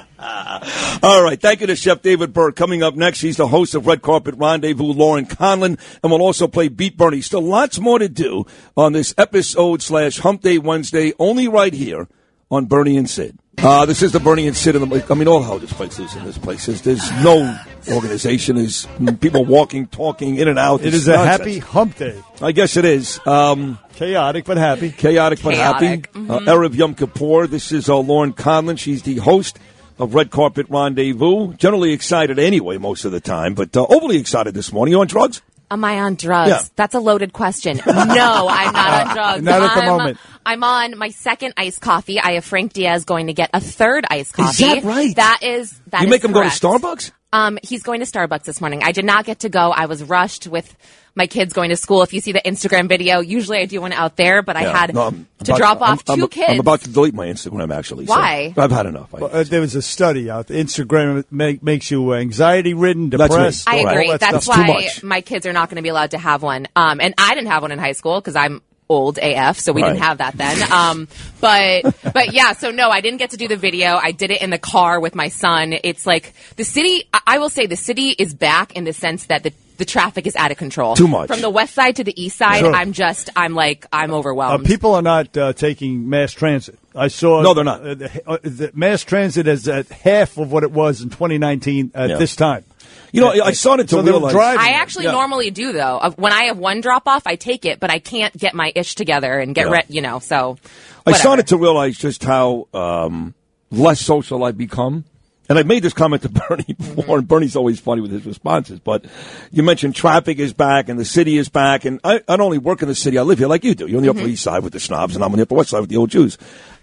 B: All right. Thank you to Chef David Burke. Coming up next, he's the host of Red Carpet Rendezvous, Lauren Conlon, and we'll also play Beat Bernie. Still lots more to do on this episode / Hump Day Wednesday, only right here on Bernie and Sid. This is the Bernie and Sid. All how this place is in this place. There's no organization. There's people walking, talking, in and out.
C: It is a happy hump day.
B: I guess it is.
C: Chaotic but happy.
B: Chaotic but happy. Erev Yom Kippur. This is Lauren Conlon. She's the host of Red Carpet Rendezvous. Generally excited anyway most of the time, but overly excited this morning. You on drugs?
R: Am I on drugs?
B: Yeah.
R: That's a loaded question. No, I'm not on drugs.
C: Not at the moment.
R: I'm on my second iced coffee. I have Frank Diaz going to get a third iced coffee.
B: Is that right?
R: That is
B: You make him
R: correct.
B: go to Starbucks?
R: He's going to Starbucks this morning. I did not get to go. I was rushed with my kids going to school. If you see the Instagram video, usually I do one out there, but I had to drop off two kids.
B: I'm about to delete my Instagram, actually.
R: Why?
B: So I've had enough.
C: There was a study out there. Instagram makes you anxiety-ridden, depressed.
R: I agree. That's why
B: too much.
R: my kids are not going to be allowed to have one. And I didn't have one in high school because I'm old AF, so we didn't have that then. But yeah, so no, I didn't get to do the video. I did it in the car with my son. It's like the city, I will say the city is back in the sense that the traffic is out of control.
B: Too much.
R: From the west side to the east side,
C: Sure.
R: I'm overwhelmed.
C: People are not taking mass transit. I saw.
B: No, they're not.
C: The mass transit is at half of what it was in 2019 at this time.
B: You know, I started to realize.
R: I actually normally do, though. When I have one drop-off, I take it, but I can't get my ish together and get ready, so whatever.
B: I started to realize just how less social I've become. And I made this comment to Bernie before, and Bernie's always funny with his responses. But you mentioned traffic is back and the city is back. And I don't only work in the city, I live here like you do. You're on the Upper East Side with the snobs, and I'm on the Upper West Side with the old Jews.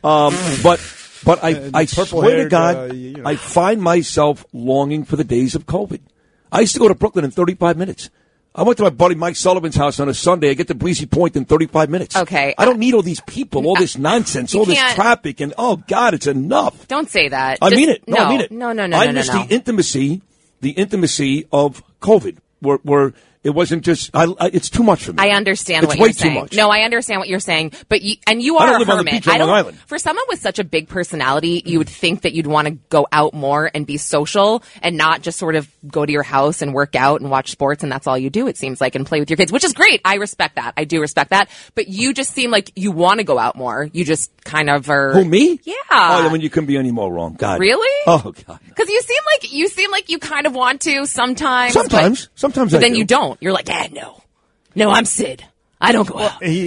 B: But I swear to God, I find myself longing for the days of COVID. I used to go to Brooklyn in 35 minutes. I went to my buddy Mike Sullivan's house on a Sunday. I get to Breezy Point in 35 minutes.
R: Okay.
B: I don't need all these people, all this nonsense, all this traffic, and oh God, it's enough.
R: Don't say that.
B: I mean it. No, I mean it.
R: No.
B: I miss the intimacy of COVID, where It wasn't just. It's too much for me.
R: I understand
B: it's
R: what
B: way
R: you're saying.
B: Too much.
R: No, I understand what you're saying. But you
B: I
R: are
B: don't
R: a
B: live on the
R: hermit.
B: beach on Long Island.
R: For someone with such a big personality, you would think that you'd want to go out more and be social and not just sort of go to your house and work out and watch sports and that's all you do. It seems like, and play with your kids, which is great. I respect that. I do respect that. But you just seem like you want to go out more. You just kind of are.
B: Who, me?
R: Yeah.
B: Oh, I mean, you couldn't be any more wrong. God.
R: Really?
B: Oh God.
R: Because you seem like you kind of want to sometimes.
B: Sometimes
R: but
B: I
R: then
B: do.
R: you don't. You're like, no, I'm Sid. I don't go out.
C: Look at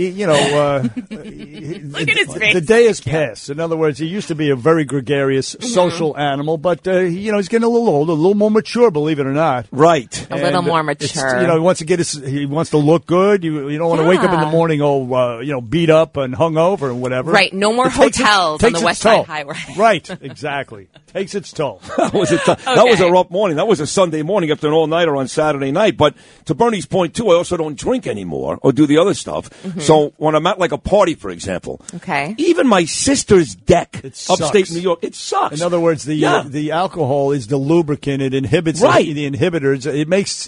R: his face.
C: The day has passed. In other words, he used to be a very gregarious, social animal, but he's getting a little older, a little more mature. Believe it or not,
B: right?
R: A little more mature.
C: He wants to he wants to look good. You don't want to wake up in the morning beat up and hungover and whatever.
R: Right. No more hotels on the West Side Highway.
C: Right. Exactly. Takes its toll.
B: That was a rough morning. That was a Sunday morning after an all-nighter on Saturday night. But to Bernie's point, too, I also don't drink anymore or do the other stuff. Mm-hmm. So when I'm at like a party, for example, even my sister's deck upstate New York, it sucks.
C: In other words, the alcohol is the lubricant. It inhibits the inhibitors. It makes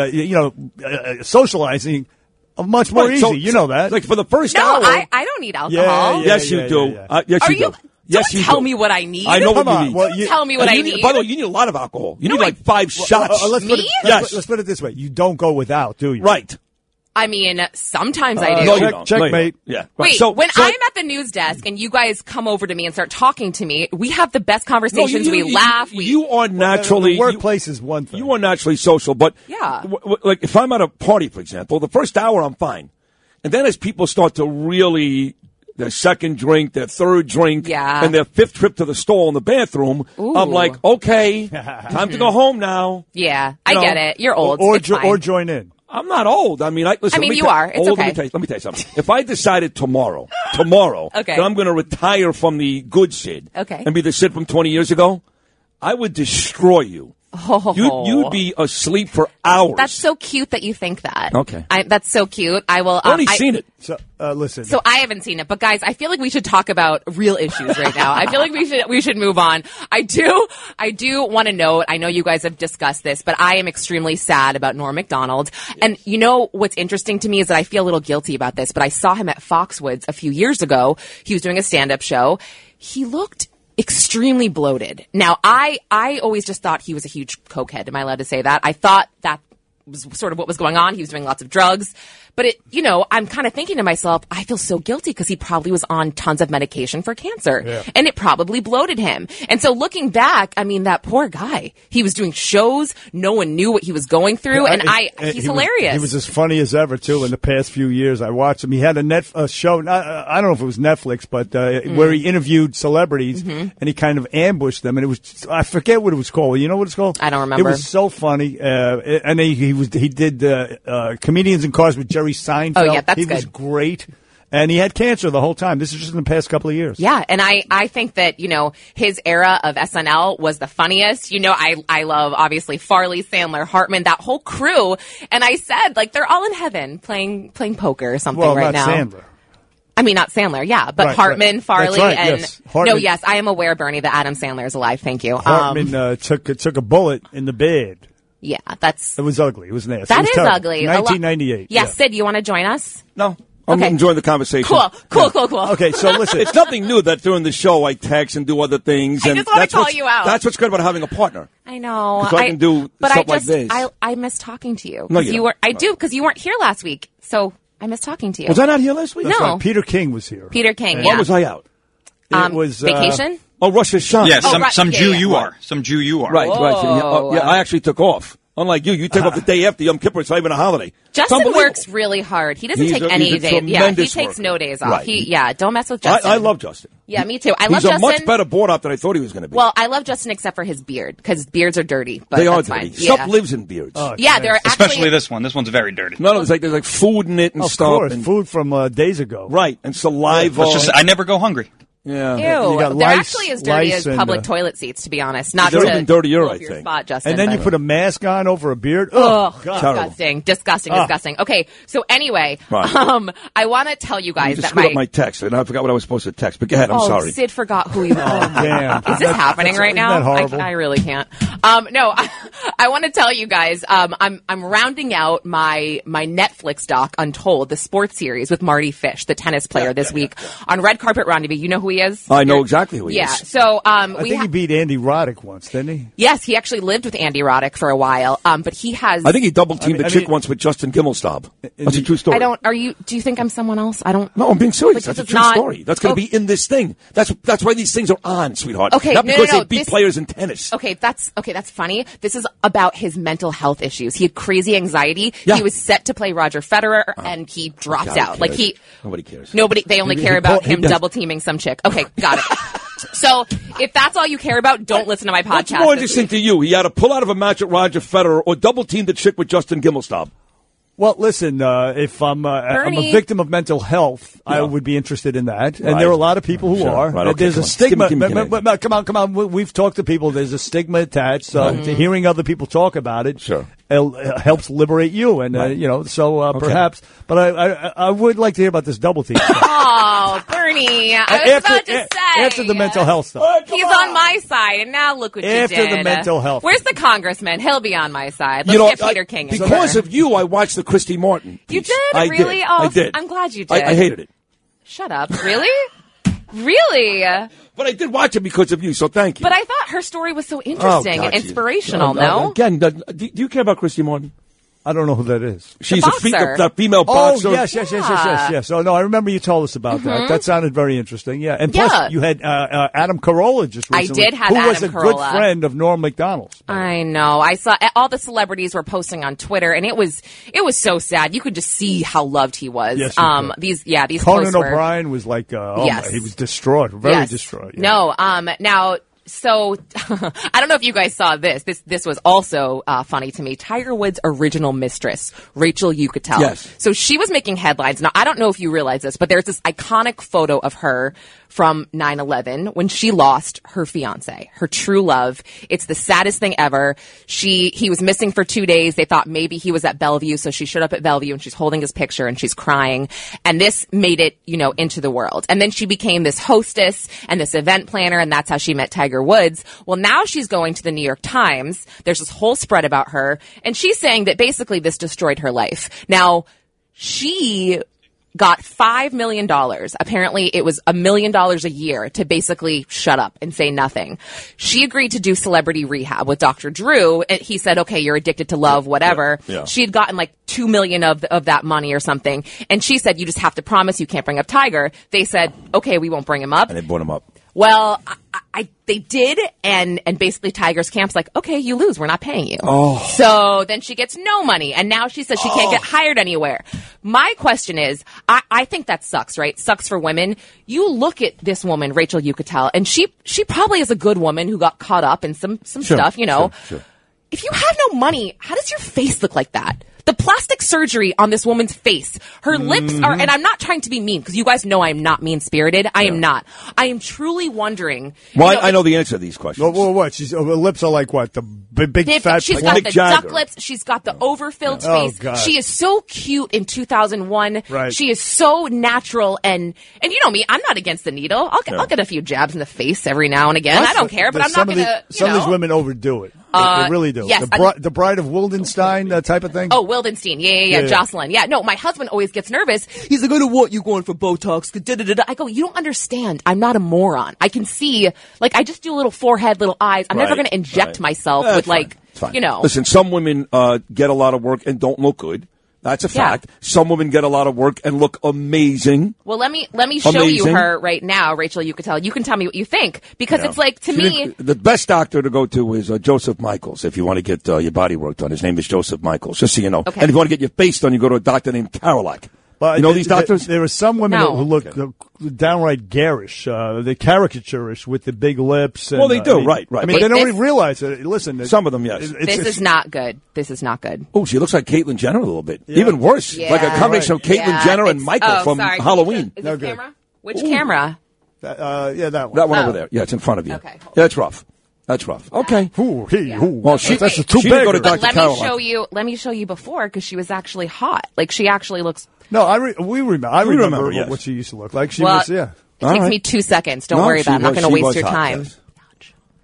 C: socializing much more easy.
B: So,
C: you know that.
B: Like for the first
R: No,
B: hour.
R: I don't need alcohol.
B: Yes, you do. Yes, you do.
R: Don't tell me what I need.
B: I know what you need.
R: Don't tell me what I need.
B: By the way, you need a lot of alcohol. You need like 5 shots.
C: Let's put it this way. You don't go without, do you?
B: Right.
R: I mean, sometimes I do.
B: No, you don't.
C: Checkmate.
B: Yeah. Right.
R: Wait,
B: So
R: when I'm at the news desk and you guys come over to me and start talking to me, we have the best conversations. We laugh.
B: You are naturally
C: the workplace is one thing.
B: You are naturally social, but
R: yeah,
B: like if I'm at a party, for example, the first hour I'm fine, and then as people start to really their second drink, their third drink, and their fifth trip to the stall in the bathroom, I'm like, okay, time to go home now.
R: Yeah, I get it. You're old,
C: or join in.
B: I'm not old. I mean, listen.
R: you are. It's okay.
B: Let me tell you something. If I decided tomorrow, that I'm going to retire from the good Sid, and be the Sid from 20 years ago, I would destroy you.
R: Oh.
B: You'd be asleep for hours.
R: That's so cute that you think that.
B: Okay.
R: That's so cute. I will.
B: I've only seen it.
C: So, listen.
R: So I haven't seen it, but guys, I feel like we should talk about real issues right now. I feel like we should move on. I do want to note, I know you guys have discussed this, but I am extremely sad about Norm Macdonald. Yes. And you know what's interesting to me is that I feel a little guilty about this, but I saw him at Foxwoods a few years ago. He was doing a stand-up show. He looked extremely bloated. Now, I always just thought he was a huge cokehead. Am I allowed to say that? I thought that was sort of what was going on. He was doing lots of drugs. But I'm kind of thinking to myself, I feel so guilty because he probably was on tons of medication for cancer. Yeah. And it probably bloated him. And so looking back, I mean, that poor guy, he was doing shows. No one knew what he was going through. He's hilarious.
C: He was as funny as ever, too, in the past few years. I watched him. He had a show, I don't know if it was Netflix, but where he interviewed celebrities and he kind of ambushed them. And it was, I forget what it was called. You know what it's called?
R: I don't remember.
C: It was so funny. And he did Comedians in Cars with Jerry Seinfeld.
R: Oh, yeah, that's
C: good. He was great. And he had cancer the whole time. This is just in the past couple of years.
R: Yeah, and I think that, his era of SNL was the funniest. I love, obviously, Farley, Sandler, Hartman, that whole crew. And I said, they're all in heaven playing poker or something right now.
C: Well, not Sandler.
R: I mean, not Sandler, yeah, but Hartman, Farley, and
C: yes. Hartman,
R: no, yes, I am aware, Bernie, that Adam Sandler is alive. Thank you.
C: Hartman took a bullet in the bed.
R: Yeah,
C: it was ugly. It was nasty.
R: That is
C: terrible.
R: ugly.
C: 1998.
R: Yeah, Sid, you want to join us?
B: No. I'm enjoying the conversation.
R: Cool.
C: Okay, so listen.
B: It's nothing new that during the show I text and do other things.
R: I just want to call you out.
B: That's what's good about having a partner.
R: I know.
B: So I can do stuff like this.
R: I miss talking to you.
B: No, you don't.
R: I do, because you weren't here last week. So I miss talking to you.
B: Was I not here last week?
R: No.
C: Right. Peter King was here.
R: Peter King, yeah.
B: Why was I out?
C: It was
R: vacation?
B: Rosh Hashanah.
A: Yeah, some Jew you are. Some Jew you are.
B: Right. Yeah, I actually took off. Unlike you take off the day after Yom Kippur. It's not even a holiday.
R: Justin works really hard. He doesn't take any days. Yeah, he takes no days off.
B: Right.
R: Don't mess with Justin.
B: I love Justin.
R: Yeah, me too.
B: He's a much better board op than I thought he was going to be.
R: Well, I love Justin except for his beard, because beards are dirty. But
B: they are
R: that's
B: dirty.
R: Fine.
B: Stuff lives in beards.
R: Yeah, they're
A: especially this one. This one's very dirty.
B: No, there's like food in it and stuff.
C: Of course, food from days ago.
B: Right, and saliva.
A: I never go hungry.
B: Yeah.
R: Ew. They're actually as dirty as public toilet seats, to be honest. Not
B: they're
R: to
B: even dirtier, I
R: your
B: think.
R: spot, Justin,
C: and then you put a mask on over a beard.
R: Oh,
C: God.
R: Disgusting. Okay, so anyway, I want to tell you guys
B: that
R: that
B: screwed up my text, and I forgot what I was supposed to text. But go ahead, I'm sorry.
R: Sid forgot who you were.
C: Damn.
R: Is this happening right now?
C: Isn't that horrible?
R: I really can't. No, I want to tell you guys, I'm rounding out my Netflix doc, Untold, the sports series with Marty Fish, the tennis player, this week on Red Carpet Rendezvous. You know who he is?
B: I know exactly who he
R: Yeah.
B: is.
R: So
C: I think he beat Andy Roddick once, didn't he?
R: yes, he actually lived with Andy Roddick for a while. But he has.
B: I think he double teamed a chick once with Justin Gimelstob. That's a true story.
R: Do you think I'm someone else? I don't.
B: No, I'm being serious.
R: Like,
B: That's a
R: this
B: true
R: is not-
B: story. That's going to be in this thing. That's why these things are on, sweetheart.
R: Okay,
B: not
R: no,
B: because
R: no,
B: they beat
R: this-
B: players in tennis.
R: Okay, that's funny. This is about his mental health issues. He had crazy anxiety.
B: Yeah.
R: He was set to play Roger Federer, and he dropped
B: God,
R: out. Like
B: nobody cares.
R: Nobody. They only care about him double teaming some chick. Okay, got it. So if that's all you care about, don't listen to my podcast.
B: What's more interesting to you? He had to pull out of a match at Roger Federer or double team the chick with Justin Gimelstob.
C: Well, listen, if I'm a victim of mental health, I would be interested in that. And there are a lot of people who are.
B: Right, okay,
C: There's
B: come
C: a
B: on.
C: stigma.
B: Give me
C: Come on. We've talked to people. There's a stigma attached. To hearing other people talk about it helps liberate you. And, perhaps. But I would like to hear about this double team.
R: Oh, Bernie, I was about to say.
C: After the mental health stuff.
R: He's on my side, and now look what you did.
C: After the mental health.
R: Where's the congressman? He'll be on my side. Let's get Peter King in
B: Because
R: here.
B: of you, I watched the Christy Martin piece.
R: You did?
B: I
R: Really?
B: Did.
R: Oh,
B: I did.
R: I'm glad you did.
B: I hated it.
R: Shut up. Really? Really?
B: But I did watch it because of you, so thank you.
R: But I thought her story was so interesting and inspirational, no?
B: Again, do you care about Christy Martin?
C: I don't know who that is.
B: She's
R: boxer.
B: the female boxer.
C: Oh, yes. Oh, no, I remember you told us about that. That sounded very interesting, yeah. And plus, you had Adam Carolla just recently.
R: I did have
C: who
R: Adam
C: was a
R: Carolla.
C: good friend of Norm Macdonald's.
R: I know. I saw all the celebrities were posting on Twitter, and it was so sad. You could just see how loved he was.
C: Yes,
R: these
C: Conan
R: posts were.
C: O'Brien was like,
R: Yes.
C: he was distraught, very distraught. Yeah.
R: No, now. So, I don't know if you guys saw this. This was also funny to me. Tiger Woods' original mistress, Rachel Yucatel.
B: Yes.
R: So she was making headlines. Now, I don't know if you realize this, but there's this iconic photo of her from 9/11 when she lost her fiance, her true love. It's the saddest thing ever. He was missing for 2 days. They thought maybe he was at Bellevue, so she showed up at Bellevue and she's holding his picture and she's crying. And this made it, into the world. And then she became this hostess and this event planner, and that's how she met Tiger Woods. Well, now she's going to the New York Times. There's this whole spread about her, and she's saying that basically this destroyed her life. Now, she got $5 million. Apparently, it was $1 million a year to basically shut up and say nothing. She agreed to do celebrity rehab with Dr. Drew. And he said, okay, you're addicted to love, whatever.
B: Yeah.
R: She had gotten like $2 million of that money or something. And she said, you just have to promise you can't bring up Tiger. They said, okay, we won't bring him up.
B: And they brought him up.
R: Well, they did, and basically Tiger's camp's like, okay, you lose, we're not paying you.
B: Oh.
R: So then she gets no money, and now she says she can't get hired anywhere. My question is, I think that sucks, right? Sucks for women. You look at this woman, Rachel Yucatel, and she probably is a good woman who got caught up in some stuff,
B: Sure.
R: If you have no money, how does your face look like that? The plastic surgery on this woman's face, her lips are, and I'm not trying to be mean because you guys know I'm not mean-spirited. I am not. I am truly wondering.
B: Well, I know the answer to these questions.
C: Well, what? Her lips are like what? The big fat.
R: She's
C: like
R: got
C: Mick
R: the
C: Jagger.
R: duck lips. She's got the overfilled
C: Oh,
R: face.
C: God.
R: She is so cute in 2001.
C: Right.
R: She is so natural, and you know me, I'm not against the needle. I'll get a few jabs in the face every now and again. I don't care, but I'm not going to.
C: Some of these women overdo it. They really do.
R: yes,
C: the Bride of Wildenstein, that type of thing.
R: Oh, Wildenstein. Yeah. Jocelyn. Yeah. No, my husband always gets nervous. He's like, I don't want you going for Botox. Da-da-da-da. I go, you don't understand. I'm not a moron. I can see, I just do a little forehead, little eyes. I'm never going to inject myself with,
B: Fine.
R: you know.
B: Listen, some women get a lot of work and don't look good. That's a fact. Some women get a lot of work and look amazing.
R: Well, let me show you her right now, Rachel Yucatel. You can tell me what you think, because it's like, to me...
B: The best doctor to go to is Joseph Michaels if you want to get your body work done. His name is Joseph Michaels, just so you know.
R: Okay.
B: And if you want to get your face done, you go to a doctor named Karolak.
C: But
B: you know these doctors?
C: There are some women who look downright garish. They're caricaturish with the big lips. And,
B: Well, they do, right.
C: I mean, they don't even realize it. Listen,
B: some of them, yes.
R: This is not good. This is not good.
B: Oh, she looks like Caitlyn Jenner a little bit. Even worse.
R: Yeah.
B: Like a combination of Caitlyn Jenner and Michael from
R: sorry.
B: Halloween.
R: Is this camera? Which camera?
C: that one.
B: That one over there. Yeah, it's in front of you.
R: Okay.
B: Yeah, that's rough. That's rough. Okay.
C: Well,
B: that's
C: a two
B: she didn't go to
C: bagger.
B: Dr. Karolak.
R: Let me show you before, because she was actually hot. Like, she actually looks...
C: No, I remember
B: yes.
C: what she used to look like. She
R: Well,
C: was, yeah.
R: It takes me 2 seconds. Don't worry about it. I'm not going to waste your time.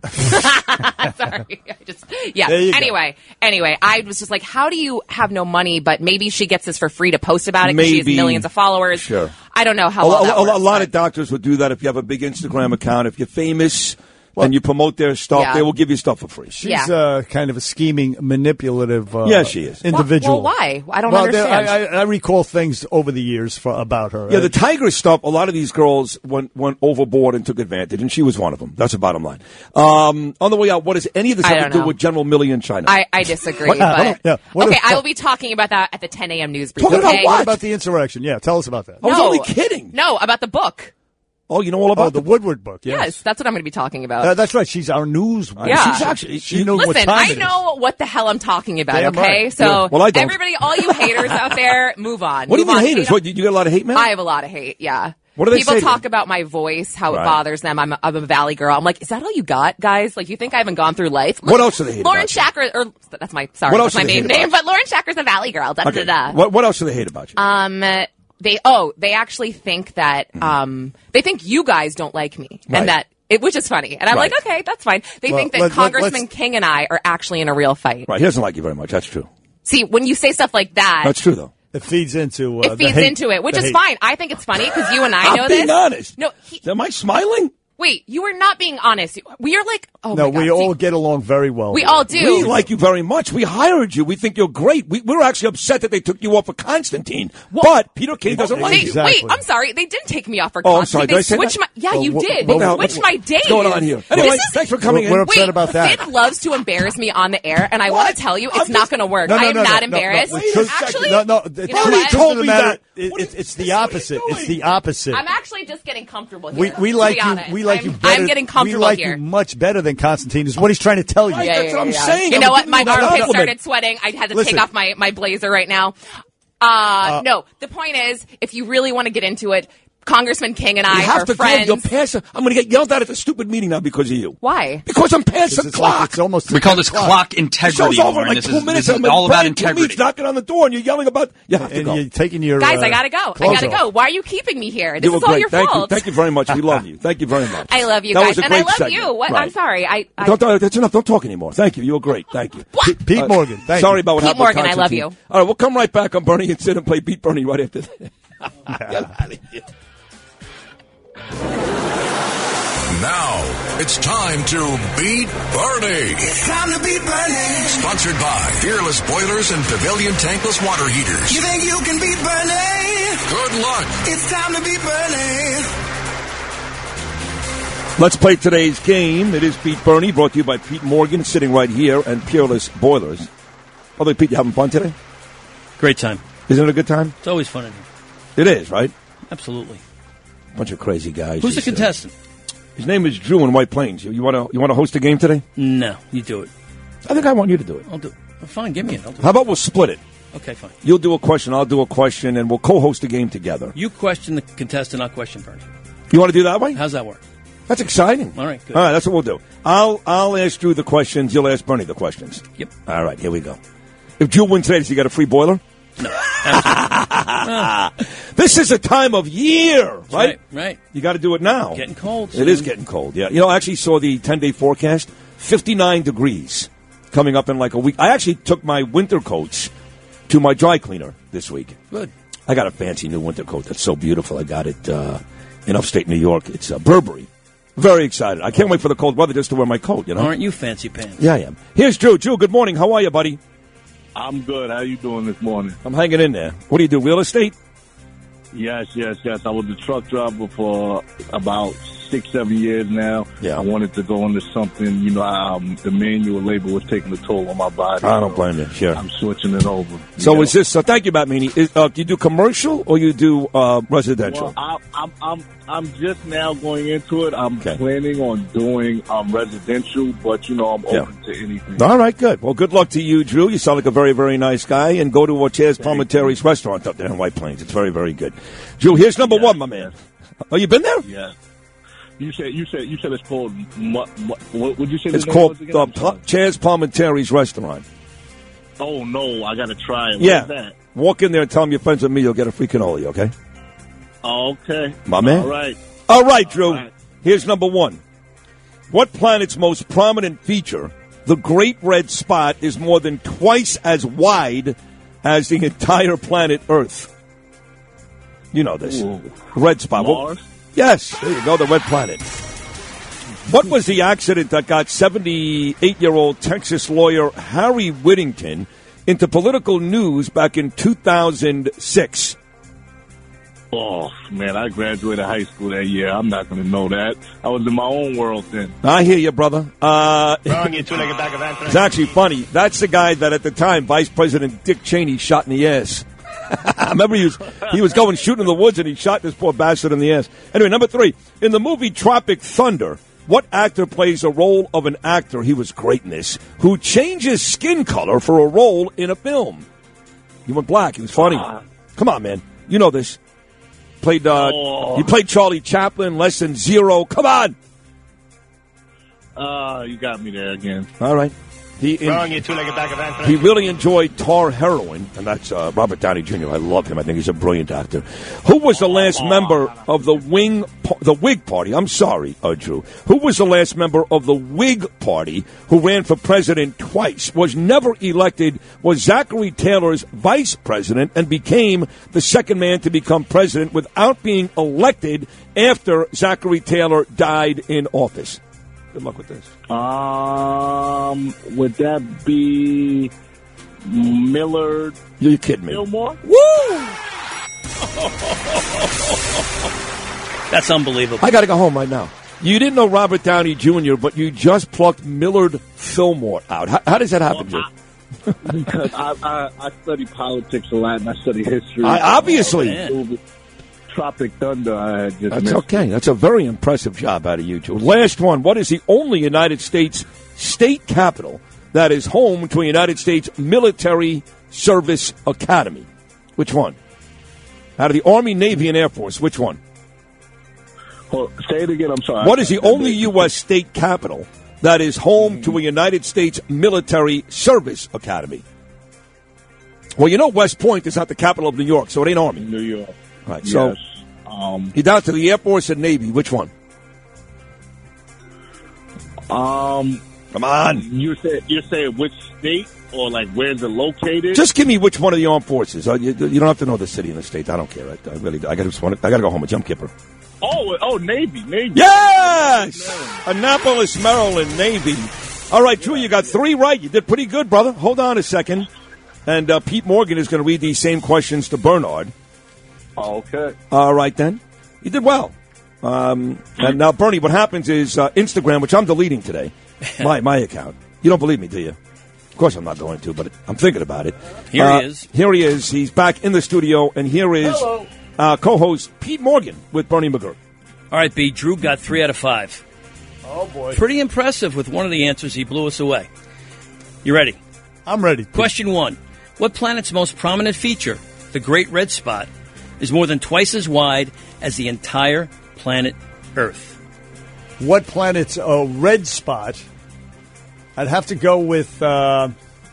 R: Sorry. Yeah.
C: There you go.
R: Anyway, I was just like, how do you have no money, but maybe she gets this for free to post about it because she has millions of followers.
B: Sure.
R: I don't know how well that works.
B: A lot of doctors would do that if you have a big Instagram account. If you're famous and you promote their stuff, they will give you stuff for free.
C: She's kind of a scheming, manipulative
B: she is.
C: individual.
R: Well, why? I don't understand.
C: I recall things over the years about her.
B: Yeah, the Tigress stuff, a lot of these girls went overboard and took advantage, and she was one of them. That's the bottom line. On the way out, what does any of this have to do with General Milley in China?
R: I disagree. I will be talking about that at the 10 a.m. news brief.
C: Talking about what? What about the insurrection? Yeah, tell us about that.
B: I was only kidding.
R: No, about the book.
B: Oh, you know all about
C: the Woodward book.
R: Yes, that's what I'm going to be talking about.
C: That's right. She's our news.
R: Yeah.
C: She's actually. She knows what
R: Listen,
C: time
R: I
C: it
R: know what the hell I'm talking about.
C: Damn
R: okay,
C: right.
R: so
B: Yeah. Well, I don't.
R: everybody, all you haters out there, move on.
B: What do you
R: Move
B: mean
R: on.
B: haters? What, you get a lot of hate mail?
R: I have a lot of hate. Yeah.
B: What do they
R: People
B: say to
R: talk
B: you?
R: about my voice, how
B: Right.
R: it bothers them. I'm a Valley girl. I'm like, is that all you got, guys? Like, you think I haven't gone through life?
B: What else do they hate
R: Lauren
B: about you?
R: Shacker, or that's my
B: What else
R: that's my
B: do they
R: main
B: hate
R: name,
B: about
R: but Lauren Shacker's a Valley girl. Da,
B: Okay.
R: da, da.
B: What else do they hate about you?
R: They actually think that they think you guys don't like me,
B: Right.
R: and that which is funny. And I'm
B: Right.
R: like, okay, that's fine. They
C: Well,
R: think that
C: let's-
R: Congressman King and I are actually in a real fight.
B: Right, he doesn't like you very much. That's true.
R: See, when you say stuff like that,
B: That's true, though.
C: It feeds into
R: it feeds into it, which is fine. I think it's funny because you and I know
B: I'm
R: this.
B: being honest.
R: No,
B: Am I smiling?
R: wait, you are not being honest. We are like, oh
C: No,
R: my God.
C: we
R: See,
C: all get along very well.
R: we all do.
B: We like you very much. We hired you. We think you're great. We're actually upset that they took you off for Constantine. But Peter King doesn't like you.
R: Wait, I'm sorry. They didn't take me off for
B: Oh, I'm sorry.
R: Constantine.
B: Did I
R: They
B: say
R: switched
B: that?
R: my. Yeah,
C: Well,
R: you
C: what-
R: did.
C: what
R: They
C: the
R: switched
C: hell-
R: my days.
B: What's going on here? Anyway, thanks for coming in.
C: We're upset about that.
R: Sid loves to embarrass me on the air, and I want to tell you, it's not going to work.
C: No,
R: I am not
C: no,
R: embarrassed.
C: the truth-
R: Actually,
C: no, no.
R: you know what?
C: Told me that. It's the opposite. It's the opposite.
R: I'm actually just getting comfortable here.
C: We
R: to
C: like
R: be
C: you.
R: honest.
C: We like you better.
R: I'm getting comfortable
C: we like
R: here.
C: you much better than Constantine. Is what he's trying to tell you.
B: Right, that's what I'm saying.
R: You know
B: I'm
R: what?
B: giving
R: My
B: you a
R: armpits
B: compliment.
R: started sweating. I had to
C: Listen.
R: take off my blazer right now. No, the point is, if you really want to get into it, Congressman King and I
B: You have
R: are
B: to
R: friends.
B: You're past. I'm going to get yelled at the stupid meeting now because of you.
R: Why?
B: Because I'm past the
C: It's
B: clock.
C: like it's almost
A: We call this clock
B: The
A: integrity.
B: show's over in
A: Lauren.
B: like
A: This
B: 2
A: is-
B: minutes.
A: this is
B: I'm
A: all about
B: Brian Kilmeade's
A: integrity.
B: knocking on the door, and you're yelling about. You have to
C: And
B: go.
C: you're taking your
R: Guys, I gotta go. I
C: clothes
R: gotta
C: off.
R: go. Why are you keeping me here? This
B: You were
R: is all
B: great.
R: your
B: Thank
R: fault.
B: you. Thank you very much. We love you. Thank you very much.
R: I love you
B: That
R: guys,
B: was a
R: and I
B: great
R: love
B: segment.
R: you. What?
B: Right.
R: I'm sorry.
B: That's enough. Don't talk anymore. Thank you. You were great. Thank you.
C: Pete Morgan. Thank
B: Sorry
C: you.
B: about what
R: Pete
B: happened.
R: Morgan,
B: with
R: I love
B: Constantine.
R: you.
B: All right, we'll come right back on Bernie and sit and play Beat Bernie right after that. Get out of here.
J: Now, it's time to Beat Bernie.
V: It's time to beat Bernie.
J: Sponsored by Fearless Boilers and Pavilion Tankless Water Heaters.
V: You think you can beat Bernie?
J: Good luck.
V: It's time to beat Bernie.
B: Let's play today's game. It is Beat Bernie, brought to you by Pete Morgan, sitting right here, and Peerless Boilers. Although, Pete, you having fun today?
U: Great time.
B: Isn't it a good time?
U: It's always fun in here.
B: It is, right?
U: Absolutely.
B: Bunch of crazy guys.
U: Who's the
B: He said.
U: contestant?
B: His name is Drew in White Plains. You want to host a game today?
U: No, you do it.
B: I think I want you to do it.
U: I'll do it. Well, fine, give me it. I'll do
B: How about we'll split it?
U: it. Okay, fine.
B: You'll do a question, I'll do a question, and we'll co-host a game together.
U: You question the contestant, I'll question Bernie.
B: You want to do that way?
U: How's that work?
B: That's exciting.
U: All right, good.
B: All right, that's what we'll do. I'll ask Drew the questions. You'll ask Bernie the questions.
U: Yep.
B: All right, here we go. If Drew wins today, does he get a free boiler?
U: No.
B: This is a time of year, right?
U: Right.
B: You got to do it now.
U: Getting cold.
B: It is getting cold, yeah. You know, I actually saw the 10-day forecast, 59 degrees coming up in like a week. I actually took my winter coats to my dry cleaner this week.
U: Good.
B: I got a fancy new winter coat that's so beautiful. I got it in upstate New York. It's Burberry. Very excited. I can't wait for the cold weather just to wear my coat, you know?
U: Aren't you fancy pants?
B: Yeah, I am. Here's Drew. Drew, good morning. How are you, buddy?
D: I'm good. How you doing this morning?
B: I'm hanging in there. What do you do, real estate?
D: Yes. I was a truck driver for about 6-7 years now.
B: Yeah.
D: I wanted to go into something, the manual labor was taking a toll on my body.
B: I don't blame you, sure.
D: I'm switching it over.
B: So is this, thank you, Matt Meany. Do you do commercial or you do residential?
D: Well, I'm just now going into it. I'm planning on doing residential, but, I'm open to anything.
B: All right, good. Well, good luck to you, Drew. You sound like a very, very nice guy. And go to Chaz Palminteri's restaurant up there in White Plains. It's very, very good. Drew, here's number one, my man. Oh, you been there?
D: Yeah. You said it's called what would you say?
B: It's
D: the name
B: called
D: was again?
B: Chaz Palminteri's restaurant.
D: Oh no, I got to try it.
B: Yeah.
D: What's that?
B: Walk in there and tell them you're friends with me. You'll get a free cannoli, okay?
D: Okay.
B: My man.
D: All right.
B: All right, Drew.
D: All right.
B: Here's number one. What planet's most prominent feature, the Great Red Spot, is more than twice as wide as the entire planet Earth? You know this.
D: Ooh.
B: Red Spot.
D: Mars?
B: Yes, there you go, the red planet. What was the accident that got 78-year-old Texas lawyer Harry Whittington into political news back in 2006?
D: Oh, man, I graduated high school that year. I'm not going to know that. I was in my own world then.
B: I hear you, brother.
L: Wrong, you two-legged bag of ants.
B: It's actually funny. That's the guy that at the time Vice President Dick Cheney shot in the ass. I remember he was going shooting in the woods and he shot this poor bastard in the ass. Anyway, number 3. In the movie Tropic Thunder, what actor plays a role of an actor, he was great in this, who changes skin color for a role in a film? He went black. He was funny. Come on, man. You know this. He played Charlie Chaplin, Less Than Zero. Come on.
D: You got me there again.
B: All right.
L: Wrong, you two-legged bag of ants.
B: He really enjoyed Tar Heroin, and that's Robert Downey Jr. I love him. I think he's a brilliant actor. Who was the last member of the Whig Party? I'm sorry, Drew. Who was the last member of the Whig Party who ran for president twice, was never elected, was Zachary Taylor's vice president, and became the second man to become president without being elected after Zachary Taylor died in office? Good luck with this.
D: Would that be Millard?
B: You're kidding me.
D: Fillmore?
B: Woo!
U: That's unbelievable.
B: I got to go home right now. You didn't know Robert Downey Jr., but you just plucked Millard Fillmore out. How does that happen, Jim?
D: Because I study politics a lot and I study history.
B: Obviously.
D: Tropic Thunder I had just
B: That's
D: missed.
B: okay. That's a very impressive job out of you two. Last one. What is the only United States state capital that is home to a United States Military Service Academy? Which one? Out of the Army, Navy, and Air Force, which one?
D: Well, say it again. I'm sorry.
B: What is the only U.S. state capital that is home to a United States Military Service Academy? Well, you know West Point is not the capital of New York, so it ain't Army.
D: New York.
B: Right,
D: yes.
B: so you're down to the Air Force and Navy. Which one? Come on.
D: You're saying which state or like where's it located?
B: Just give me which one of the armed forces. You don't have to know the city and the state. I don't care. I got to go home. A jump kipper.
D: Navy.
B: Yes! Annapolis, Maryland, Navy. All right, Drew, you got 3 right. You did pretty good, brother. Hold on a second. And Pete Morgan is going to read these same questions to Bernard.
D: Okay.
B: All right, then. You did well. And now, Bernie, what happens is Instagram, which I'm deleting today, my account. You don't believe me, do you? Of course I'm not going to, but I'm thinking about it.
U: Here he is.
B: Here he is. He's back in the studio, and here is co-host Pete Morgan with Bernie McGirt.
U: All right, B. Drew got 3 out of 5.
C: Oh, boy.
U: Pretty impressive with one of the answers. He blew us away. You ready?
C: I'm ready.
U: Question 1. What planet's most prominent feature, the Great Red Spot, is more than twice as wide as the entire planet Earth?
C: What planet's a red spot? I'd have to go with, for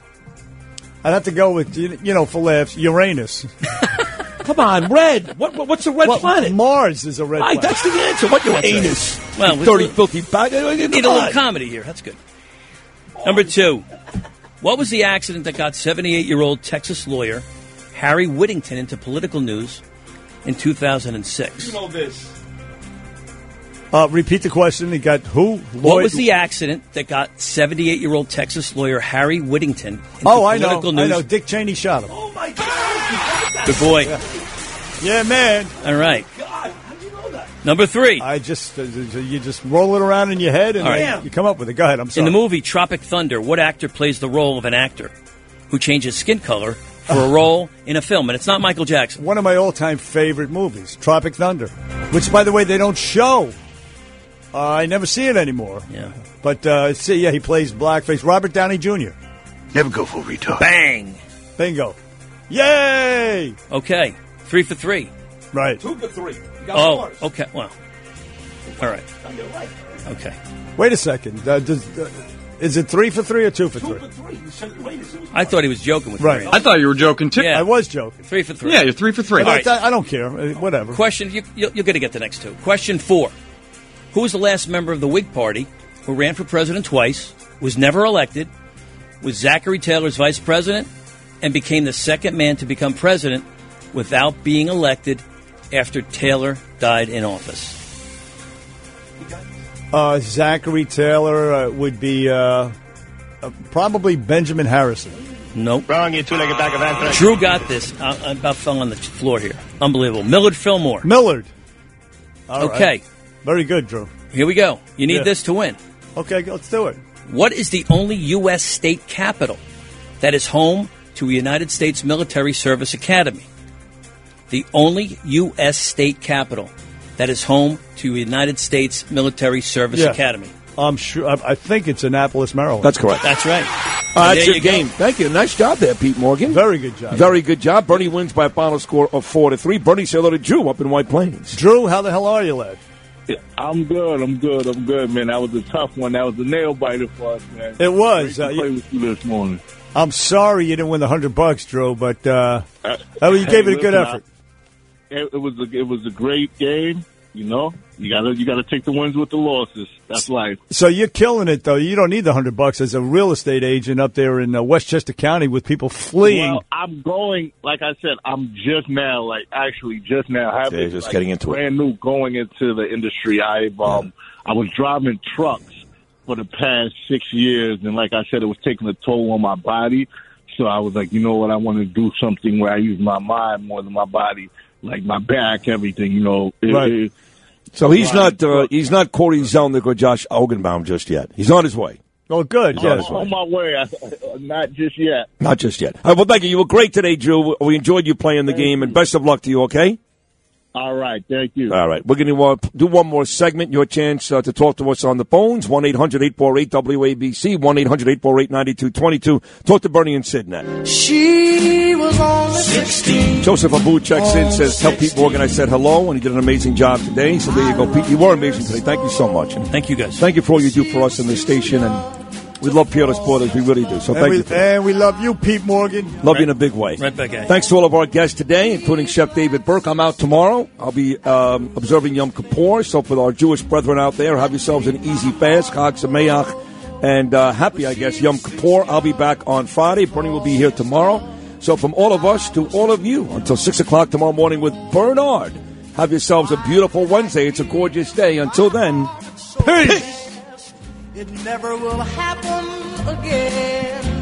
C: laughs, Uranus.
B: Come on, red. What's a red planet?
C: Mars is a red planet.
B: That's the answer. What your anus?
U: Well,
B: dirty, filthy bag.
U: Need a little comedy here. That's good. Number 2. What was the accident that got 78-year-old Texas lawyer Harry Whittington into political news in 2006?
B: You know this.
C: Repeat the question. He got who?
U: What was the accident that got 78-year-old Texas lawyer Harry Whittington into political news?
C: I know. Dick Cheney shot him.
B: Oh, my God.
U: Good boy.
C: Yeah, man.
U: All right.
B: God, how do you know that?
U: Number 3.
C: You just roll it around in your head and you come up with it. Go ahead. I'm sorry.
U: In the movie Tropic Thunder, what actor plays the role of an actor who changes skin color for a role in a film? And it's not Michael Jackson.
C: One of my all-time favorite movies, Tropic Thunder, which, by the way, they don't show. I never see it anymore.
U: Yeah.
C: But, he plays blackface. Robert Downey Jr.
E: Never go full retard.
U: Bang!
C: Bingo. Yay!
U: Okay. 3 for 3.
C: Right.
B: 2 for 3. You got scores.
U: Okay. Well, all right. Okay.
C: Wait a second. Is it 3 for 3 or 2 for 3?
B: 2 for 3. You said
U: I thought he was joking with
C: right.
U: me.
A: I thought you were joking, too.
U: Yeah.
C: I was joking.
U: 3 for 3.
A: Yeah, you're 3 for 3.
U: All right.
C: I don't care. Whatever.
U: Question, you're going to get the next 2. Question 4. Who was the last member of the Whig Party who ran for president twice, was never elected, was Zachary Taylor's vice president, and became the second man to become president without being elected after Taylor died in office.
C: Zachary Taylor would be probably Benjamin Harrison.
U: Nope.
S: Wrong, you two-legged bag of anthrax.
U: Drew got this. I about fell on the floor here. Unbelievable. Millard Fillmore.
C: Millard. All
U: okay.
C: Right. Very good, Drew.
U: Here we go. You need this to win.
C: Okay, let's do it.
U: What is the only U.S. state capital that is home to a United States Military Service Academy? The only U.S. state capital that is home to a United States Military Service Academy.
C: I'm sure. I think it's Annapolis, Maryland.
B: That's correct.
U: That's right.
B: That's your game. Thank you. Nice job there, Pete Morgan.
C: Very good job.
B: Very good job. Bernie wins by a final score of 4-3. Bernie, say hello to Drew up in White Plains.
C: Drew, how the hell are you, lad?
D: I'm good, man. That was a tough one. That was a nail biter for us, man.
C: It was.
D: Great to play with you this morning.
C: I'm sorry you didn't win the $100, Drew, but you gave it a good effort.
D: It was a great game. You know, you gotta take the wins with the losses. That's life.
C: So you're killing it, though. You don't need the $100 as a real estate agent up there in Westchester County with people fleeing.
D: Well, I'm going. Like I said, I'm just now having
B: just getting into
D: brand new going into the industry. I was driving trucks for the past 6 years, and like I said, it was taking a toll on my body. So I was like, you know what? I want to do something where I use my mind more than my body, like my back, everything. You know,
B: right. So he's not Corey Zelnick or Josh Augenbaum just yet. He's on his way.
C: Oh, good.
D: Yeah, on my way. Not just yet.
B: Not just yet. All right, well, thank you. You were great today, Drew. We enjoyed you playing the game, and best of luck to you, okay?
D: All right. Thank you.
B: All right. We're going to do one more segment. Your chance to talk to us on the phones, 1-800-848-WABC, 1-800-848-9222. Talk to Bernie and Sid next.
V: She was only 16.
B: Joseph Abu checks in, says, tell Pete Morgan I said hello, and he did an amazing job today. So there you go, Pete. You were amazing today. Thank you so much. And
U: thank you, guys.
B: Thank you for all you do for us in this station, and we love Peerless Sporters. We really do. So thank you.
C: And we love you, Pete Morgan.
B: Love you in a big way.
U: Right back at you.
B: Thanks to all of our guests today, including Chef David Burke. I'm out tomorrow. I'll be observing Yom Kippur. So for our Jewish brethren out there, have yourselves an easy fast, Chag Sameach, and happy, I guess, Yom Kippur. I'll be back on Friday. Bernie will be here tomorrow. So from all of us to all of you, until 6 o'clock tomorrow morning with Bernard, have yourselves a beautiful Wednesday. It's a gorgeous day. Until then, peace.
V: It never will happen again.